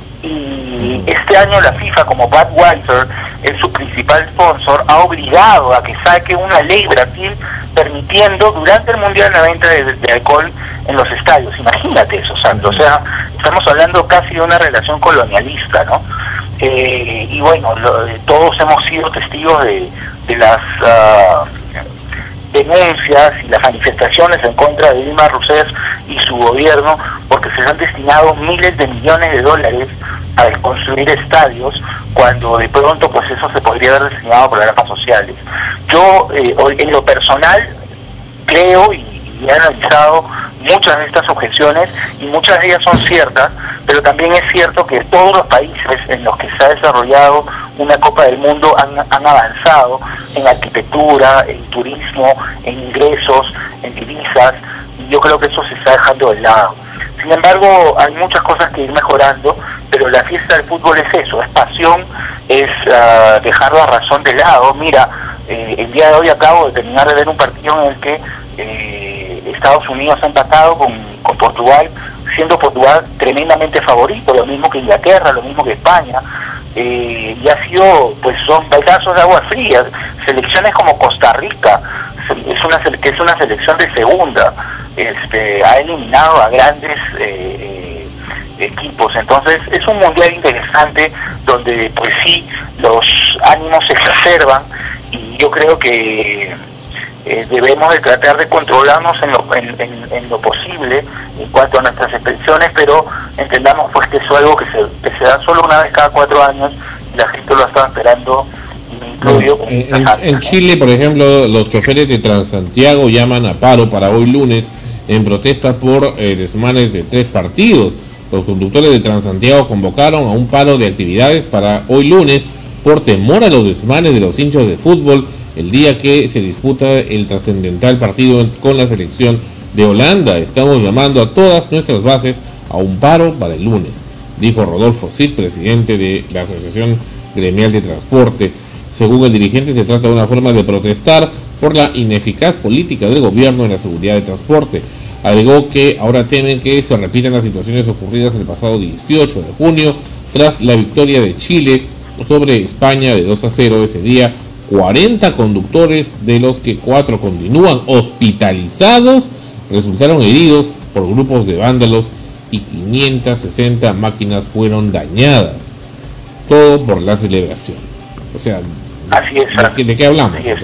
Y este año la FIFA, como Budweiser es su principal sponsor, ha obligado a que saque una ley Brasil permitiendo durante el Mundial la venta de, de alcohol en los estadios. Imagínate eso, Sandro. O sea, estamos hablando casi de una relación colonialista, ¿no? Eh, y bueno, lo, todos hemos sido testigos de, de las uh, denuncias y las manifestaciones en contra de Dilma Rousseff y su gobierno, porque se han destinado miles de millones de dólares a construir estadios, cuando de pronto pues eso se podría haber destinado a programas sociales. Yo eh, en lo personal creo y, y he analizado muchas de estas objeciones, y muchas de ellas son ciertas, pero también es cierto que todos los países en los que se ha desarrollado una Copa del Mundo han, han avanzado en arquitectura, en turismo, en ingresos, en divisas, y yo creo que eso se está dejando de lado. Sin embargo, hay muchas cosas que ir mejorando, pero la fiesta del fútbol es eso, es pasión, es uh, dejar la razón de lado. Mira, eh, el día de hoy acabo de terminar de ver un partido en el que eh, Estados Unidos ha empatado con, con Portugal, siendo Portugal tremendamente favorito, lo mismo que Inglaterra, lo mismo que España, eh, y ha sido, pues son balazos de agua fría. Selecciones como Costa Rica, es una, que es una selección de segunda, este, ha eliminado a grandes eh, equipos. Entonces es un mundial interesante, donde pues sí, los ánimos se exacerban, y yo creo que eh, debemos de tratar de controlarnos en lo, en, en, en lo posible en cuanto a nuestras expresiones, pero entendamos pues que eso es algo que se, que se da solo una vez cada cuatro años y la gente lo está esperando. Bueno, en, en Chile, por ejemplo, los choferes de Transantiago llaman a paro para hoy lunes en protesta por eh, desmanes de tres partidos. Los conductores de Transantiago convocaron a un paro de actividades para hoy lunes por temor a los desmanes de los hinchas de fútbol el día que se disputa el trascendental partido con la selección de Holanda. Estamos llamando a todas nuestras bases a un paro para el lunes, dijo Rodolfo Cid, presidente de la Asociación Gremial de Transporte. Según el dirigente, se trata de una forma de protestar por la ineficaz política del gobierno en la seguridad de transporte. Agregó que ahora temen que se repitan las situaciones ocurridas el pasado dieciocho de junio, tras la victoria de Chile sobre España de dos a cero. Ese día, cuarenta conductores, de los que cuatro continúan hospitalizados, resultaron heridos por grupos de vándalos y quinientas sesenta máquinas fueron dañadas. Todo por la celebración. O sea, así es, ¿de qué, de qué hablamos? Así es.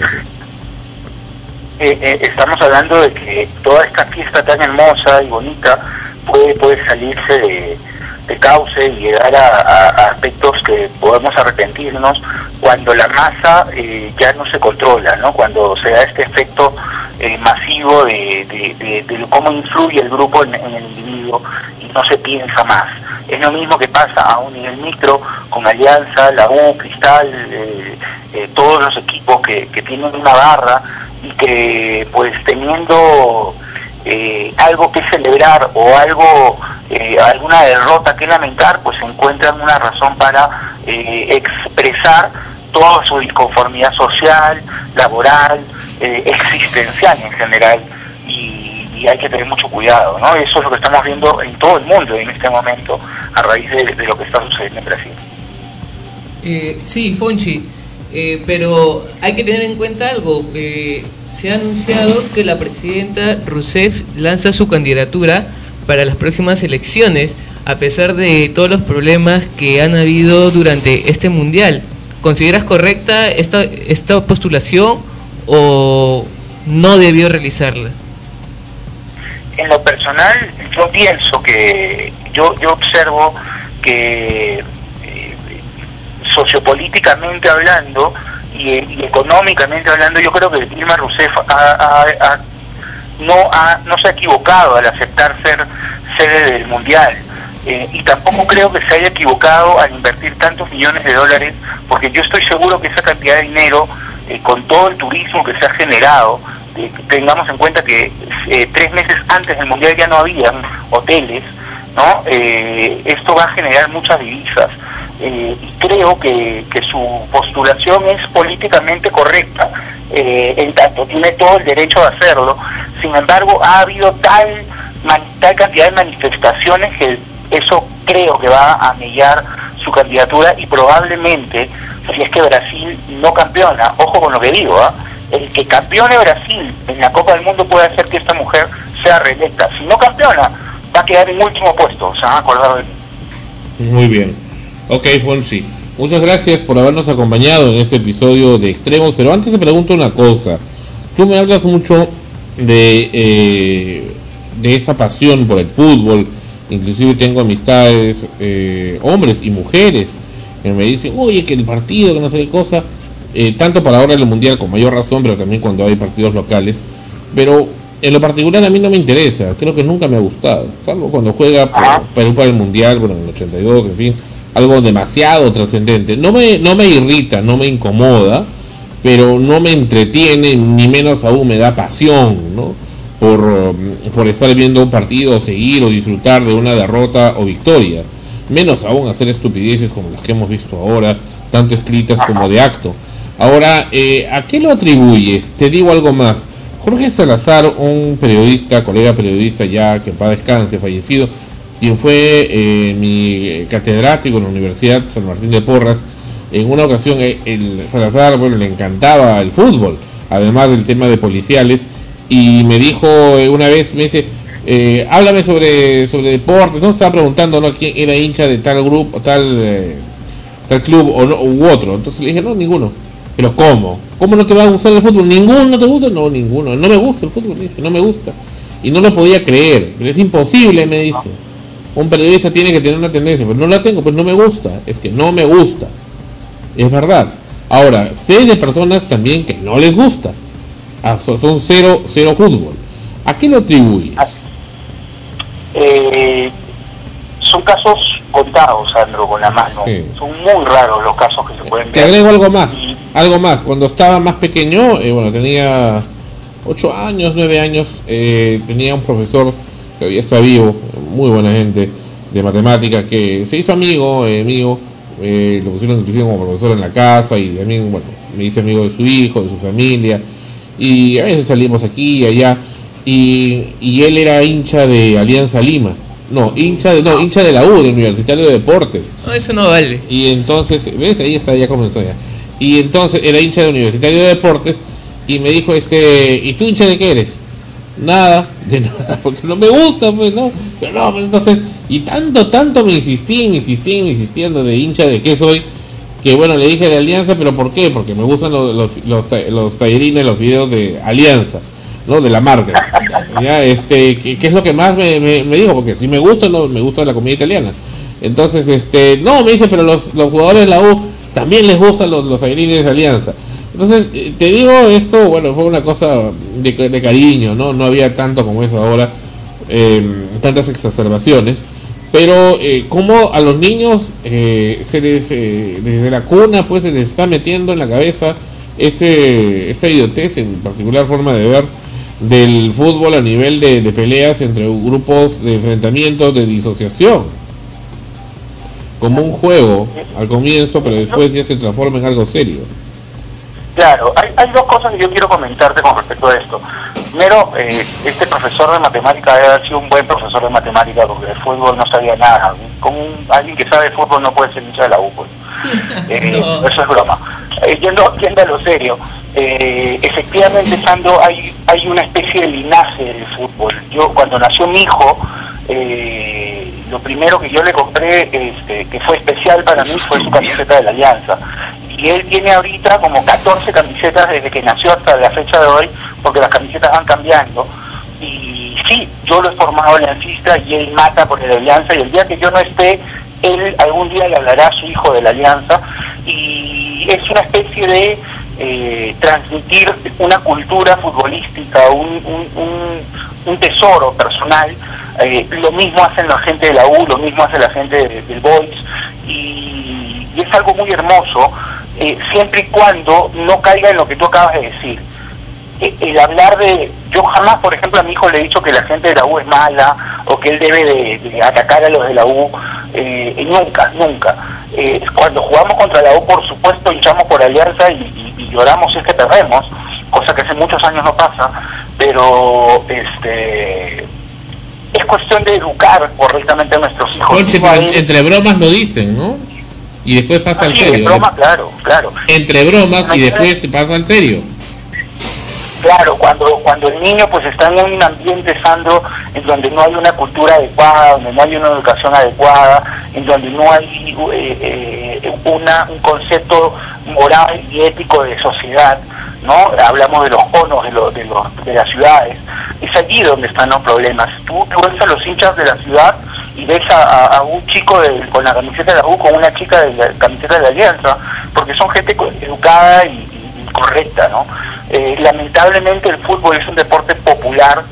Eh, eh, estamos hablando de que toda esta fiesta tan hermosa y bonita puede, puede salirse de, de cauce y llegar a, a, a aspectos que podemos arrepentirnos cuando la masa eh, ya no se controla, ¿no? Cuando se da este efecto eh, masivo de, de, de, de cómo influye el grupo en, en el individuo y no se piensa más. Es lo mismo que pasa a un nivel micro con Alianza, la U, Cristal, eh, eh, todos los equipos que, que tienen una barra y que pues teniendo eh, algo que celebrar o algo eh, alguna derrota que lamentar, pues encuentran una razón para eh, expresar toda su disconformidad social, laboral, eh, existencial en general, y, y hay que tener mucho cuidado, ¿no? Eso es lo que estamos viendo en todo el mundo en este momento a raíz de, de lo que está sucediendo en Brasil. Eh, sí, Fonchi, eh, pero hay que tener en cuenta algo. Eh, se ha anunciado que la presidenta Rousseff lanza su candidatura para las próximas elecciones, a pesar de todos los problemas que han habido durante este mundial. ¿Consideras correcta esta, esta postulación o no debió realizarla? En lo personal, yo pienso que, yo, yo observo que eh, sociopolíticamente hablando y, y económicamente hablando, yo creo que Dilma Rousseff ha, ha, ha, no, ha, no se ha equivocado al aceptar ser sede del Mundial. Eh, y tampoco creo que se haya equivocado al invertir tantos millones de dólares, porque yo estoy seguro que esa cantidad de dinero, eh, con todo el turismo que se ha generado, eh, tengamos en cuenta que eh, tres meses antes del Mundial ya no habían hoteles, ¿no? Eh, esto va a generar muchas divisas, eh, y creo que, que su postulación es políticamente correcta, eh, en tanto tiene todo el derecho de hacerlo. Sin embargo, ha habido tal, man, tal cantidad de manifestaciones que eso creo que va a mellar su candidatura, y probablemente, si es que Brasil no campeona, ojo con lo que digo, ¿eh? el que campeone Brasil en la Copa del Mundo puede hacer que esta mujer sea reelecta. Si no campeona, va a quedar en último puesto, se van a acordar de mí. Muy bien. Ok, Fonsi, muchas gracias por habernos acompañado en este episodio de Extremos, pero antes te pregunto una cosa. Tú me hablas mucho de, eh, de esa pasión por el fútbol. Inclusive tengo amistades, eh, hombres y mujeres, que me dicen, oye, que el partido, que no sé qué cosa, eh, tanto para ahora el Mundial con mayor razón, pero también cuando hay partidos locales. Pero en lo particular a mí no me interesa, creo que nunca me ha gustado, salvo cuando juega Perú para el Mundial, bueno, en el ochenta y dos, en fin, algo demasiado trascendente. No me, no me irrita, no me incomoda, pero no me entretiene, ni menos aún me da pasión, ¿no? Por, por estar viendo un partido, seguir o disfrutar de una derrota o victoria, menos aún hacer estupideces como las que hemos visto ahora, tanto escritas como de acto. Ahora, eh, ¿a qué lo atribuyes? Te digo algo más. Jorge Salazar, un periodista, colega periodista ya que en paz descanse, fallecido, quien fue eh, mi catedrático en la Universidad San Martín de Porras, en una ocasión el, el Salazar, bueno, le encantaba el fútbol, además del tema de policiales, y me dijo una vez, me dice, eh, háblame sobre sobre deportes, no estaba preguntando, ¿no?, quién era hincha de tal grupo, tal eh, tal club o no, u otro. Entonces le dije, no, ninguno. pero ¿cómo? ¿Cómo no te va a gustar el fútbol? ¿Ninguno no te gusta? No, ninguno. No me gusta el fútbol, dije, no me gusta. Y no lo podía creer, pero es imposible, me dice. Un periodista tiene que tener una tendencia, pero no la tengo, pues no me gusta. Es que no me gusta. Es verdad. Ahora, sé de personas también que no les gusta. Ah, son cero, cero fútbol. ¿A qué lo atribuyes? Eh, son casos contados, Sandro, con la mano. Sí. Son muy raros los casos que se pueden ver. Te agrego algo más, y... algo más. Cuando estaba más pequeño, eh, bueno, tenía ocho años, nueve años, eh, tenía un profesor que todavía está vivo, muy buena gente, de matemáticas, que se hizo amigo eh, mío, eh, lo pusieron inclusive como profesor en la casa, y también, bueno, me hice amigo de su hijo, de su familia, y a veces salimos aquí y allá, y, y él era hincha de Alianza Lima. No, hincha de, no, hincha de la U, del Universitario de Deportes. No, eso no vale. Y entonces, ¿ves? Ahí está, ya comenzó ya. Y entonces era hincha de Universitario de Deportes y me dijo, este, ¿y tú hincha de qué eres? Nada, de nada, porque no me gusta, pues, ¿no? Pero no, pues, entonces, y tanto, tanto me insistí, me insistí, me insistiendo de hincha de qué soy, que bueno, le dije de Alianza, pero ¿por qué? Porque me gustan los, los, los, los tallerines, los videos de Alianza, ¿no? De la marca. Ya, este, ¿qué, qué es lo que más me, me, me dijo? Porque si me gusta, no, me gusta la comida italiana. Entonces, este, no, me dice, pero los, los jugadores de la U también les gustan los, los tallerines de Alianza. Entonces, eh, te digo esto, bueno, fue una cosa de, de cariño, ¿no? No había tanto como eso ahora, eh, tantas exacerbaciones. Pero, eh, como a los niños eh, se les, eh, desde la cuna, pues se les está metiendo en la cabeza este, esta idiotez, en particular forma de ver del fútbol a nivel de, de peleas entre grupos de enfrentamiento, de disociación, como un juego al comienzo, pero después ya se transforma en algo serio. Claro, hay, hay dos cosas que yo quiero comentarte con respecto a esto. Primero, eh, este profesor de matemática debe haber sido un buen profesor de matemática, porque de fútbol no sabía nada. Con un, alguien que sabe de fútbol no puede ser hincha de la U, pues. Eh, no. Eso es broma. Eh, yendo, yendo a lo serio, eh, efectivamente, Sandro, hay, hay una especie de linaje del fútbol. Yo, cuando nació mi hijo, eh, lo primero que yo le compré, este, que fue especial para mí, fue su camiseta de la Alianza. Y él tiene ahorita como catorce camisetas desde que nació hasta la fecha de hoy, porque las camisetas van cambiando. Y sí, yo lo he formado aliancista y él mata por la Alianza, y el día que yo no esté, él algún día le hablará a su hijo de la Alianza, y es una especie de eh, transmitir una cultura futbolística, un, un, un, un tesoro personal. Eh, lo mismo hacen la gente de la U, lo mismo hace la gente de, del Boys, y, y es algo muy hermoso, eh, siempre y cuando no caiga en lo que tú acabas de decir. Eh, el hablar de... Yo jamás, por ejemplo, a mi hijo le he dicho que la gente de la U es mala, o que él debe de, de atacar a los de la U, eh, nunca, nunca. Eh, cuando jugamos contra la U, por supuesto, hinchamos por Alianza y, y, y lloramos si es que perdemos, cosa que hace muchos años no pasa, pero este es cuestión de educar correctamente a nuestros hijos. Conche, entre, entre bromas lo dicen, ¿no? Y después pasa al serio. Entre bromas, claro, claro. Entre bromas y después se pasa al serio. Claro, cuando cuando el niño pues está en un ambiente, Sandro, en donde no hay una cultura adecuada, donde no hay una educación adecuada, en donde no hay eh, eh, una un concepto moral y ético de sociedad, ¿no? Hablamos de los conos de, los, de, los, de las ciudades. Es allí donde están los problemas. Tú, tú ves a los hinchas de la ciudad y ves a, a, a un chico de, con la camiseta de la U, con una chica de la camiseta de la Alianza, porque son gente educada y, y, y correcta, ¿no? Eh, lamentablemente el fútbol es un deporte popular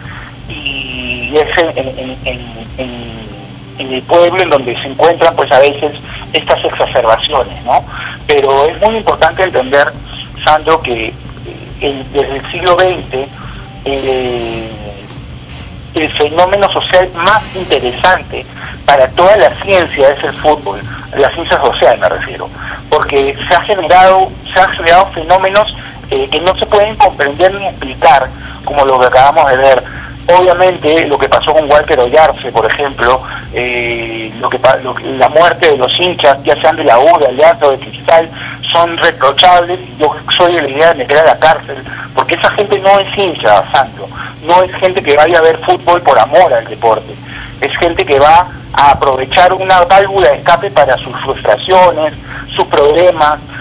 y es en, en, en, en, en el pueblo en donde se encuentran pues a veces estas exacerbaciones, ¿no? Pero es muy importante entender, Sandro, que el, desde el siglo veinte el, el fenómeno social más interesante para toda la ciencia es el fútbol, la ciencia social me refiero, porque se ha generado, se han generado fenómenos eh, que no se pueden comprender ni explicar, como lo que acabamos de ver. Obviamente lo que pasó con Walter Oyarce, por ejemplo, eh, lo que lo, la muerte de los hinchas, ya sean de la U, de Alianza o de Cristal, son reprochables. Yo soy de la idea de meter a la cárcel, porque esa gente no es hincha, Sandro, no es gente que vaya a ver fútbol por amor al deporte, es gente que va a aprovechar una válvula de escape para sus frustraciones, sus problemas,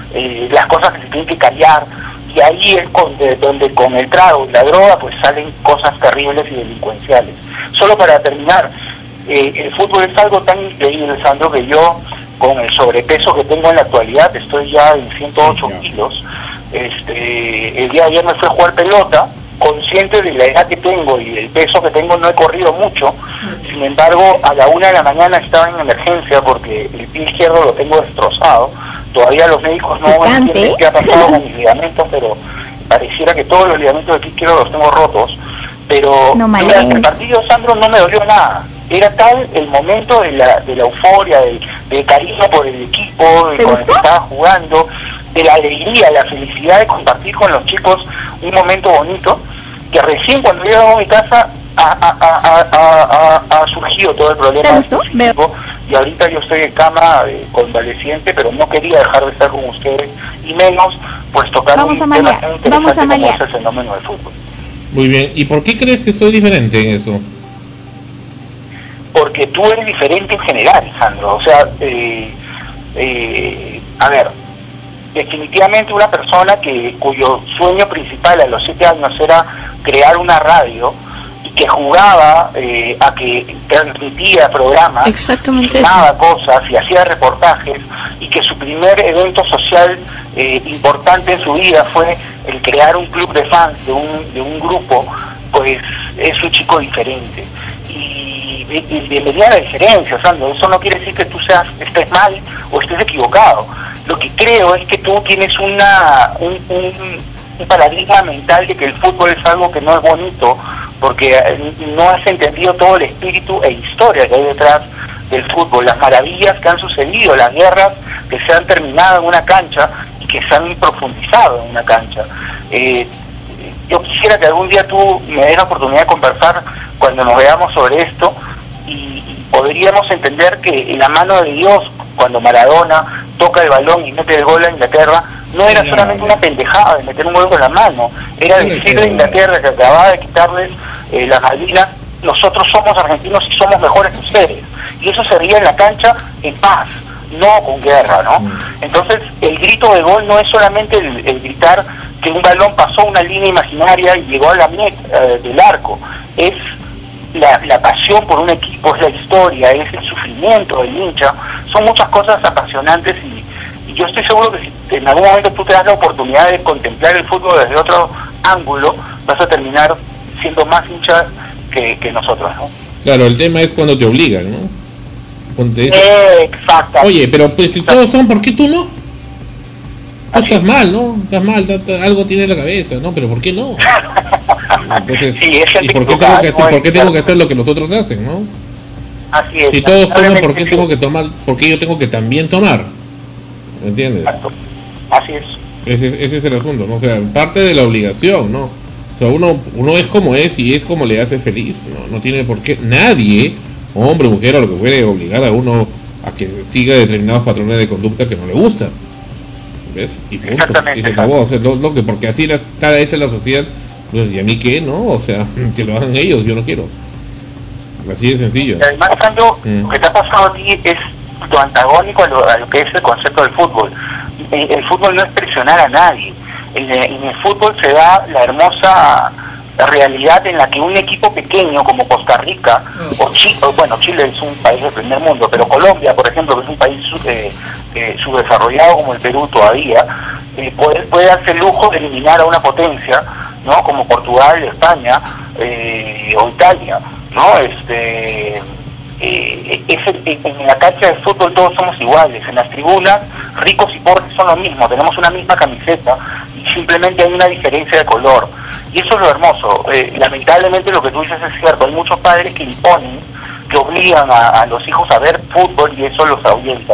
eh, las cosas que se tienen que callar, y ahí es con, de, donde con el trago y la droga pues salen cosas terribles y delincuenciales. Solo para terminar, eh, el fútbol es algo tan increíble, Sandro, que yo con el sobrepeso que tengo en la actualidad, estoy ya en ciento ocho kilos, este, el día de ayer me fui a jugar pelota, consciente de la edad que tengo y el peso que tengo, no he corrido mucho, sin embargo a la una de la mañana estaba en emergencia porque el pie izquierdo lo tengo destrozado, todavía los médicos no entienden qué ha pasado con mis ligamentos, pero pareciera que todos los ligamentos del pie izquierdo los tengo rotos, pero no durante el partido, Sandro, no me dolió nada. Era tal el momento de la, de la euforia, del, del cariño por el equipo, de con el que estaba jugando, de la alegría, la felicidad de compartir con los chicos un momento bonito, que recién cuando he llegado a mi casa ha, ha, ha, ha, ha, ha surgido todo el problema. ¿Te gustó? Equipo, y ahorita yo estoy en cama eh, convaleciente, pero no quería dejar de estar con ustedes, y menos pues tocar Vamos un a tema malear, tan interesante vamos a como malear. es el fenómeno del fútbol. Muy bien, ¿y por qué crees que soy diferente en eso? Porque tú eres diferente en general, Sandro. O sea, eh, eh, a ver, definitivamente una persona que cuyo sueño principal a los siete años era crear una radio y que jugaba eh, a que transmitía programas, exactamente filmaba cosas y hacía reportajes, y que su primer evento social eh, importante en su vida fue el crear un club de fans de un, de un grupo, pues es un chico diferente. Y, y, y bienvenida a la diferencia, Sandro. Eso no quiere decir que tú seas estés mal o estés equivocado. Lo que creo es que tú tienes una un, un, un paradigma mental de que el fútbol es algo que no es bonito, porque no has entendido todo el espíritu e historia que hay detrás del fútbol, las maravillas que han sucedido, las guerras que se han terminado en una cancha y que se han profundizado en una cancha. Eh, yo quisiera que algún día tú me des la oportunidad de conversar cuando nos veamos sobre esto, y, y podríamos entender que en la mano de Dios, cuando Maradona toca el balón y mete el gol a Inglaterra, no era solamente una pendejada de meter un gol con la mano, era decirle a Inglaterra, que acababa de quitarles eh, las Malvinas: nosotros somos argentinos y somos mejores que ustedes. Y eso se ría en la cancha en paz, no con guerra, ¿no? Entonces el grito de gol no es solamente el, el gritar que un balón pasó una línea imaginaria y llegó a la meta eh, del arco, es la, la pasión por un equipo, es la historia, es el sufrimiento del hincha, son muchas cosas apasionantes, y, y yo estoy seguro que si en algún momento tú te das la oportunidad de contemplar el fútbol desde otro ángulo, vas a terminar siendo más hincha que, que nosotros, ¿no? Claro, el tema es cuando te obligan, ¿no? Cuando te dicen, eh, exacto. oye, pero pues si todos son, ¿por qué tú no? Tú estás mal, ¿no? Estás mal, ta- ta- algo tiene en la cabeza, ¿no? Pero ¿por qué no? Entonces, sí, es ¿y por qué tengo que hacer, por qué tengo que hacer lo que los otros hacen, no? Así es. Si todos toman, ¿por qué sí. tengo que tomar? ¿Por qué yo tengo que también tomar? ¿Me entiendes? Exacto. Así es. Ese, ese es el asunto, ¿no? O sea, parte de la obligación, ¿no? O sea, uno, uno es como es y es como le hace feliz, ¿no? No tiene por qué nadie, hombre, mujer o lo que fuere, obligar a uno a que siga determinados patrones de conducta que no le gustan. ¿Ves? Y punto. Y se acabó. O sea, lo, lo que, porque así la, está hecha la sociedad, pues, ¿y a mí qué? No, o sea, que lo hagan ellos, yo no quiero. Así de sencillo. Y además, Sandro, Mm. lo que te ha pasado a ti es lo antagónico a lo, a lo que es el concepto del fútbol. El, el fútbol no es presionar a nadie. En, en el fútbol se da la hermosa realidad en la que un equipo pequeño como Costa Rica, o Chile, bueno, Chile es un país del primer mundo, pero Colombia, por ejemplo, que es un país eh, eh, subdesarrollado como el Perú todavía, eh, puede, puede darse el lujo de eliminar a una potencia, ¿no? Como Portugal, España eh, o Italia, ¿no? Este, eh, es el, en la cancha de fútbol todos somos iguales, en las tribunas ricos y pobres son lo mismo, tenemos una misma camiseta y simplemente hay una diferencia de color, y eso es lo hermoso. Eh, lamentablemente lo que tú dices es cierto, hay muchos padres que imponen, que obligan a, a los hijos a ver fútbol y eso los ahuyenta,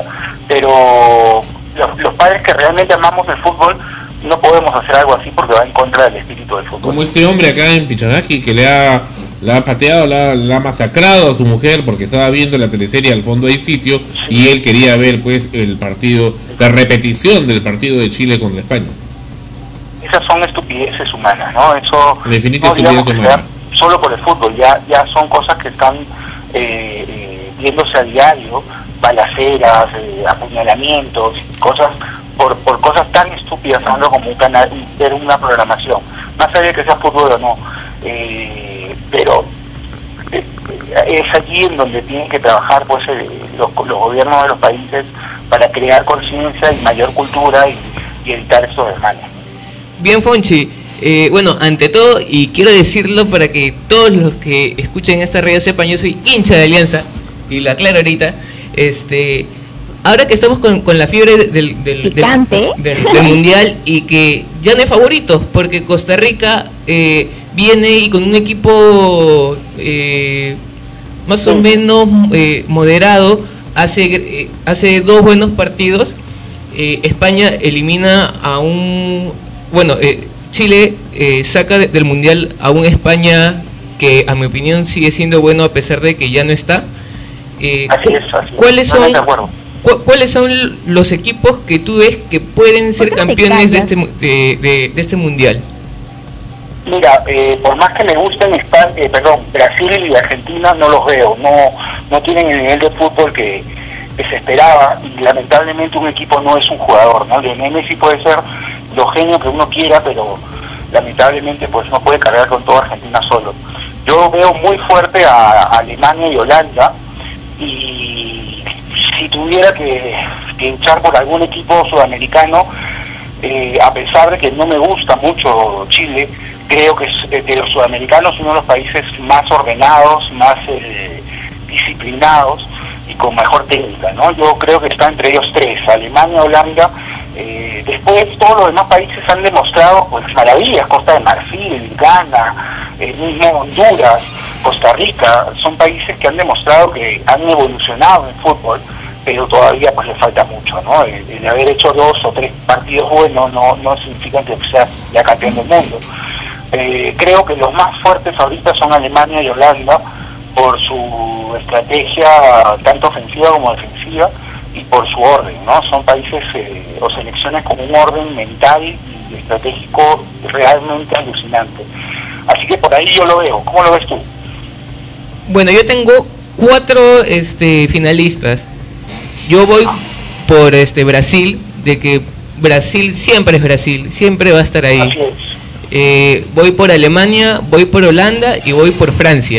pero los, los padres que realmente amamos el fútbol no podemos hacer algo así porque va en contra del espíritu del fútbol. Como este hombre acá en Pichanaki que le ha, le ha pateado, le ha, le ha masacrado a su mujer porque estaba viendo la teleserie Al fondo hay sitio, y él quería ver pues el partido, la repetición del partido de Chile contra España. Esas son estupideces humanas, ¿no? Eso Definitiva no digamos que estupidez sea solo por el fútbol, ya ya son cosas que están eh, eh, viéndose a diario, balaceras, eh, apuñalamientos, cosas por, por cosas tan estúpidas, Sandro, como un canal, ver una programación, más allá de que sea fútbol o no, eh, pero eh, es allí en donde tienen que trabajar pues eh, los, los gobiernos de los países para crear conciencia y mayor cultura y, y evitar estos desmanes. Bien, Fonchi, eh, bueno, ante todo, y quiero decirlo para que todos los que escuchen esta radio sepan, yo soy hincha de Alianza, y lo aclaro ahorita, este... ahora que estamos con, con la fiebre del, del, del, del, del, del mundial y que ya no hay favoritos, porque Costa Rica eh, viene y con un equipo eh, más o menos eh, moderado, hace, eh, hace dos buenos partidos. eh, España elimina a un... Bueno, eh, Chile eh, saca de, del mundial a un España que a mi opinión sigue siendo bueno a pesar de que ya no está. Eh, así es, así es. ¿Cuáles son... ¿Cuáles son los equipos que tú ves que pueden ser campeones de este de, de, de este mundial? Mira, eh, por más que me gusten España, eh, perdón, Brasil y Argentina no los veo, no no tienen el nivel de fútbol que, que se esperaba y lamentablemente un equipo no es un jugador, ¿no? Lionel Messi puede ser lo genio que uno quiera, pero lamentablemente pues no puede cargar con toda Argentina solo. Yo veo muy fuerte a, a Alemania y Holanda y si tuviera que, que hinchar por algún equipo sudamericano, eh, a pesar de que no me gusta mucho Chile, creo que es, de los sudamericanos uno de los países más ordenados, más eh, disciplinados y con mejor técnica, ¿no? Yo creo que está entre ellos tres, Alemania, Holanda. Eh, después todos los demás países han demostrado pues maravillas, Costa de Marfil, Ghana, el mismo Honduras, Costa Rica, son países que han demostrado que han evolucionado en fútbol, pero todavía pues le falta mucho, ¿no? El, el haber hecho dos o tres partidos buenos no, no significa que seas ya campeón del mundo. Eh, creo que los más fuertes ahorita son Alemania y Holanda por su estrategia tanto ofensiva como defensiva y por su orden, ¿no? Son países eh, o selecciones con un orden mental y estratégico realmente alucinante. Así que por ahí yo lo veo. ¿Cómo lo ves tú? Bueno, yo tengo cuatro este, finalistas. Yo voy por este Brasil, de que Brasil siempre es Brasil, siempre va a estar ahí. Así es. Eh, voy por Alemania, voy por Holanda y voy por Francia.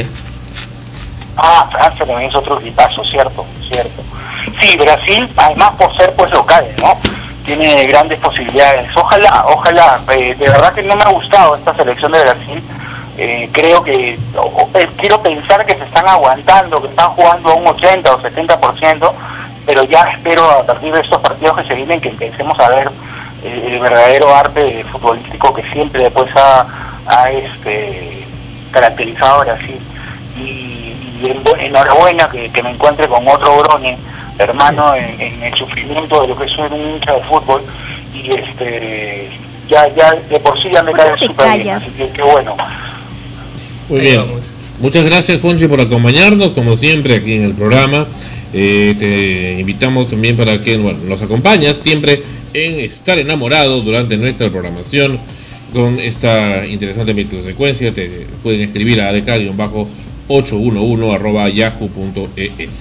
Ah, Francia también es otro equipazo, cierto, cierto. Sí, Brasil, además por ser pues local, ¿no? Tiene grandes posibilidades. Ojalá, ojalá. Eh, de verdad que no me ha gustado esta selección de Brasil. Eh, creo que, o, eh, quiero pensar que se están aguantando, que están jugando a un ochenta o setenta por ciento, pero ya espero a partir de estos partidos que se vienen que empecemos a ver eh, el verdadero arte futbolístico que siempre después ha, ha este, caracterizado a Brasil. Y, y en, enhorabuena que, que me encuentre con otro Brone, hermano, en, en el sufrimiento de lo que soy un hincha de fútbol, y este ya ya de por sí ya me cae súper bien, así que qué bueno. Muy bien, muchas gracias, Fonchi, por acompañarnos como siempre aquí en el programa. Eh, te invitamos también para que bueno, nos acompañas siempre en Estar Enamorado durante nuestra programación con esta interesante microsecuencia. Te pueden escribir a adk ocho uno uno arroba yahoo punto es.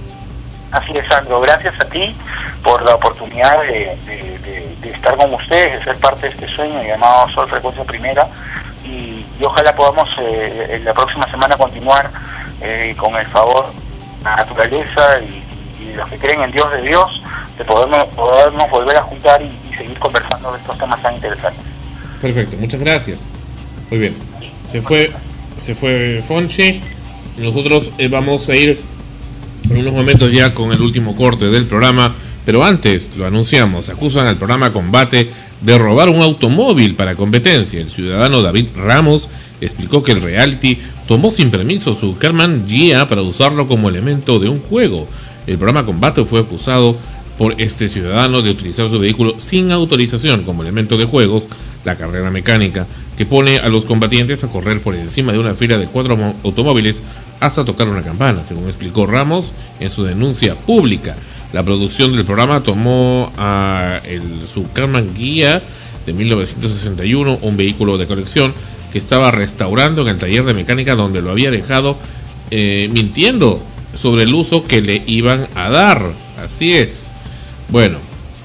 Así es, Sandro, gracias a ti por la oportunidad de, de, de, de estar con ustedes, de ser parte de este sueño llamado Sol Frecuencia Primera, y, y ojalá podamos eh, en la próxima semana continuar eh, con el favor de la naturaleza y, y los que creen en Dios de Dios, de podernos, podernos volver a juntar y, y seguir conversando de estos temas tan interesantes. Perfecto, muchas gracias. Muy bien, se fue, se fue Fonchi. Nosotros eh, vamos a ir por unos momentos ya con el último corte del programa, pero antes lo anunciamos. Acusan al programa Combate de robar un automóvil para competencia. El ciudadano David Ramos explicó que el reality tomó sin permiso su Karmann Ghia para usarlo como elemento de un juego. El programa Combate fue acusado por este ciudadano de utilizar su vehículo sin autorización como elemento de juegos, la carrera mecánica, que pone a los combatientes a correr por encima de una fila de cuatro automóviles hasta tocar una campana, según explicó Ramos en su denuncia pública. La producción del programa tomó a el, su Karmann Ghia de mil novecientos sesenta y uno, un vehículo de colección que estaba restaurando en el taller de mecánica donde lo había dejado, eh, mintiendo sobre el uso que le iban a dar. Así es. Bueno,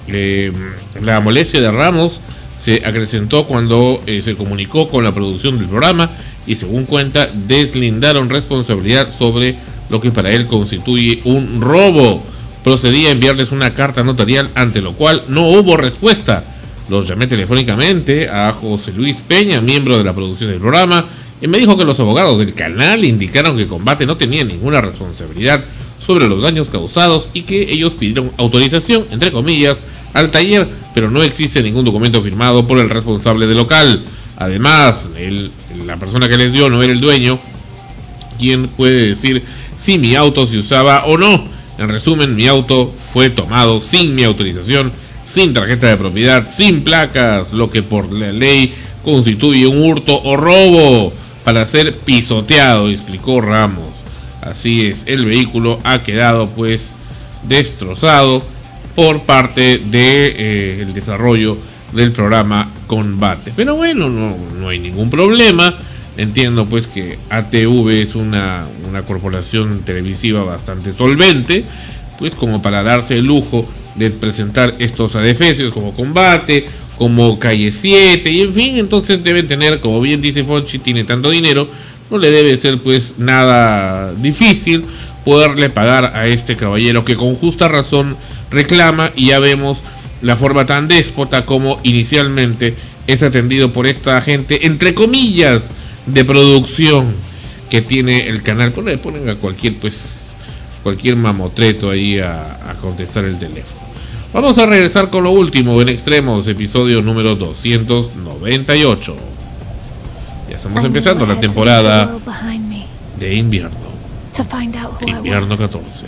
Eh, la molestia de Ramos se acrecentó cuando eh, se comunicó con la producción del programa y, según cuenta, deslindaron responsabilidad sobre lo que para él constituye un robo. Procedí a enviarles una carta notarial, ante lo cual no hubo respuesta. Los llamé telefónicamente a José Luis Peña, miembro de la producción del programa, y me dijo que los abogados del canal indicaron que Combate no tenía ninguna responsabilidad sobre los daños causados y que ellos pidieron autorización, entre comillas, al taller, pero no existe ningún documento firmado por el responsable del local. Además, el, la persona que les dio no era el dueño, quien puede decir si mi auto se usaba o no. En resumen, mi auto fue tomado sin mi autorización, sin tarjeta de propiedad, sin placas, lo que por la ley constituye un hurto o robo para ser pisoteado, explicó Ramos. Así es, el vehículo ha quedado pues destrozado por parte de eh, el desarrollo del programa Combate. Pero bueno, no, no hay ningún problema. Entiendo pues que A T V es una, una corporación televisiva bastante solvente, pues como para darse el lujo de presentar estos adefesios como Combate, como Calle siete, y en fin, entonces deben tener, como bien dice Fonchi, tiene tanto dinero, no le debe ser pues nada difícil poderle pagar a este caballero que con justa razón reclama, y ya vemos la forma tan déspota como inicialmente es atendido por esta gente, entre comillas, de producción que tiene el canal. Pues le ponen a cualquier pues cualquier mamotreto ahí a, a contestar el teléfono. Vamos a regresar con lo último en Extremos, episodio número doscientos noventa y ocho. Ya estamos empezando la temporada de invierno. Invierno catorce.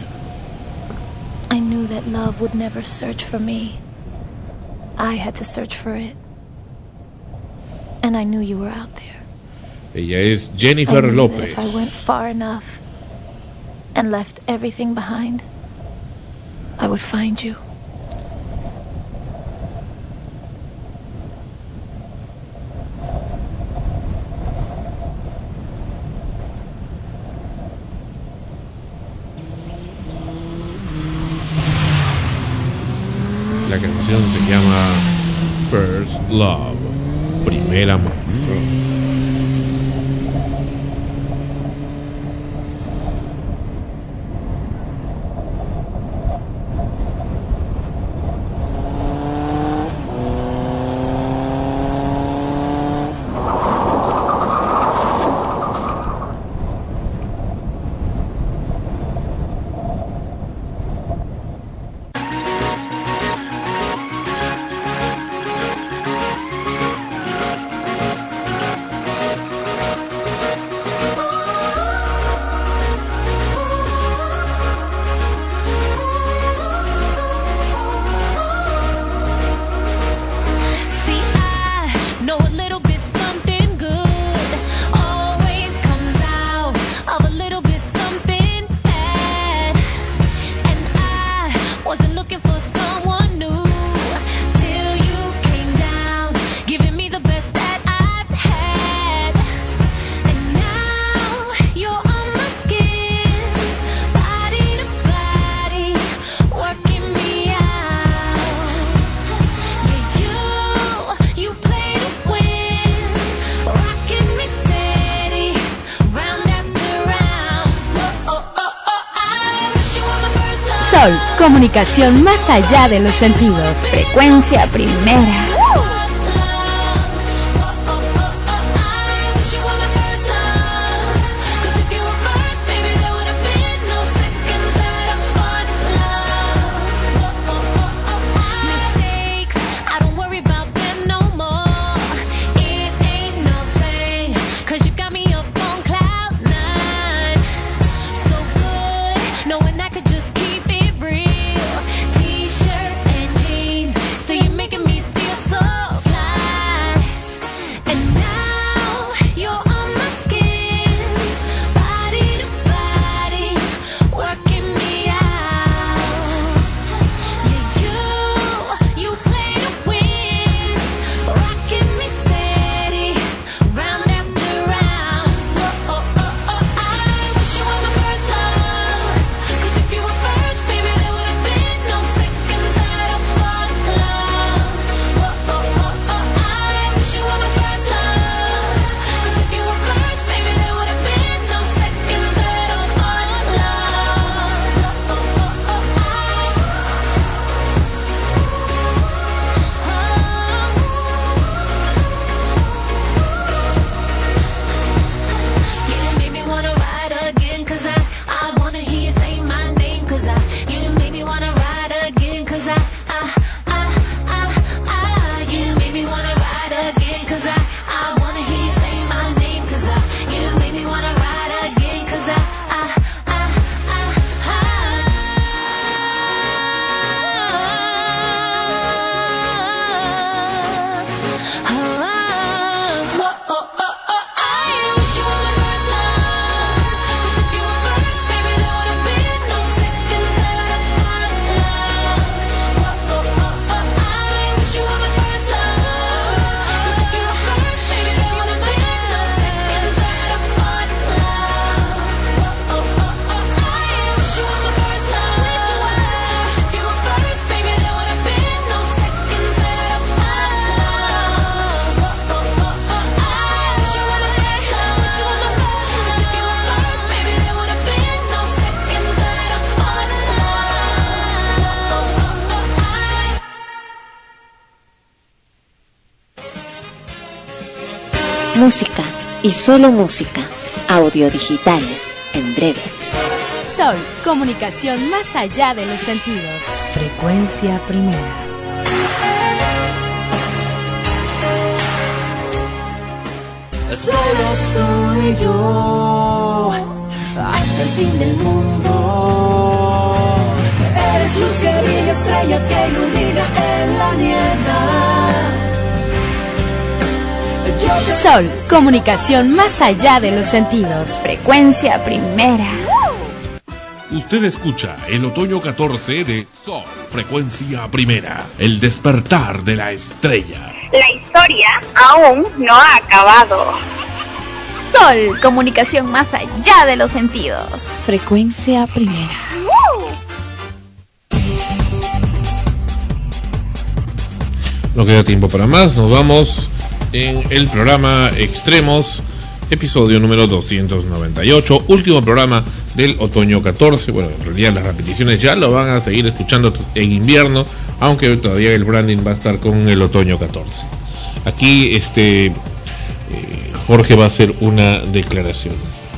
I knew that love would never search for me. I had to search for it. And I knew you were out there. Ella es Jennifer I knew López. that if I went far enough and left everything behind, I would find you. La canción se llama First Love, Primer Amor. Sol, comunicación más allá de los sentidos. Frecuencia primera. T-shirt and jeans, so you're making me feel so cause I, I wanna hear you say my name, cause I, you make me wanna ride again, cause I, I, I, I, I, I, oh, oh, oh, oh, I wish you were my first love, cause if you were first, baby, there would've been no second, third, or fourth love. Oh, oh, oh, oh, I wish you were my first love, cause if you were first, baby, there would've been no second, third, or fourth love. Oh, oh, oh, oh, I wish you were my first love, cause if you were first, baby, there would've been no second, third, or fourth love. Oh, oh, oh, oh, I wish you were my first love, cause if you were first, baby, there would've been no second, third, or fourth love. Oh, oh, oh, I Música y solo música. Audio digitales en breve. Sol, comunicación más allá de los sentidos. Frecuencia primera. Solo estoy yo hasta el fin del mundo. Eres luz que brilla, estrella que ilumina en la niebla. Yo te- Sol, comunicación más allá de los sentidos. Frecuencia primera. Usted escucha el otoño catorce de Sol, frecuencia primera, el despertar de la estrella. La historia aún no ha acabado. Sol, comunicación más allá de los sentidos. Frecuencia primera. No queda tiempo para más, nos vamos en el programa Extremos, episodio número doscientos noventa y ocho, último programa del otoño catorce. Bueno, en realidad las repeticiones ya lo van a seguir escuchando en invierno, aunque todavía el branding va a estar con el otoño catorce. Aquí este eh, Jorge va a hacer una declaración.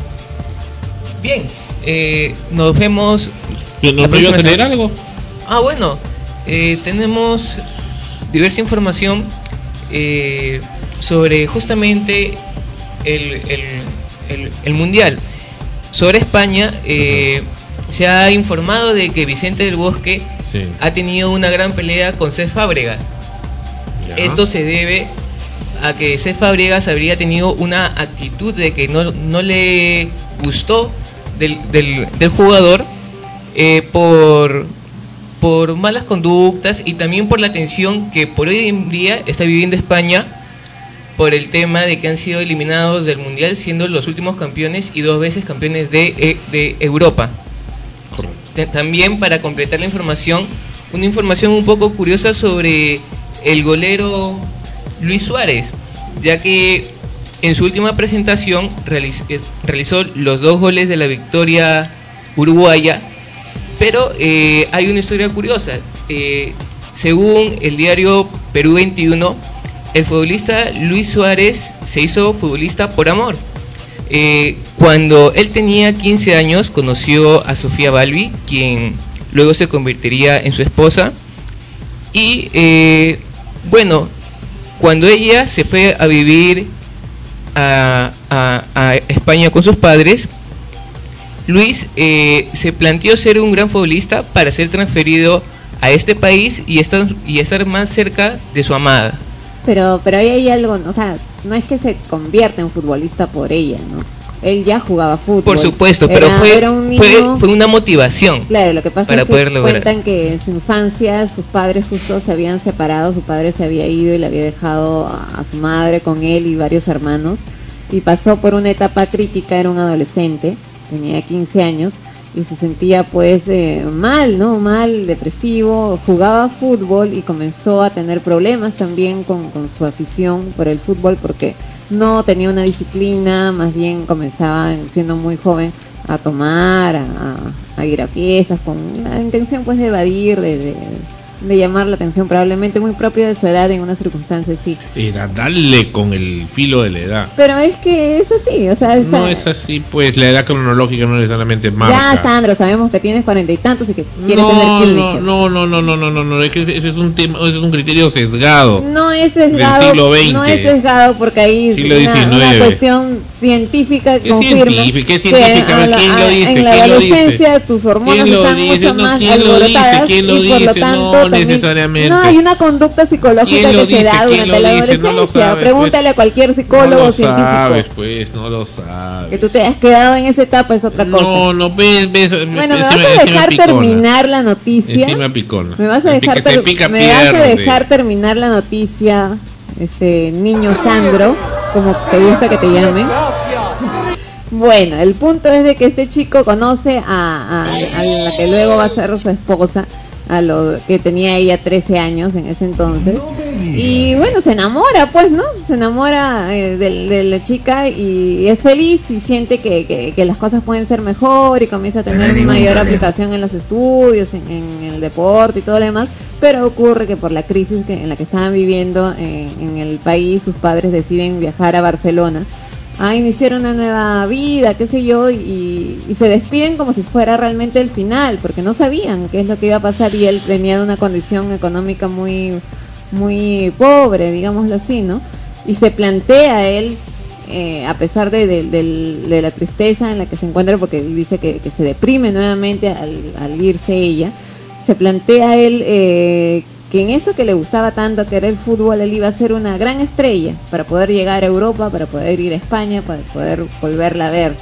Bien, eh, nos vemos. ¿Nos la iba a próxima tener semana. algo? Ah, bueno, eh, tenemos diversa información eh, sobre justamente el, el, el, el Mundial. Sobre España, eh, se ha informado de que Vicente del Bosque Sí. ha tenido una gran pelea con Cés Fábregas. Ya. Esto se debe a que Cés Fábregas habría tenido una actitud de que no, no le gustó del, del, del jugador eh, por, por malas conductas y también por la tensión que por hoy en día está viviendo España por el tema de que han sido eliminados del Mundial, siendo los últimos campeones y dos veces campeones de, eh, de Europa. T- También, para completar la información, una información un poco curiosa sobre el golero Luis Suárez, ya que en su última presentación realiz- eh, realizó los dos goles de la victoria uruguaya, pero eh, hay una historia curiosa. Eh, según el diario Perú veintiuno, el futbolista Luis Suárez se hizo futbolista por amor. Eh, cuando él tenía quince años conoció a Sofía Balbi, quien luego se convertiría en su esposa. Y eh, bueno, cuando ella se fue a vivir a, a, a España con sus padres, Luis eh, se planteó ser un gran futbolista para ser transferido a este país y estar, y estar más cerca de su amada. Pero, pero ahí hay algo, o sea, no es que se convierta en futbolista por ella, ¿no? Él ya jugaba fútbol. Por supuesto, pero Era- fue, era un niño- fue, fue una motivación. Claro, lo que pasa para es que poder lograr. cuentan que en su infancia sus padres justo se habían separado, su padre se había ido y le había dejado a, a su madre con él y varios hermanos, y pasó por una etapa crítica, era un adolescente, tenía quince años, y se sentía pues eh, mal, ¿no? Mal, depresivo, jugaba fútbol y comenzó a tener problemas también con, con su afición por el fútbol porque no tenía una disciplina, más bien comenzaba siendo muy joven a tomar, a, a- a ir a fiestas con la intención pues de evadir, de, de, de llamar la atención, probablemente muy propio de su edad en una circunstancia así. Era darle con el filo de la edad. Pero es que es así, o sea, está... No es así, pues la edad cronológica no necesariamente marca. Ya, Sandro, sabemos que tienes cuarenta y tantos y que quieres no, tener no, quince. no, no, no, no, no, no, no, es que ese es un tema, ese es un criterio sesgado. No es sesgado, del siglo veinte. no es sesgado porque ahí siglo una, diecinueve. una cuestión científica ¿Qué confirma científica? ¿Qué que científica? a la- ¿Quién lo a- dice? en la ¿Quién lo adolescencia dice? tus hormonas ¿Quién lo están dice? mucho No, más ¿quién lo dice? alborotadas ¿Quién lo y por lo dice? tanto No también- necesariamente. no hay una conducta psicológica ¿Quién lo que se dice? da ¿Quién durante lo la dice? No lo adolescencia. sabes, Pregúntale pues. a cualquier psicólogo No lo o científico. sabes, pues, no lo sabes. Que tú te has quedado en esa etapa es otra cosa. No, no, ves, ves. Bueno, me encima- vas a encima dejar picona. terminar la noticia. Encima picona. Me vas a Se dejar, pica- se ter- pica me vas a pierde. dejar terminar la noticia, este niño Sandro, como te gusta que te llamen. Bueno, el punto es de que este chico conoce a, a, a la que luego va a ser su esposa, a lo que tenía ella trece años en ese entonces, y bueno, se enamora, pues, ¿no? Se enamora eh, de, de la chica y es feliz y siente que, que, que las cosas pueden ser mejor y comienza a tener mayor aplicación en los estudios, en, en el deporte y todo lo demás, pero ocurre que por la crisis que, en la que estaban viviendo en, en el país, sus padres deciden viajar a Barcelona a iniciar una nueva vida, qué sé yo, y, y se despiden como si fuera realmente el final, porque no sabían qué es lo que iba a pasar y él venía de una condición económica muy, muy pobre, digámoslo así, ¿no? Y se plantea él, eh, a pesar de, de, de, de la tristeza en la que se encuentra, porque él dice que, que se deprime nuevamente al, al irse ella, se plantea él eh, que en eso que le gustaba tanto, que era el fútbol, él iba a ser una gran estrella para poder llegar a Europa, para poder ir a España, para poder volverla a ver.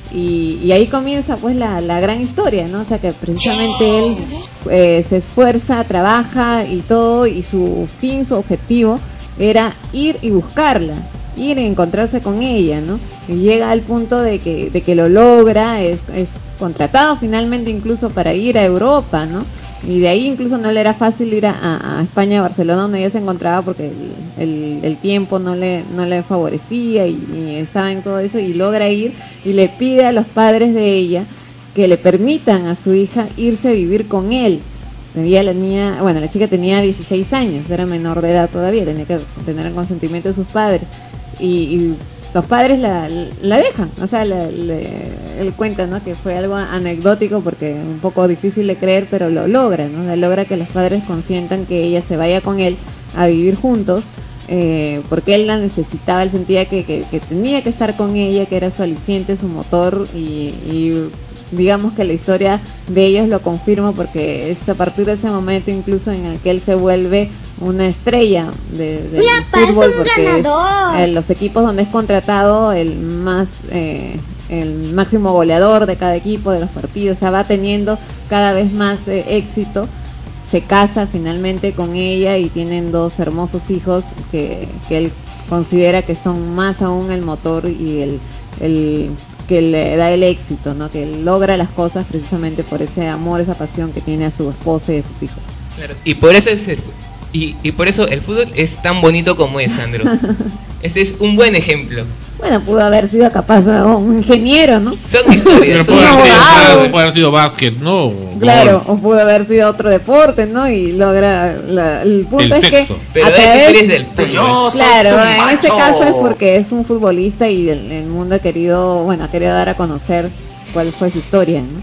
Y, y ahí comienza pues la, la gran historia, ¿no? O sea que precisamente él eh, se esfuerza, trabaja y todo, y su fin, su objetivo era ir y buscarla, ir y encontrarse con ella, ¿no? Y llega al punto de que, de que lo logra, es, es contratado finalmente incluso para ir a Europa, ¿no? Y de ahí incluso no le era fácil ir a, a, a España, a Barcelona, donde ella se encontraba, porque el, el, el tiempo no le, no le favorecía y, y estaba en todo eso, y logra ir y le pide a los padres de ella que le permitan a su hija irse a vivir con él. Ella la niña, bueno, la chica tenía dieciséis años, era menor de edad todavía, tenía que tener el consentimiento de sus padres. Y, y los padres la, la dejan, o sea, la, le, él cuenta, ¿no?, que fue algo anecdótico porque un poco difícil de creer, pero lo logra, ¿no? Logra que los padres consientan que ella se vaya con él a vivir juntos, eh, porque él la necesitaba, él sentía que, que, que tenía que estar con ella, que era su aliciente, su motor, y, y digamos que la historia de ellos lo confirma, porque es a partir de ese momento incluso en el que él se vuelve una estrella de, del fútbol, porque es, eh, los equipos donde es contratado el más eh, el máximo goleador de cada equipo, de los partidos, o sea, va teniendo cada vez más eh, éxito. Se casa finalmente con ella y tienen dos hermosos hijos que, que él considera que son más aún el motor y el, el que le da el éxito, ¿no? Que él logra las cosas precisamente por ese amor, esa pasión que tiene a su esposa y a sus hijos. Claro, y por eso es el, y, y por eso el fútbol es tan bonito como es, Sandro. Este es un buen ejemplo. Bueno, pudo haber sido capaz ¿no? un ingeniero, ¿no? Son historias, son puede, haber abogado. sido, puede haber sido básquet, ¿no? Claro, Golf. o pudo haber sido otro deporte, ¿no? Y logra, la, el punto El es sexo. que Pero a esta través- historia es del fútbol. claro, soy tu en este macho. caso es porque es un futbolista y el, el mundo ha querido, bueno, ha querido dar a conocer cuál fue su historia, ¿no?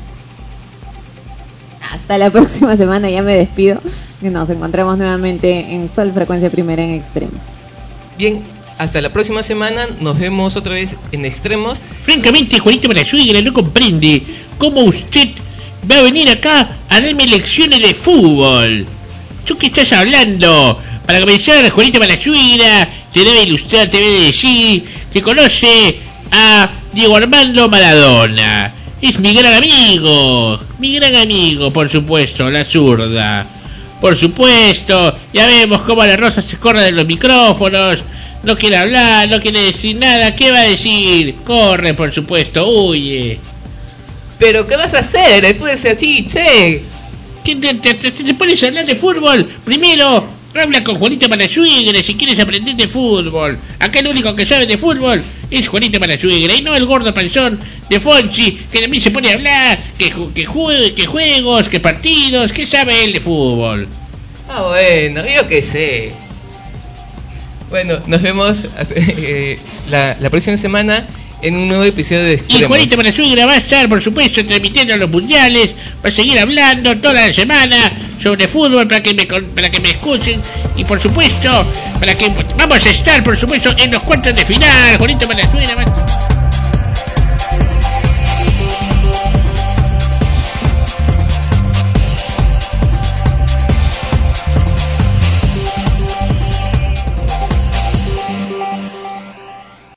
Hasta la próxima semana, ya me despido, que nos encontramos nuevamente en Sol Frecuencia Primera en Extremos. Bien, hasta la próxima semana, nos vemos otra vez en Extremos. Francamente, Juanito Malasuegra no comprende cómo usted va a venir acá a darme lecciones de fútbol. ¿Tú qué estás hablando? Para comenzar, Juanito Malasuegra te debe ilustrar, te debe decir que conoce a Diego Armando Maradona. Es mi gran amigo, mi gran amigo, por supuesto, la zurda. Por supuesto, ya vemos cómo la Rosa se corre de los micrófonos. No quiere hablar, no quiere decir nada. ¿Qué va a decir? Corre, por supuesto, huye. Pero ¿qué vas a hacer? Después de así, che. ¿Qué te, te, te, te pones a hablar de fútbol? Primero, habla con Juanito Malasuegra si quieres aprender de fútbol. Acá el único que sabe de fútbol es Juanito Malasuegra y no el gordo panzón de Fonsi, que también se pone a hablar, que, que, jue, que juegos, que partidos, que sabe él de fútbol. Ah, bueno, yo qué sé. Bueno, nos vemos eh, la, la próxima semana en un nuevo episodio de Extremos. Y Juanito Malasuegra va a estar, por supuesto, transmitiendo los mundiales, va a seguir hablando toda la semana sobre fútbol para que me con- para que me escuchen y por supuesto, para que vamos a estar, por supuesto, en los cuartos de final. Juanito Malasuegra va a...